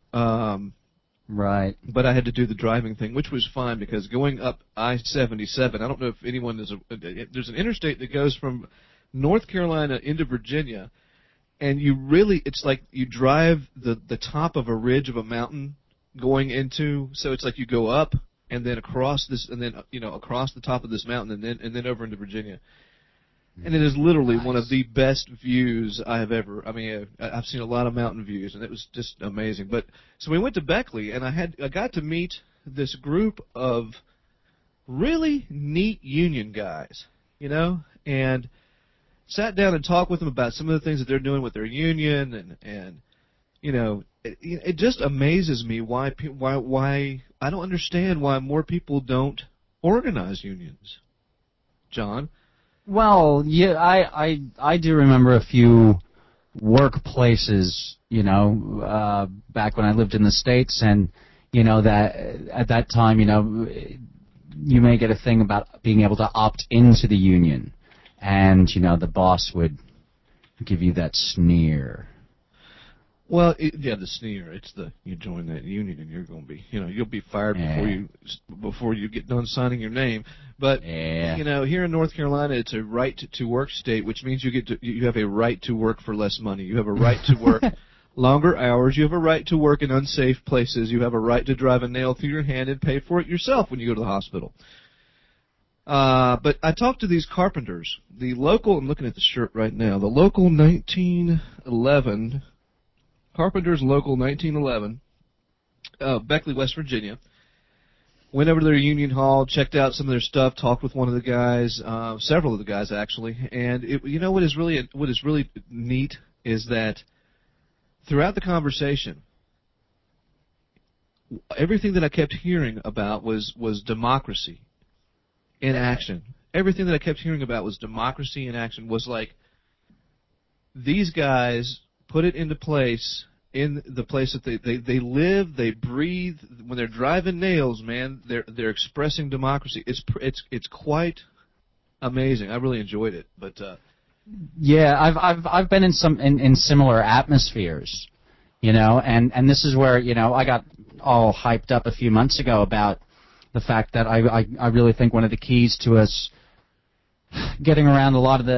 Right. But I had to do the driving thing, which was fine because going up I-77, I don't know if anyone there's an interstate that goes from North Carolina into Virginia, and it's like you drive the top of a ridge of a mountain going into, so it's like you go up and then across this, and then, you know, across the top of this mountain and then over into Virginia. And it is literally one of the best views I have ever. I mean, I've seen a lot of mountain views, and it was just amazing. But so we went to Beckley, and I got to meet this group of really neat union guys, you know, and sat down and talked with them about some of the things that they're doing with their union, and you know, it just amazes me why I don't understand why more people don't organize unions, John. Well, yeah, I do remember a few workplaces, you know, back when I lived in the States, and, you know, that at that time, you know, you may get a thing about being able to opt into the union, and, you know, the boss would give you that sneer. Well, the sneer. It's you join that union and you're going to be, you know, you'll be fired before you get done signing your name. But you know, here in North Carolina, it's a right to work state, which means you have a right to work for less money. You have a right to work longer hours. You have a right to work in unsafe places. You have a right to drive a nail through your hand and pay for it yourself when you go to the hospital. But I talked to these carpenters. The local, I'm looking at the shirt right now, the local 1911, Carpenters Local 1911, Beckley, West Virginia. Went over to their union hall, checked out some of their stuff, talked with one of the guys, several of the guys actually, and you know what is really neat is that throughout the conversation, everything that I kept hearing about was democracy in action. Everything that I kept hearing about was democracy in action. Was like these guys put it into place in the place that they live, they breathe. When they're driving nails, man, they're expressing democracy. It's quite amazing. I really enjoyed it. But yeah, I've been in similar atmospheres, you know, and this is where, you know, I got all hyped up a few months ago about the fact that I really think one of the keys to us getting around a lot of the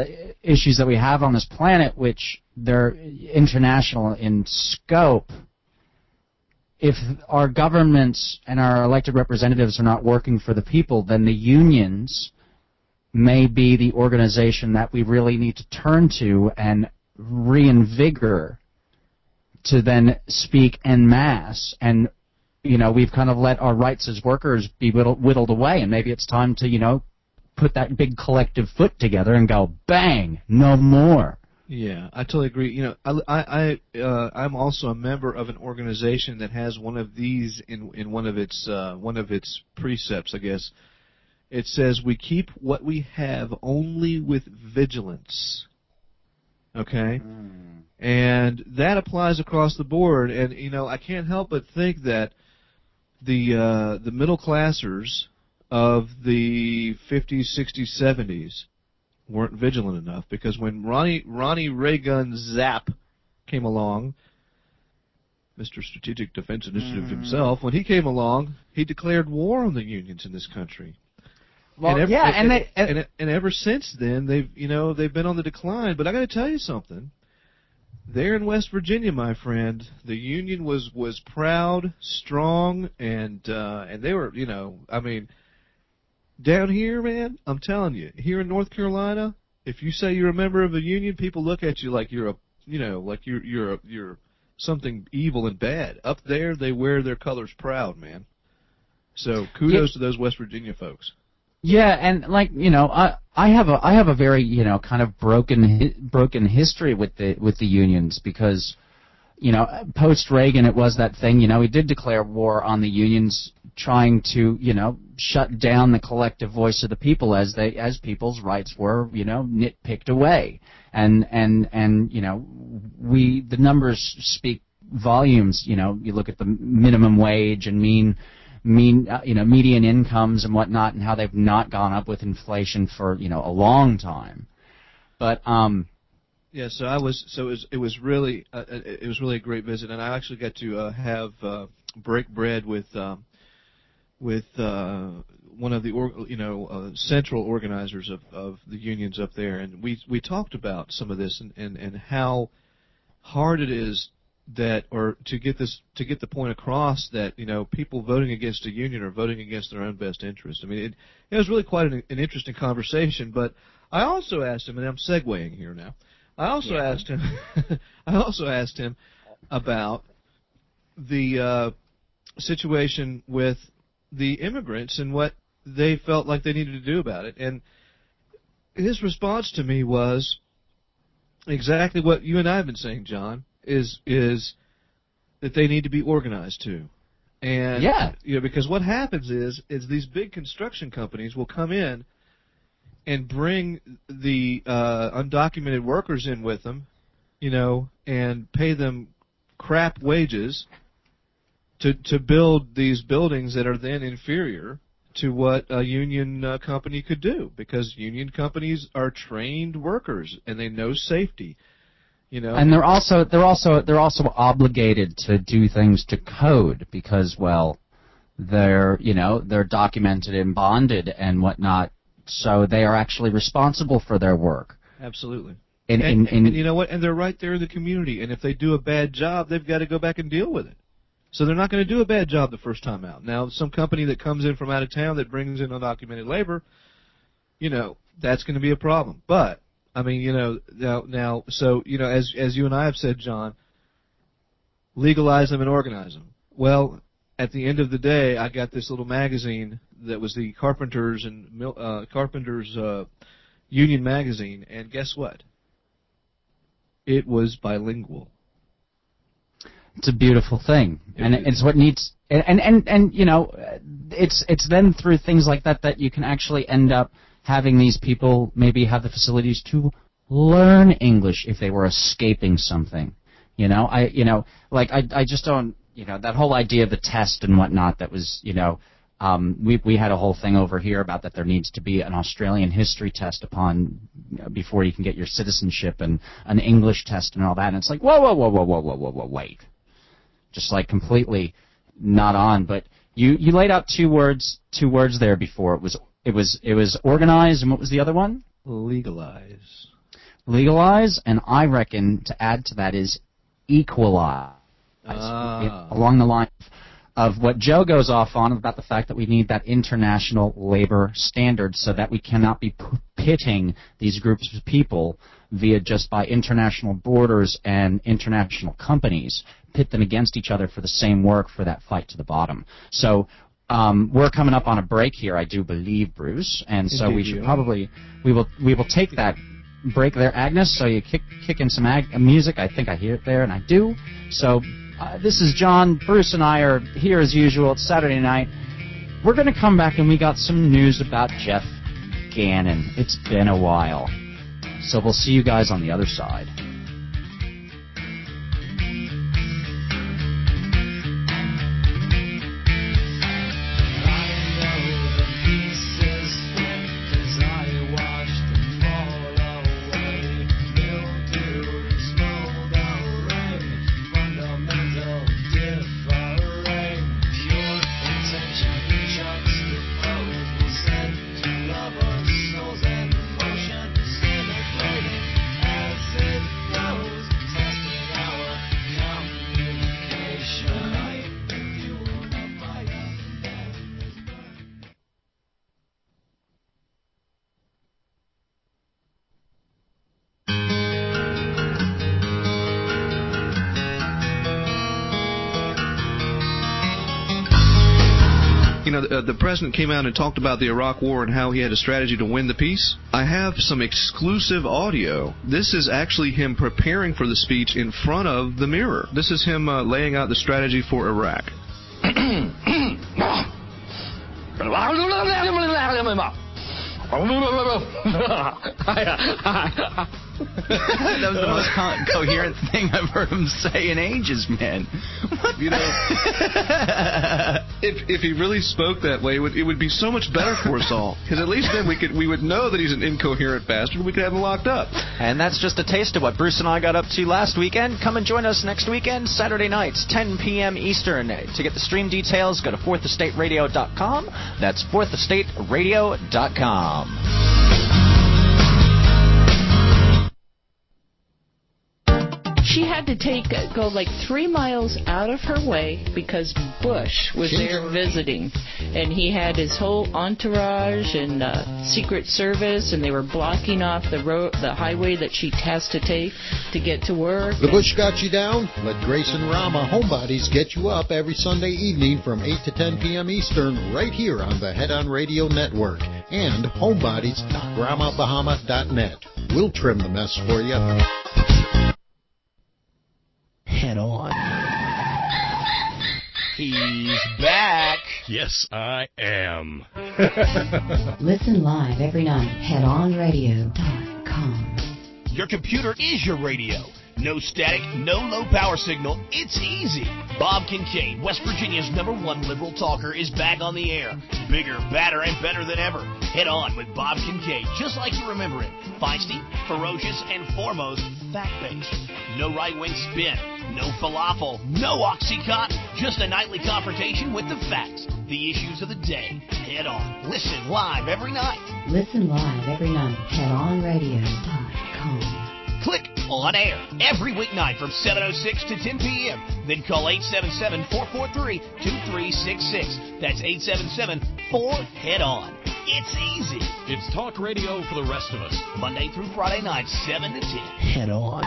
issues that we have on this planet, which they're international in scope, if our governments and our elected representatives are not working for the people, then the unions may be the organization that we really need to turn to and reinvigor to then speak en masse. And, we've kind of let our rights as workers be whittled away, and maybe it's time to, put that big collective foot together and go, bang, no more. Yeah, I totally agree. I'm also a member of an organization that has one of these in one of its precepts, I guess. It says we keep what we have only with vigilance. Okay? And that applies across the board. And I can't help but think that the middle classers of the 50s, 60s, 70s weren't vigilant enough, because when Ronnie Reagan Zapp came along, Mr. Strategic Defense Initiative himself, when he came along, he declared war on the unions in this country. Well, and ever since then they've been on the decline. But I got to tell you something. There in West Virginia, my friend, the union was proud, strong, and they were, down here, man, I'm telling you, here in North Carolina, if you say you're a member of a union, people look at you like you're you're something evil and bad. Up there, they wear their colors proud, man. So kudos to those West Virginia folks. Yeah, and I have a very kind of broken history with the unions, because post Reagan it was that thing, he did declare war on the unions, trying to shut down the collective voice of the people as people's rights were nitpicked away, and the numbers speak volumes. You look at the minimum wage and median incomes and whatnot, and how they've not gone up with inflation for a long time. But yeah, it was really a great visit, and I actually got to break bread with one of the central organizers of the unions up there, and we talked about some of this and how hard it is to get the point across that people voting against a union are voting against their own best interest. I mean, it was really quite an interesting conversation. But I also asked him, and I'm segueing here now. I also asked him about the situation with the immigrants and what they felt like they needed to do about it. And his response to me was exactly what you and I have been saying, John. Is that they need to be organized too, and because what happens is these big construction companies will come in and bring the undocumented workers in with them, and pay them crap wages to build these buildings that are then inferior to what a union company could do, because union companies are trained workers and they know safety. And they're also obligated to do things to code, because they're documented and bonded and whatnot, so they are actually responsible for their work. Absolutely. And you know what? And they're right there in the community, and if they do a bad job, they've got to go back and deal with it. So they're not going to do a bad job the first time out. Now, some company that comes in from out of town that brings in undocumented labor, that's going to be a problem. But I mean, now, so, as you and I have said, John, legalize them and organize them. Well, at the end of the day, I got this little magazine that was the Carpenters Union magazine, and guess what? It was bilingual. It's a beautiful thing, it's what needs, and it's then through things like that you can actually end up having these people maybe have the facilities to learn English if they were escaping something. I just don't, that whole idea of the test and whatnot, that was, we had a whole thing over here about that there needs to be an Australian history test before you can get your citizenship, and an English test and all that, and it's like, whoa, wait. Just like completely not on. But you laid out two words there before. It was organize, and what was the other one? Legalize. legalize, and I reckon to add to that is equalize. Along the line of what Joe goes off on about the fact that we need that international labor standard so that we cannot be pitting these groups of people via just by international borders and international companies, pit them against each other for the same work for that fight to the bottom. So we're coming up on a break here, I do believe, Bruce, and so we should probably we will take that break there, Agnes. So you kick in some music. I think I hear it there, and I do. So this is John. Bruce and I are here as usual. It's Saturday night. We're going to come back, and we got some news about Jeff Gannon. It's been a while. So we'll see you guys on the other side. The president came out and talked about the Iraq War and how he had a strategy to win the peace. I have some exclusive audio. This is actually him preparing for the speech in front of the mirror. This is him laying out the strategy for Iraq. That was the most coherent thing I've heard him say in ages, man. You know, if he really spoke that way, it would be so much better for us all. Because at least then we would know that he's an incoherent bastard. We could have him locked up. And that's just a taste of what Bruce and I got up to last weekend. Come and join us next weekend, Saturday nights, 10 p.m. Eastern. To get the stream details, go to fourthestateradio.com. That's fourthestateradio.com. She had to go like 3 miles out of her way because Bush was there visiting, and he had his whole entourage and Secret Service, and they were blocking off the highway that she has to take to get to work. The Bush got you down? Let Grace and Rama Homebodies get you up every Sunday evening from 8 to 10 p.m. Eastern right here on the Head On Radio Network and homebodies.ramabahama.net. We'll trim the mess for you. Head On. He's back. Yes, I am. Listen live every night. HeadOnRadio.com. Your computer is your radio. No static, no low power signal. It's easy. Bob Kincaid, West Virginia's #1 liberal talker, is back on the air. Bigger, badder, and better than ever. Head On with Bob Kincaid, just like you remember it. Feisty, ferocious, and foremost, fact-based. No right-wing spin. No falafel. No Oxycontin. Just a nightly confrontation with the facts. The issues of the day. Head On. Listen live every night. Listen live every night. HeadOnRadio.com. Click On Air every weeknight from 7:06 to 10 p.m. Then call 877-443-2366. That's 877-4-HEAD-ON. It's easy. It's talk radio for the rest of us. Monday through Friday nights, 7 to 10. Head On.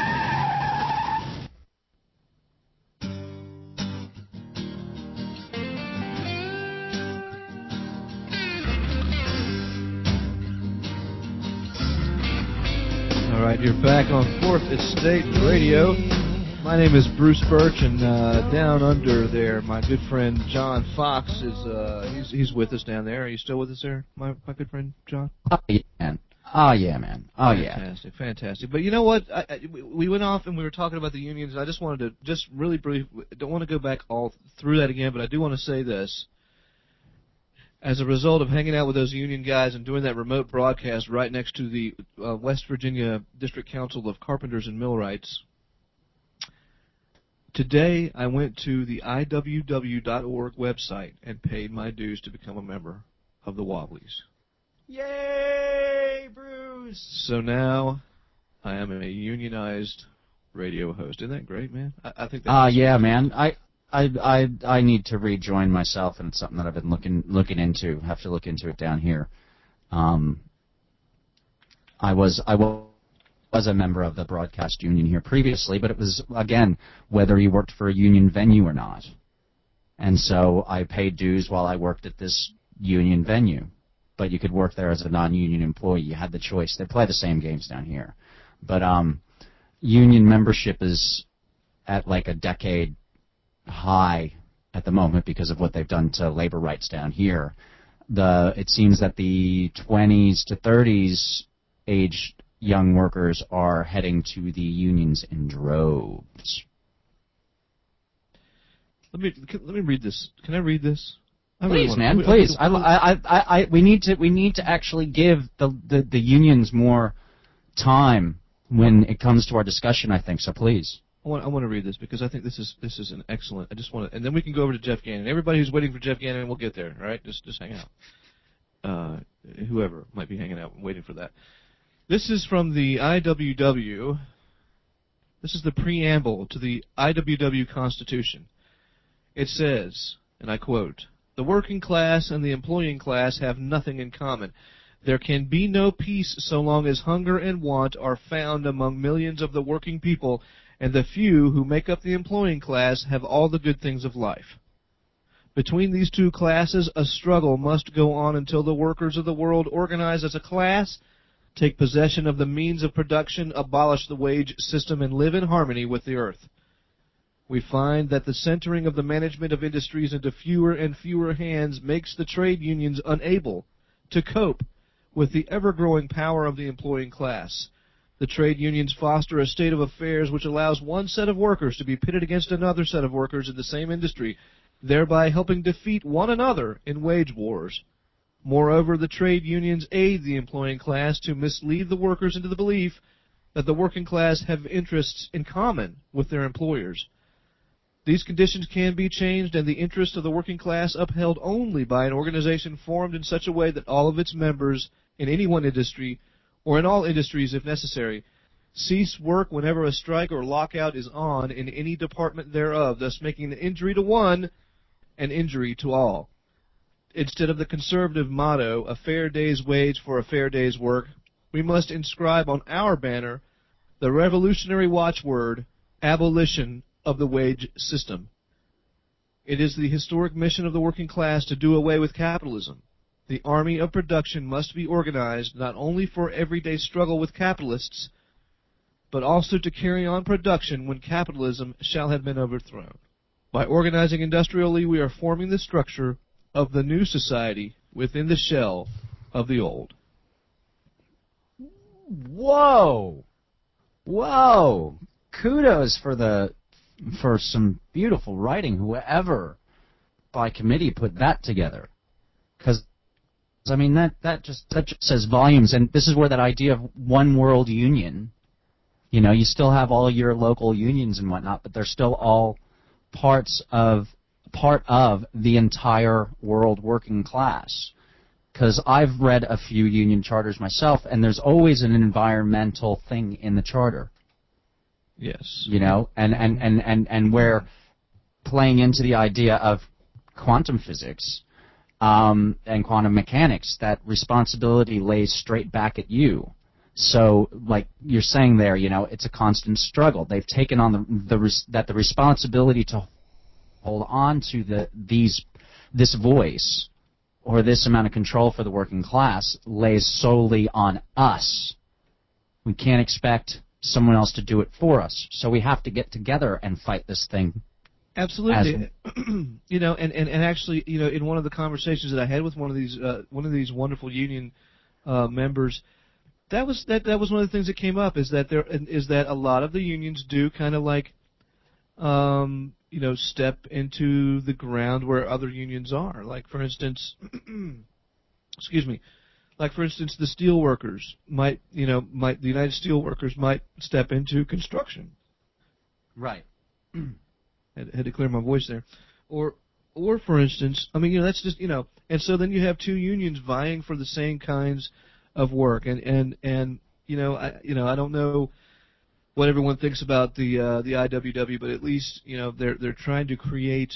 All right, you're back on Fourth Estate Radio. My name is Bruce Birch, and down under there, my good friend John Fox is he's with us down there. Are you still with us there, my good friend John? Oh yeah, man. Oh yeah, man. Oh yeah. Fantastic. But you know what? We went off and we were talking about the unions. I just wanted to really brief. Don't want to go back all through that again, but I do want to say this. As a result of hanging out with those union guys and doing that remote broadcast right next to the West Virginia District Council of Carpenters and Millwrights, today I went to the IWW.org website and paid my dues to become a member of the Wobblies. Yay, Bruce! So now I am a unionized radio host. Isn't that great, man? I think that's yeah, man. I need to rejoin myself, and it's something that I've been looking into. Have to look into it down here. I was a member of the broadcast union here previously, but it was, again, whether you worked for a union venue or not. And so I paid dues while I worked at this union venue. But you could work there as a non-union employee. You had the choice. They play the same games down here. But union membership is at like a decade high at the moment because of what they've done to labor rights down here. It seems that the 20s to 30s aged young workers are heading to the unions in droves. Let me read this. Can I read this? Please, man, please. We need to actually give the unions more time when it comes to our discussion, I think. So please. I want to read this because I think this is an excellent. I just want to, and then we can go over to Jeff Gannon. Everybody who's waiting for Jeff Gannon, we'll get there. All right, just hang out. Whoever might be hanging out and waiting for that. This is from the IWW. This is the preamble to the IWW Constitution. It says, and I quote, "The working class and the employing class have nothing in common. There can be no peace so long as hunger and want are found among millions of the working people, and the few who make up the employing class have all the good things of life. Between these two classes, a struggle must go on until the workers of the world organize as a class, take possession of the means of production, abolish the wage system, and live in harmony with the earth. We find that the centering of the management of industries into fewer and fewer hands makes the trade unions unable to cope with the ever-growing power of the employing class. The trade unions foster a state of affairs which allows one set of workers to be pitted against another set of workers in the same industry, thereby helping defeat one another in wage wars. Moreover, the trade unions aid the employing class to mislead the workers into the belief that the working class have interests in common with their employers. These conditions can be changed and the interests of the working class upheld only by an organization formed in such a way that all of its members in any one industry, or in all industries if necessary, cease work whenever a strike or lockout is on in any department thereof, thus making an injury to one an injury to all. Instead of the conservative motto, a fair day's wage for a fair day's work, we must inscribe on our banner the revolutionary watchword, abolition of the wage system. It is the historic mission of the working class to do away with capitalism. The army of production must be organized not only for everyday struggle with capitalists, but also to carry on production when capitalism shall have been overthrown. By organizing industrially, we are forming the structure of the new society within the shell of the old." Whoa! Whoa! Kudos for some beautiful writing, whoever by committee put that together. Because, I mean, that just says volumes. And this is where that idea of one world union, you know, you still have all your local unions and whatnot, but they're still all part of the entire world working class. Because I've read a few union charters myself, and there's always an environmental thing in the charter. Yes. You know, and we're playing into the idea of quantum physics and quantum mechanics, that responsibility lays straight back at you. So, like you're saying there, you know, it's a constant struggle. They've taken on the responsibility to hold on to this voice or this amount of control for the working class lays solely on us. We can't expect someone else to do it for us. So we have to get together and fight this thing. Absolutely. You know, and actually, you know, in one of the conversations that I had with one of these wonderful union members, that was one of the things that came up, is that a lot of the unions do kind of like you know, step into the ground where other unions are. Like, for instance, excuse me, like, for instance, the steel workers the United Steelworkers might step into construction. Right. Had to clear my voice there. Or for instance, I mean, you know, that's just, you know, and so then you have two unions vying for the same kinds of work, and I don't know what everyone thinks about the IWW, but at least they're trying to create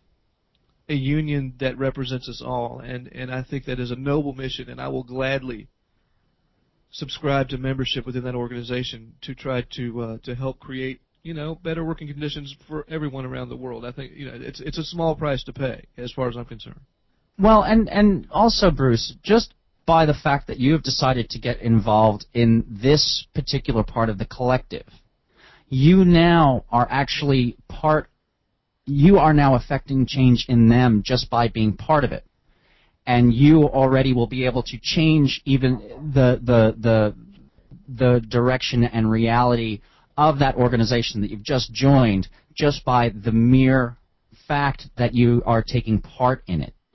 a union that represents us all, and I think that is a noble mission, and I will gladly subscribe to membership within that organization to try to help create better working conditions for everyone around the world. I think it's a small price to pay as far as I'm concerned. Well, and also, Bruce, just by the fact that you have decided to get involved in this particular part of the collective, you now are actually you are now affecting change in them just by being part of it. And you already will be able to change even the direction and reality of that organization that you've just joined just by the mere fact that you are taking part in it.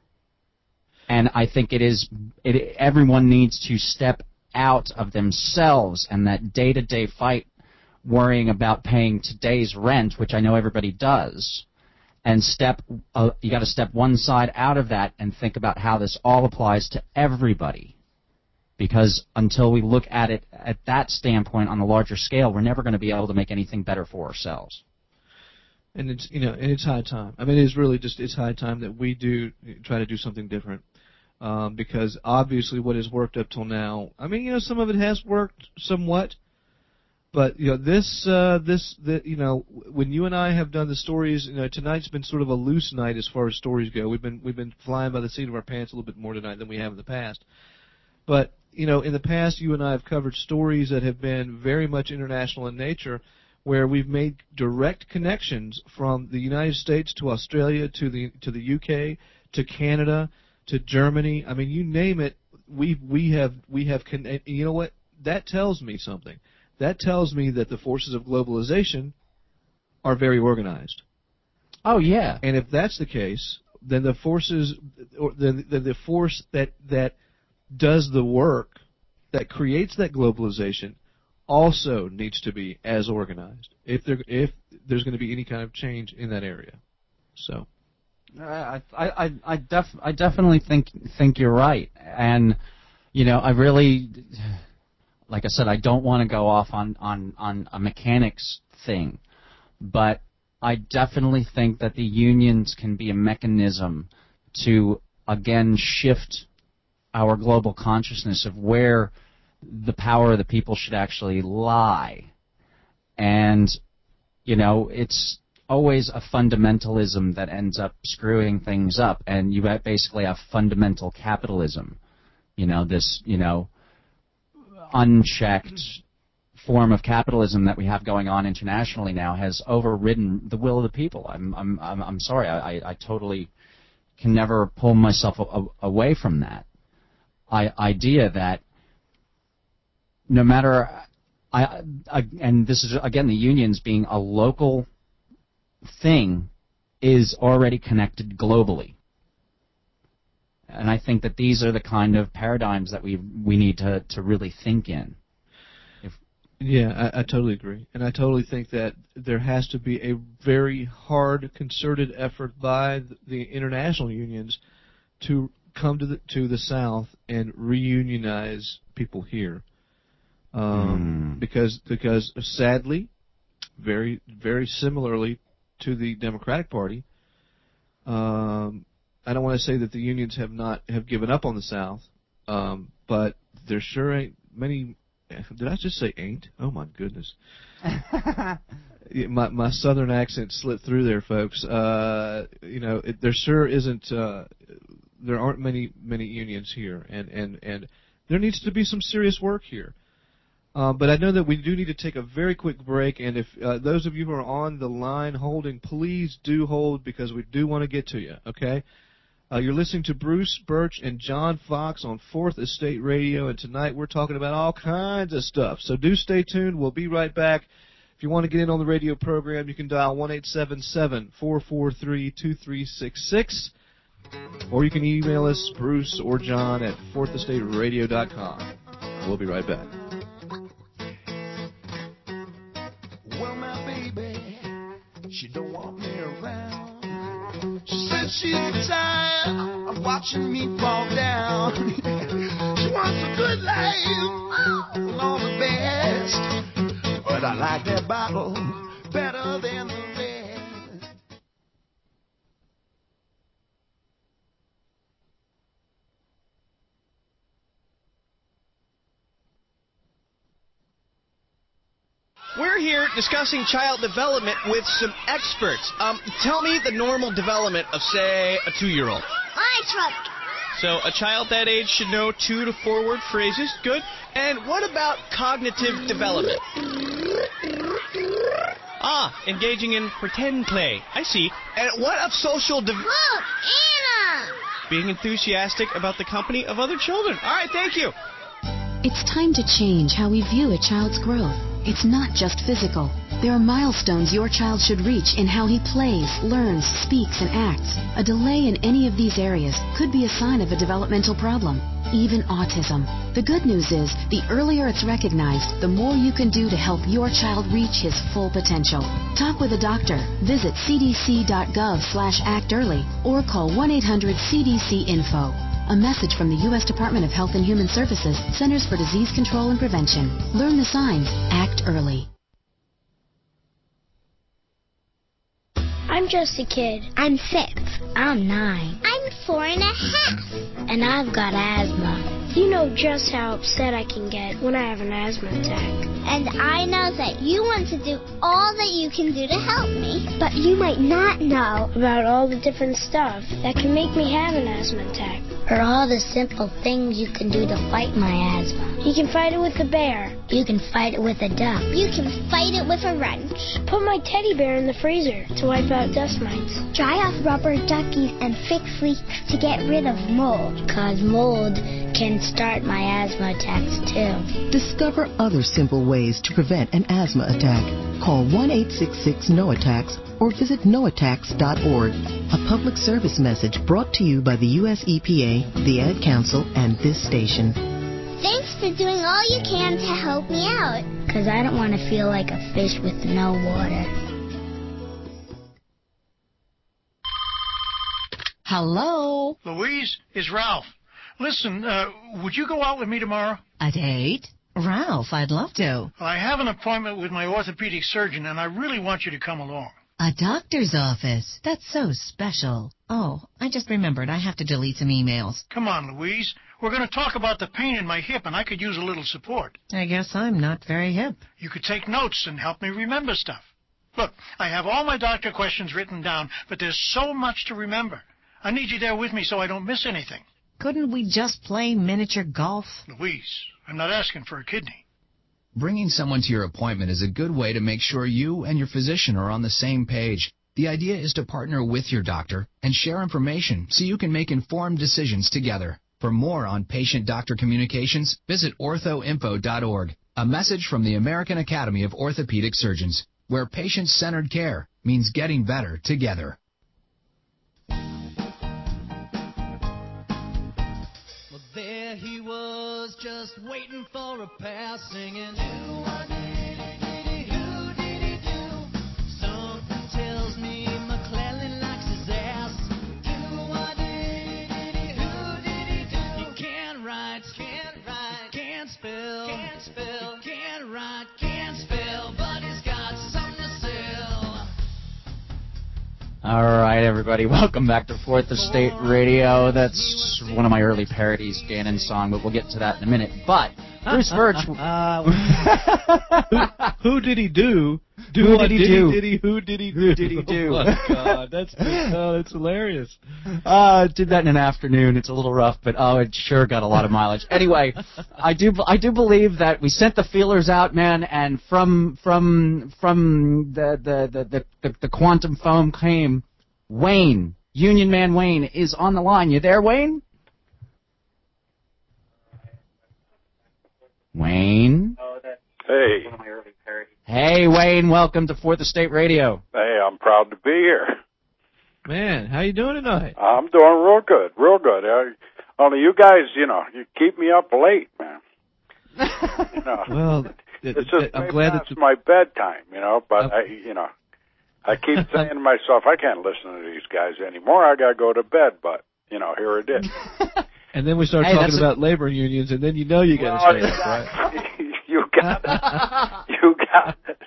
And I think everyone needs to step out of themselves and that day-to-day fight worrying about paying today's rent, which I know everybody does, and you got to step one side out of that and think about how this all applies to everybody. Because until we look at it at that standpoint on a larger scale, we're never going to be able to make anything better for ourselves. And it's high time. I mean, it's high time that we do try to do something different. Because obviously what has worked up till now, I mean, some of it has worked somewhat, but when you and I have done the stories, tonight's been sort of a loose night as far as stories go. We've been flying by the seat of our pants a little bit more tonight than we have in the past. But in the past, you and I have covered stories that have been very much international in nature, where we've made direct connections from the United States to Australia to the UK to Canada to Germany. I mean, you name it, we have. You know what? That tells me something. That tells me that the forces of globalization are very organized. Oh yeah. And if that's the case, then the forces, or the force that does the work that creates that globalization also needs to be as organized if there's going to be any kind of change in that area. So. I definitely think you're right, and I really, like I said, I don't want to go off on a mechanics thing, but I definitely think that the unions can be a mechanism to again shift our global consciousness of where the power of the people should actually lie, and it's always a fundamentalism that ends up screwing things up, and you basically have fundamental capitalism. This unchecked form of capitalism that we have going on internationally now has overridden the will of the people. I'm sorry, I totally can never pull myself away from that idea that no matter and this is again the unions being a local thing is already connected globally. And I think that these are the kind of paradigms that we need to really think in. Yeah, I totally agree. And I totally think that there has to be a very hard, concerted effort by the international unions to come to the South and reunionize people here. Because sadly, very, very similarly to the Democratic Party, I don't want to say that the unions have given up on the South, but there sure ain't many. Did I just say ain't? Oh my goodness! My Southern accent slipped through there, folks. There sure isn't. There aren't many unions here, and there needs to be some serious work here. But I know that we do need to take a very quick break, and if those of you who are on the line holding, please do hold because we do want to get to you, okay? You're listening to Bruce Birch and John Fox on 4th Estate Radio, and tonight we're talking about all kinds of stuff. So do stay tuned. We'll be right back. If you want to get in on the radio program, you can dial 1-877-443-2366, or you can email us, Bruce or John, at 4thEstateRadio.com. We'll be right back. Well, my baby, she don't want me around. She said she's tired of watching me fall down. She wants a good life know the best, but I like that bottle better than the rest. We're here discussing child development with some experts. Tell me the normal development of, say, a 2-year-old. My truck. So a child that age should know 2 to 4 word phrases. Good. And what about cognitive development? Engaging in pretend play. I see. And what of social Look, Anna! Being enthusiastic about the company of other children. All right, thank you. It's time to change how we view a child's growth. It's not just physical. There are milestones your child should reach in how he plays, learns, speaks, and acts. A delay in any of these areas could be a sign of a developmental problem, even autism. The good news is, the earlier it's recognized, the more you can do to help your child reach his full potential. Talk with a doctor. Visit cdc.gov/actearly or call 1-800-CDC-INFO. A message from the U.S. Department of Health and Human Services, Centers for Disease Control and Prevention. Learn the signs. Act early. I'm just a kid. I'm 6. I'm 9. I'm 4.5. And I've got asthma. You know just how upset I can get when I have an asthma attack. And I know that you want to do all that you can do to help me. But you might not know about all the different stuff that can make me have an asthma attack. Or all the simple things you can do to fight my asthma. You can fight it with a bear. You can fight it with a duck. You can fight it with a wrench. Put my teddy bear in the freezer to wipe out dust mites. Dry off rubber duckies and fix leaks to get rid of mold. 'Cause mold can start my asthma attacks too. Discover other simple ways to prevent an asthma attack. Call 1-866-NO-ATTACKS or visit noattacks.org. A public service message brought to you by the U.S. EPA, the Ad Council, and this station. Thanks for doing all you can to help me out. 'Cause I don't want to feel like a fish with no water. Hello? Louise, it's Ralph. Listen, would you go out with me tomorrow? A date? Ralph, I'd love to. I have an appointment with my orthopedic surgeon, and I really want you to come along. A doctor's office? That's so special. Oh, I just remembered. I have to delete some emails. Come on, Louise. We're going to talk about the pain in my hip, and I could use a little support. I guess I'm not very hip. You could take notes and help me remember stuff. Look, I have all my doctor questions written down, but there's so much to remember. I need you there with me so I don't miss anything. Couldn't we just play miniature golf? Louise, I'm not asking for a kidney. Bringing someone to your appointment is a good way to make sure you and your physician are on the same page. The idea is to partner with your doctor and share information so you can make informed decisions together. For more on patient-doctor communications, visit orthoinfo.org. A message from the American Academy of Orthopedic Surgeons, where patient-centered care means getting better together. Well, there he was, just waiting for a pass, singing, who did he do? Something tells me McClellan likes his ass. Who did he do? He can't write, can't spell, he can't write, can't spell, but he's got something to sell. All right, everybody, welcome back to Fourth Estate Radio. That's one of my early parodies, Gannon's song, but we'll get to that in a minute. But Bruce Birch, who did he do? Who did he do? Who did he do? Oh my God, that's hilarious. Did that in an afternoon. It's a little rough, but it sure got a lot of mileage. Anyway, I do believe that we sent the feelers out, man, and from the quantum foam came Wayne. Union Man Wayne is on the line. You there, Wayne? Wayne? Hey. Hey, Wayne, welcome to Fourth Estate Radio. Hey, I'm proud to be here. Man, how you doing tonight? I'm doing real good, real good. Only you guys, you keep me up late, man. Well, it's just I'm glad that's my bedtime, but I keep saying to myself, I can't listen to these guys anymore. I got to go to bed, but, here it is. And then we start talking about labor unions, and then you got to stay up, right? You got it.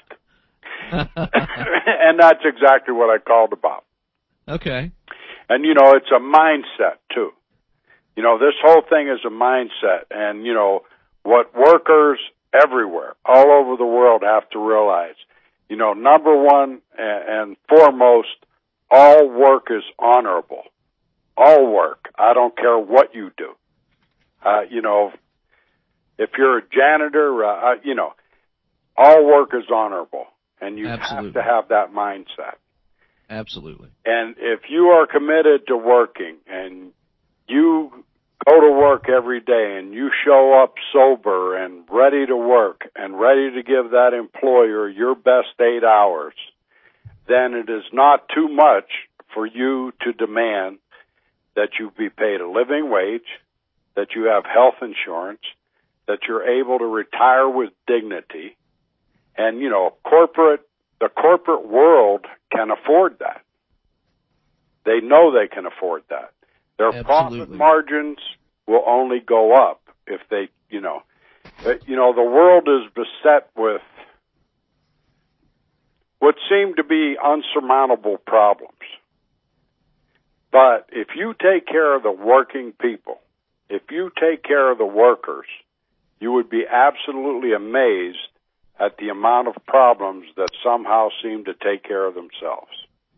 And that's exactly what I called about. Okay. And, you know, it's a mindset, too. You know, this whole thing is a mindset. And, you know, what workers everywhere, all over the world, have to realize, you know, number one and foremost, all work is honorable. All work. I don't care what you do. You know, if you're a janitor, you know, all work is honorable. And you have to have that mindset. Absolutely. And if you are committed to working and you go to work every day and you show up sober and ready to work and ready to give that employer your best 8 hours, then it is not too much for you to demand that you be paid a living wage, that you have health insurance, that you're able to retire with dignity. And, you know, the corporate world can afford that. They know they can afford that. Their profit margins will only go up if they, you know, the world is beset with what seem to be unsurmountable problems. But if you take care of the working people, if you take care of the workers, you would be absolutely amazed at the amount of problems that somehow seem to take care of themselves.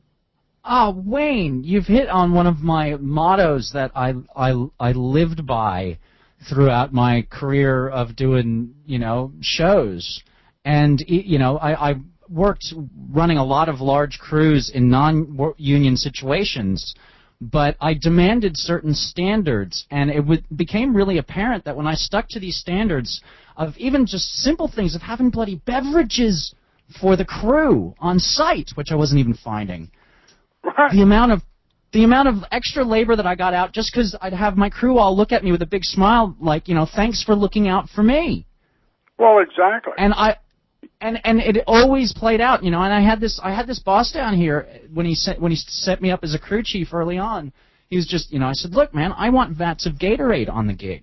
Wayne, you've hit on one of my mottos that I lived by throughout my career of doing, you know, shows. And, you know, I worked running a lot of large crews in non-union situations, but I demanded certain standards, and it became really apparent that when I stuck to these standards of even just simple things of having bloody beverages for the crew on site, which I wasn't even finding, the amount of extra labor that I got out just because I'd have my crew all look at me with a big smile, like, you know, thanks for looking out for me. Well, exactly. And it always played out, you know. And I had this boss down here when he set me up as a crew chief early on. He was just, you know, I said, look, man, I want vats of Gatorade on the gig.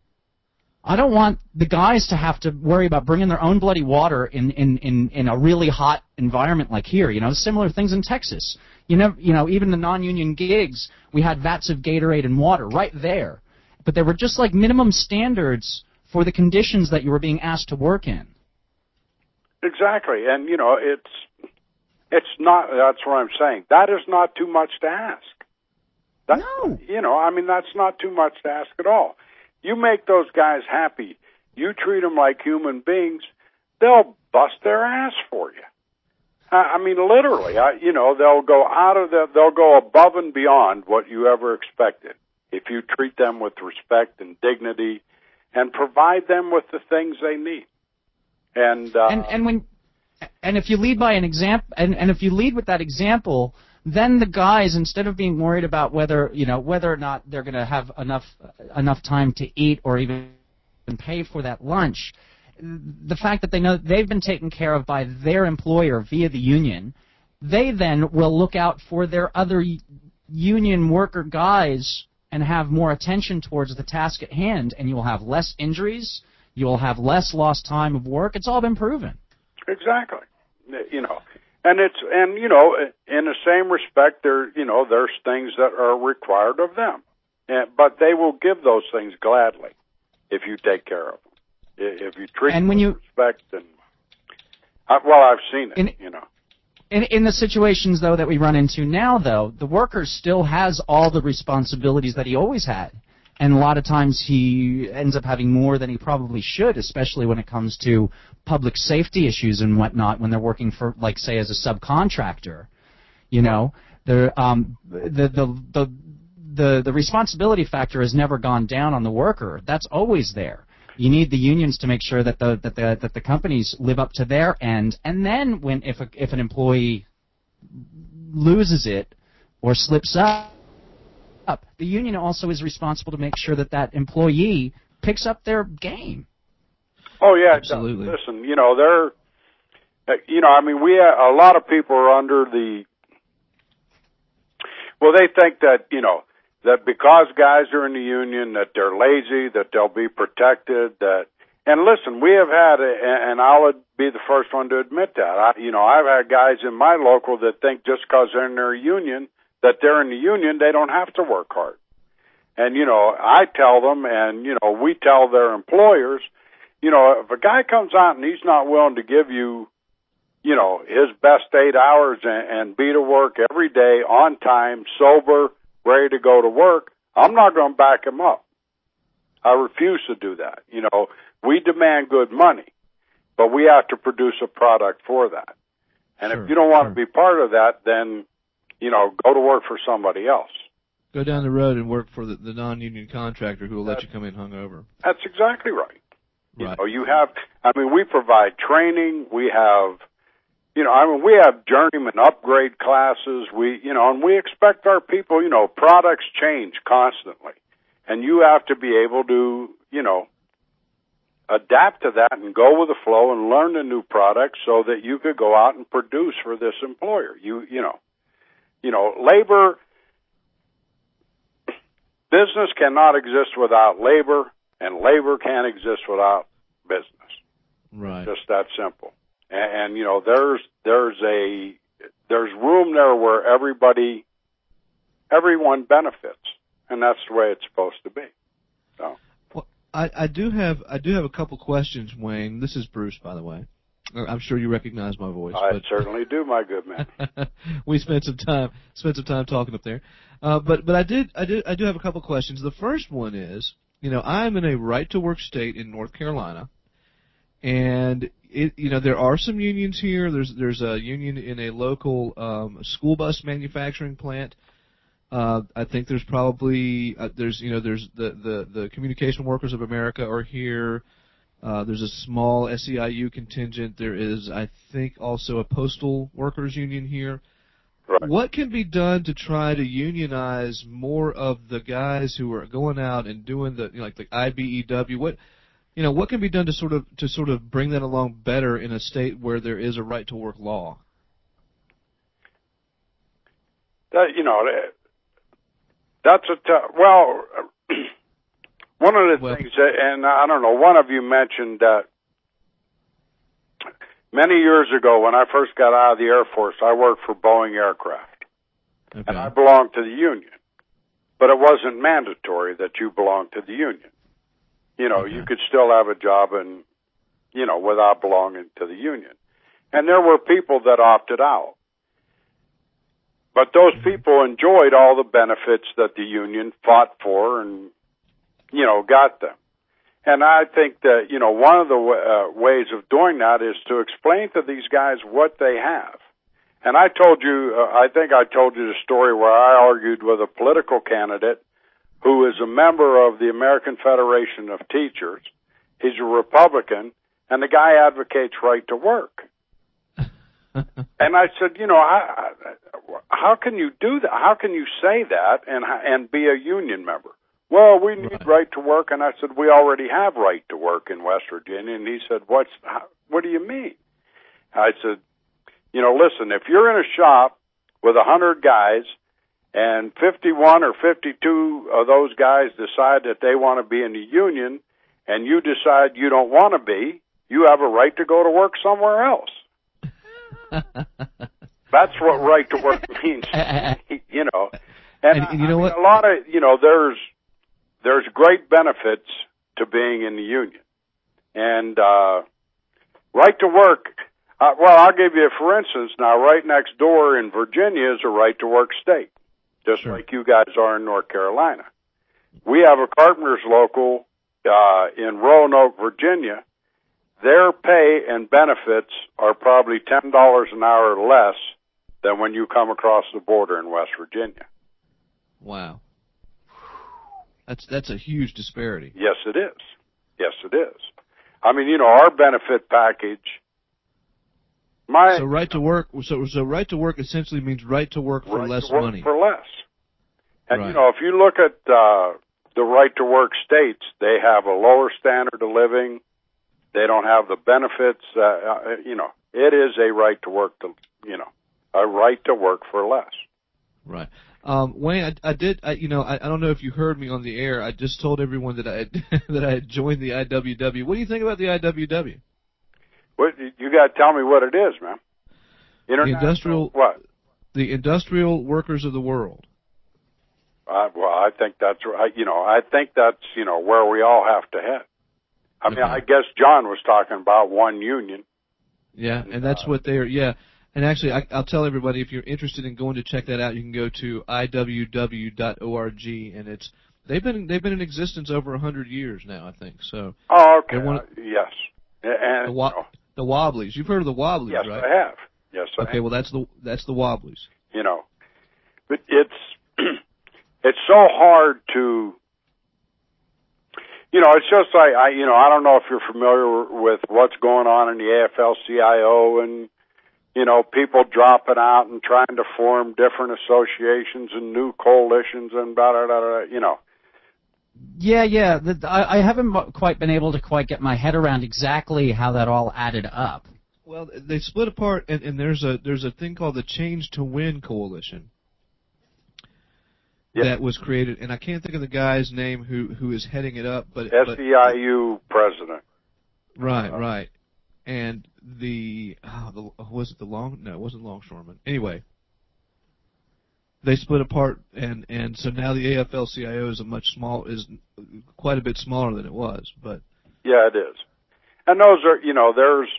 I don't want the guys to have to worry about bringing their own bloody water in a really hot environment like here. You know, similar things in Texas. You know, even the non-union gigs, we had vats of Gatorade and water right there. But they were just like minimum standards for the conditions that you were being asked to work in. Exactly. And, you know, it's not, that's what I'm saying. That is not too much to ask. No. You know, I mean, that's not too much to ask at all. You make those guys happy. You treat them like human beings, they'll bust their ass for you. I mean, literally, you know, they'll go above and beyond what you ever expected if you treat them with respect and dignity and provide them with the things they need. And if you lead by an example, and if you lead with that example, then the guys, instead of being worried about whether or not they're going to have enough time to eat or even pay for that lunch, the fact that they know they've been taken care of by their employer via the union, they then will look out for their other union worker guys and have more attention towards the task at hand, and you will have less injuries, you will have less lost time of work. It's all been proven. Exactly. You know, and you know, in the same respect, there's things that are required of them, but they will give those things gladly if you take care of them. If you treat them with respect, and I've seen it. You know. In the situations, though, that we run into now, though, the worker still has all the responsibilities that he always had. And a lot of times he ends up having more than he probably should, especially when it comes to public safety issues and whatnot when they're working for, like, say, as a subcontractor. You know, the responsibility factor has never gone down on the worker. That's always there. You need the unions to make sure that the companies live up to their end, and then if an employee loses it or slips up, the union also is responsible to make sure that employee picks up their game. Oh yeah, absolutely. Listen, you know, I mean, a lot of people are under the. Well, they think that, you know, that because guys are in the union, that they're lazy, that they'll be protected, And listen, we have had, and I'll be the first one to admit that. I've had guys in my local that think just because they're in their union, that they're in the union, they don't have to work hard. And, I tell them, and, we tell their employers, if a guy comes out and he's not willing to give you, his best 8 hours and be to work every day on time, sober, ready to go to work, I'm not going to back him up. I refuse to do that. We demand good money, but we have to produce a product for that. And if you don't want to be part of that, then, go to work for somebody else. Go down the road and work for the non-union contractor who will let you come in hungover. That's exactly right. Right. We provide training. We have, we have journeyman upgrade classes. And we expect our people, products change constantly. And you have to be able to, adapt to that and go with the flow and learn the new products so that you could go out and produce for this employer. Labor, business cannot exist without labor, and labor can't exist without business. Right. Just that simple. And there's room there where everyone benefits, and that's the way it's supposed to be. So. Well, I do have a couple questions, Wayne. This is Bruce, by the way. I'm sure you recognize my voice. I certainly do, my good man. We spent some time talking up there. But I do have a couple questions. The first one is, I'm in a right to work state in North Carolina, and there are some unions here. There's a union in a local school bus manufacturing plant. I think there's probably there's the Communication Workers of America are here. There's a small SEIU contingent. There is, I think, also a postal workers union here. Right. What can be done to try to unionize more of the guys who are going out and doing the the IBEW? What can be done to sort of bring that along better in a state where there is a right to work law? That's one of the things, and I don't know, one of you mentioned that many years ago when I first got out of the Air Force, I worked for Boeing Aircraft. Okay. And I belonged to the union. But it wasn't mandatory that you belonged to the union. Okay. You could still have a job and, without belonging to the union. And there were people that opted out. But those people enjoyed all the benefits that the union fought for and, got them. And I think that, one of the ways of doing that is to explain to these guys what they have. And I told you, I think I told you the story where I argued with a political candidate who is a member of the American Federation of Teachers. He's a Republican, and the guy advocates right to work. And I said, how can you do that? How can you say that and be a union member? Well, we need right to work, and I said, we already have right to work in West Virginia. And he said, what do you mean? I said, listen, if you're in a shop with 100 guys and 51 or 52 of those guys decide that they want to be in the union and you decide you don't want to be, you have a right to go to work somewhere else. That's what right to work means, And you know what? A lot of, there's great benefits to being in the union. And right to work, I'll give you, for instance, now right next door in Virginia is a right to work state, just like you guys are in North Carolina. We have a carpenter's local in Roanoke, Virginia. Their pay and benefits are probably $10 an hour less than when you come across the border in West Virginia. Wow. That's a huge disparity. Yes, it is. Yes, it is. I mean, our benefit package. So right to work. So right to work essentially means right to work for less money. For less. And if you look at the right to work states, they have a lower standard of living. They don't have the benefits. It is a right to work a right to work for less. Right. Wayne, I don't know if you heard me on the air. I just told everyone that I had joined the IWW. What do you think about the IWW? What, you got to tell me what it is, man. The Industrial Workers of the World. Well, I think that's right. I think that's where we all have to head. I mean, I guess John was talking about one union. Yeah, and that's what they're. Yeah, and actually, I'll tell everybody, if you're interested in going to check that out, you can go to iww.org, and they've been in existence over 100 years now, I think. So. Oh, okay. Yes. And the Wobblies. You've heard of the Wobblies, yes, right? Yes, I have. Yes, I have. Okay, well, that's the Wobblies. But it's so hard to. It's just like I don't know if you're familiar with what's going on in the AFL-CIO and people dropping out and trying to form different associations and new coalitions and blah blah blah. Yeah. I haven't quite been able to quite get my head around exactly how that all added up. Well, they split apart, and there's a thing called the Change to Win Coalition. Yeah. That was created, and I can't think of the guy's name who is heading it up, but SEIU president. Right. And was it the Long? No, it wasn't Longshoreman. Anyway, they split apart, and so now the AFL-CIO is quite a bit smaller than it was, but yeah, it is. And those are there's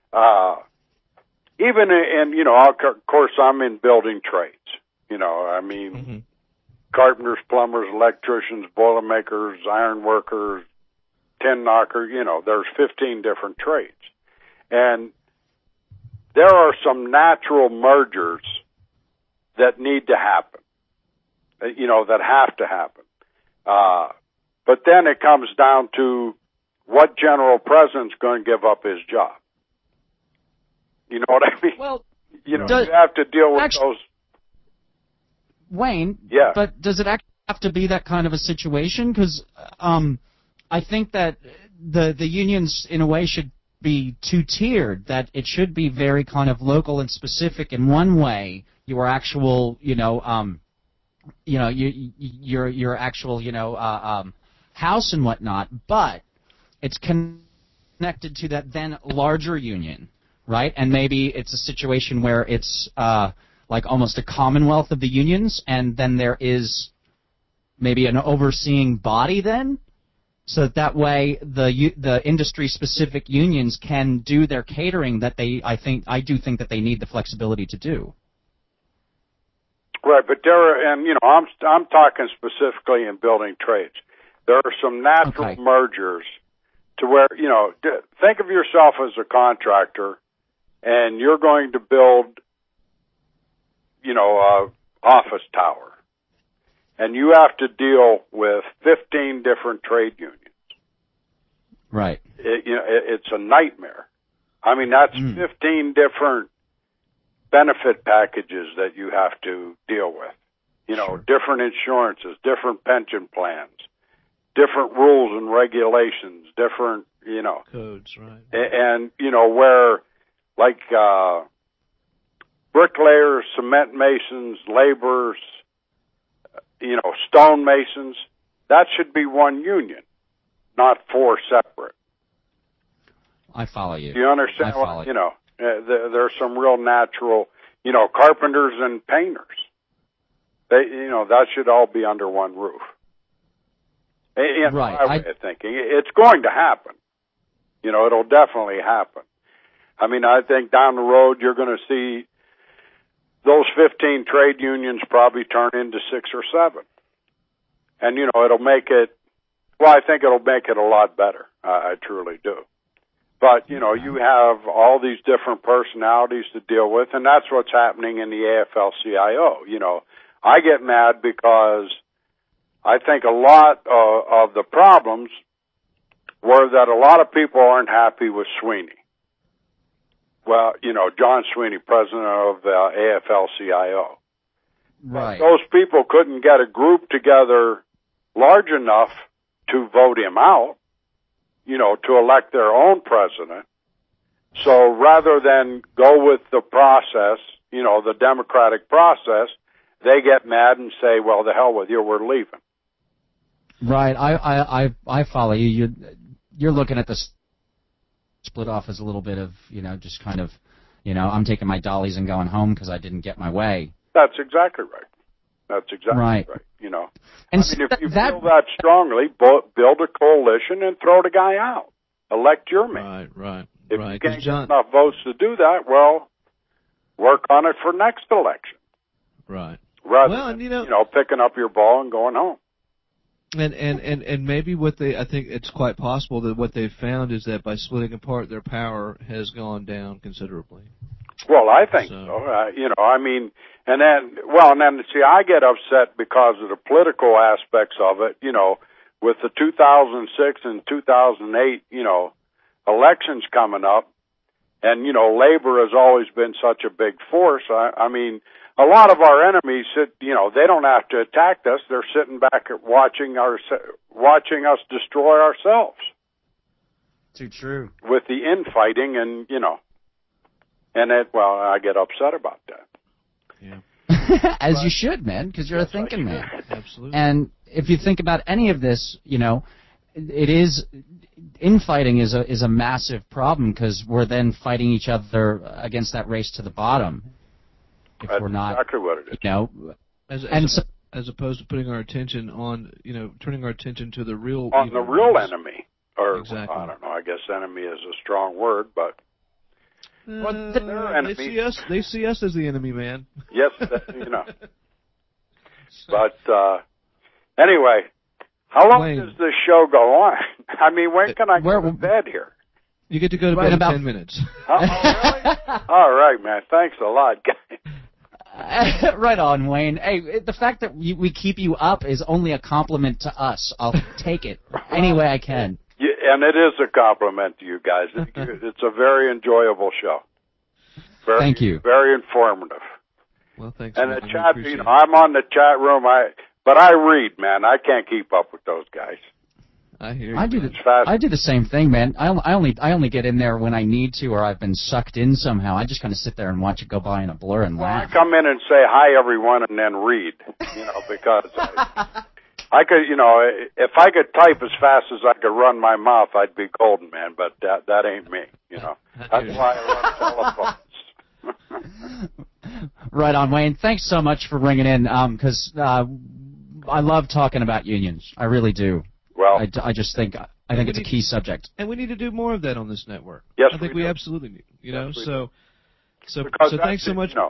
even in of course I'm in building trades. Mm-hmm. Carpenters, plumbers, electricians, boilermakers, iron workers, tin knockers, there's 15 different trades. And there are some natural mergers that need to happen, that have to happen. But then it comes down to what general president's going to give up his job. You know what I mean? Well, you have to deal with those. Wayne, yeah. But does it actually have to be that kind of a situation? Because I think that the unions, in a way, should be two-tiered, that it should be very kind of local and specific in one way, your actual, your actual, house and whatnot, but it's connected to that then larger union, right? And maybe it's a situation where it's like almost a commonwealth of the unions, and then there is maybe an overseeing body then, so that way the industry-specific unions can do their catering that I do think that they need the flexibility to do. Right, but I'm talking specifically in building trades. There are some natural mergers to where think of yourself as a contractor, and you're going to build office tower, and you have to deal with 15 different trade unions. Right. It's a nightmare. I mean, that's 15 different benefit packages that you have to deal with. Sure. Different insurances, different pension plans, different rules and regulations, different, codes, right. And, where, like, bricklayers, cement masons, laborers, stone masons, that should be one union, not four separate. I follow you. Do you understand? There's some real natural, carpenters and painters. That should all be under one roof. In my way of thinking, it's going to happen. It'll definitely happen. I mean, I think down the road you're going to see those 15 trade unions probably turn into 6 or 7. And, it'll make it, I think it'll make it a lot better. I truly do. But, you have all these different personalities to deal with, and that's what's happening in the AFL-CIO. I get mad because I think a lot of the problems were that a lot of people aren't happy with Sweeney. Well, John Sweeney, president of AFL-CIO. Right. Those people couldn't get a group together large enough to vote him out, to elect their own president. So rather than go with the process, the democratic process, they get mad and say, well, the hell with you, we're leaving. Right. I follow you. You're looking at the split off as a little bit of, just kind of, I'm taking my dollies and going home because I didn't get my way. That's exactly right. That's exactly right. And if you feel that strongly, build a coalition and throw the guy out. Elect your man. Right. If you can't get enough votes to do that, well, work on it for next election. Right. Rather than, picking up your ball and going home. And maybe I think it's quite possible that what they've found is that by splitting apart, their power has gone down considerably. Well, I think so. And then see, I get upset because of the political aspects of it, with the 2006 and 2008, elections coming up, and, labor has always been such a big force. A lot of our enemies they don't have to attack us. They're sitting back watching us destroy ourselves. Too true. With the infighting and, I get upset about that. Yeah. As you should, man, because you're a thinking man. Absolutely. And if you think about any of this, it is infighting is a massive problem because we're then fighting each other against that race to the bottom. If That's we're not, exactly what it is. As opposed to putting our attention on, turning our attention to the real enemy, or exactly. I don't know. I guess enemy is a strong word, but they see us as the enemy, man. Yes, But anyway, how long does this show go on? When can I go to bed here? You get to go to bed in 10 minutes. Oh, really? All right, man. Thanks a lot, guys. Right on, Wayne. Hey, the fact that we keep you up is only a compliment to us. I'll take it any way I can. Yeah, and it is a compliment to you guys. It's a very enjoyable show. Thank you. Very informative. Well, thanks. And the chat, I'm on the chat room. But I read, man. I can't keep up with those guys. I hear you. I do the same thing, man. I only get in there when I need to, or I've been sucked in somehow. I just kind of sit there and watch it go by in a blur and laugh. I come in and say hi, everyone, and then read. Because I could, if I could type as fast as I could run my mouth, I'd be golden, man. But that ain't me. That's why I run telephones. Right on, Wayne. Thanks so much for ringing in. Because I love talking about unions. I really do. Well, I just think it's a key subject, and we need to do more of that on this network. Yes, I think we absolutely need. So thanks so much.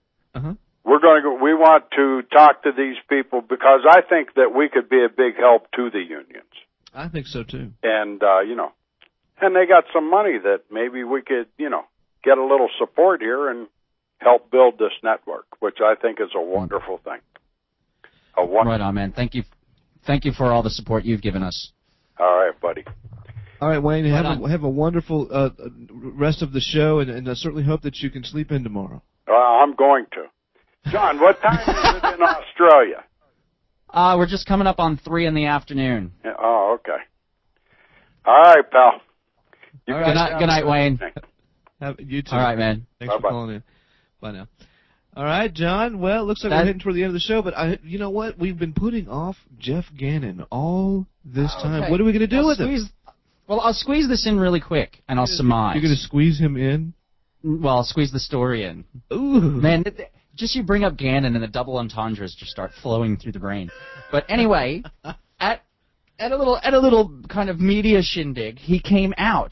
We want to talk to these people because I think that we could be a big help to the unions. I think so too. And and they got some money that maybe we could get a little support here and help build this network, which I think is a wonderful thing. Right on, man. Thank you. Thank you for all the support you've given us. All right, buddy. All right, Wayne. Have a wonderful rest of the show, and I certainly hope that you can sleep in tomorrow. I'm going to. John, what time is it in Australia? We're just coming up on 3 in the afternoon. Yeah, oh, okay. All right, pal. Good night, Wayne. You too. All right, man. Thanks for calling in. Bye now. All right, John. Well, it looks like we're heading toward the end of the show, but you know what? We've been putting off Jeff Gannon all this time. Okay. What are we going to do with him? Well, I'll squeeze this in really quick, and I'll surmise. You're going to squeeze him in? Well, I'll squeeze the story in. Ooh. Man, just you bring up Gannon and the double entendres just start flowing through the brain. But anyway, at a little kind of media shindig, he came out.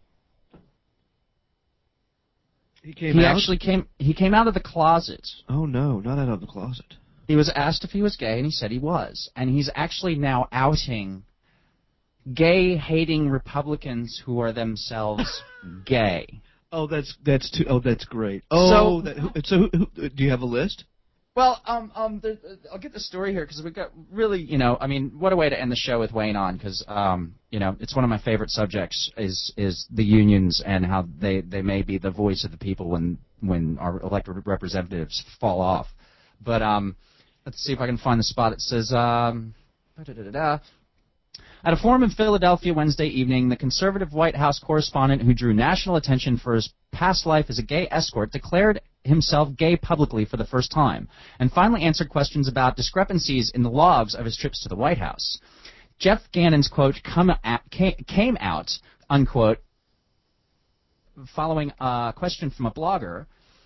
He came out of the closet. Oh, no, not out of the closet. He was asked if he was gay, and he said he was. And he's actually now outing gay-hating Republicans who are themselves gay. Oh, that's great. Oh, so who, do you have a list? Well, I'll get the story here because we've got really, what a way to end the show with Wayne on because, it's one of my favorite subjects is the unions and how they may be the voice of the people when our elected representatives fall off. But let's see if I can find the spot. It says, At a forum in Philadelphia Wednesday evening, the conservative White House correspondent who drew national attention for his past life as a gay escort declared himself gay publicly for the first time, and finally answered questions about discrepancies in the logs of his trips to the White House. Jeff Gannon's quote came out, unquote, following a question from a blogger,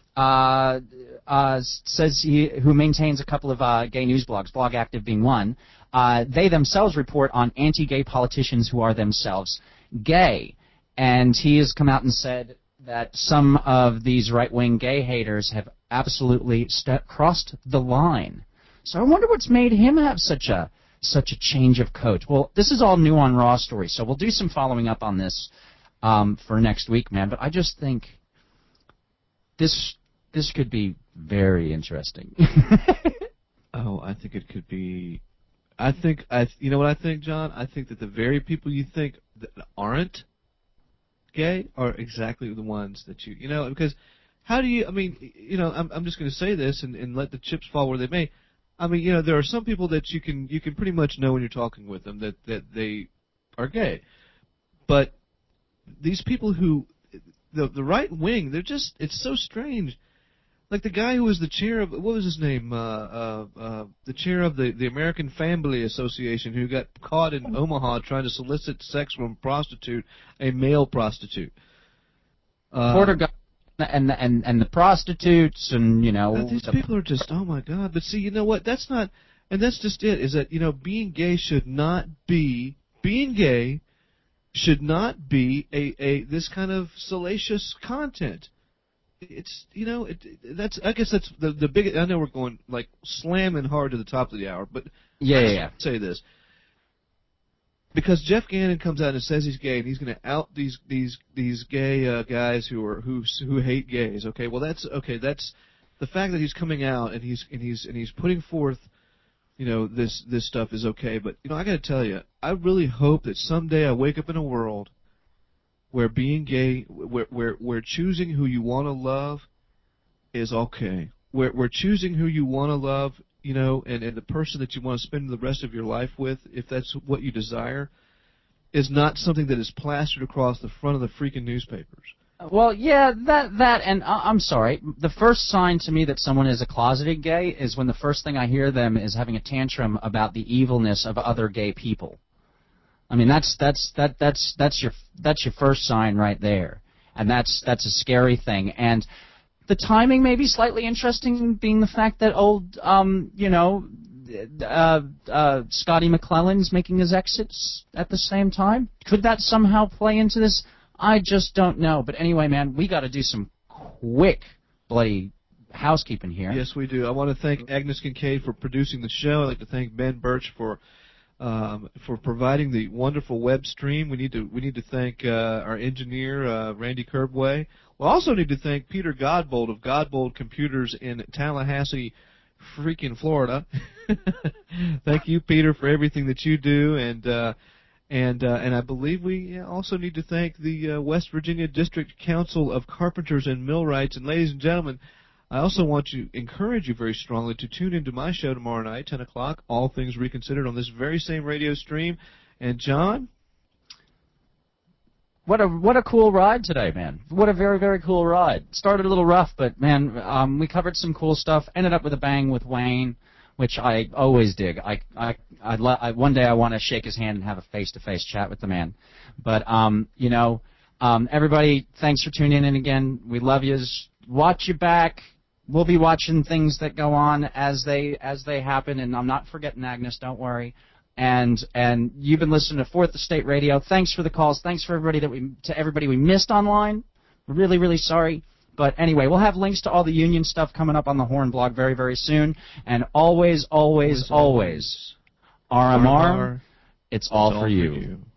says who maintains a couple of gay news blogs, Blog Active being one. They themselves report on anti-gay politicians who are themselves gay. And he has come out and said that some of these right-wing gay haters have absolutely crossed the line. So I wonder what's made him have such a change of coat. Well, this is all new on Raw Story, so we'll do some following up on this for next week, man. But I just think this could be very interesting. Oh, I think it could be. You know what I think, John? I think that the very people you think that aren't gay are exactly the ones that because how do you, I'm just going to say this and let the chips fall where they may. There are some people that you can pretty much know when you're talking with them that they are gay. But these people who, the right wing, it's so strange. Like the guy who was the chair of, what was his name? The chair of the American Family Association, who got caught in Omaha trying to solicit sex from a male prostitute. Porter and the prostitutes and these people are just, oh my God. But see, you know what? That's not, and that's just it. Is that being gay should not be this kind of salacious content. It's I guess that's the big. I know we're going like slamming hard to the top of the hour, but yeah. Say this because Jeff Gannon comes out and says he's gay and he's going to out these gay guys who hate gays. Okay, well that's the fact that he's coming out and he's putting forth this stuff is okay. But I got to tell you, I really hope that someday I wake up in a world where being gay, where choosing who you want to love is okay. Where choosing who you want to love, and the person that you want to spend the rest of your life with, if that's what you desire, is not something that is plastered across the front of the freaking newspapers. Well, yeah, that, and I'm sorry. The first sign to me that someone is a closeted gay is when the first thing I hear them is having a tantrum about the evilness of other gay people. I mean, that's your first sign right there, and that's a scary thing. And the timing may be slightly interesting, being the fact that Scotty McClellan's making his exits at the same time. Could that somehow play into this? I just don't know. But anyway, man, we got to do some quick bloody housekeeping here. Yes, we do. I want to thank Agnes Kincaid for producing the show. I'd like to thank Ben Birch for providing the wonderful web stream. We need to thank our engineer Randy Curbway. We also need to thank Peter Godbold of Godbold Computers in Tallahassee, freaking Florida. Thank you, Peter, for everything that you do, and I believe we also need to thank the West Virginia District Council of Carpenters and Millwrights. And ladies and gentlemen, I also want to encourage you very strongly to tune into my show tomorrow night, 10 o'clock, All Things Reconsidered, on this very same radio stream. And John? What a cool ride today, man. What a very, very cool ride. Started a little rough, but, man, we covered some cool stuff. Ended up with a bang with Wayne, which I always dig. One day I want to shake his hand and have a face-to-face chat with the man. But, everybody, thanks for tuning in again. We love yous. Watch your back. We'll be watching things that go on as they happen, and I'm not forgetting Agnes. Don't worry. And you've been listening to Fourth Estate Radio. Thanks for the calls. Thanks for everybody we missed online. We're really, really sorry. But anyway, we'll have links to all the union stuff coming up on the Horn blog very, very soon. And always, always, always, arm, it's all for you.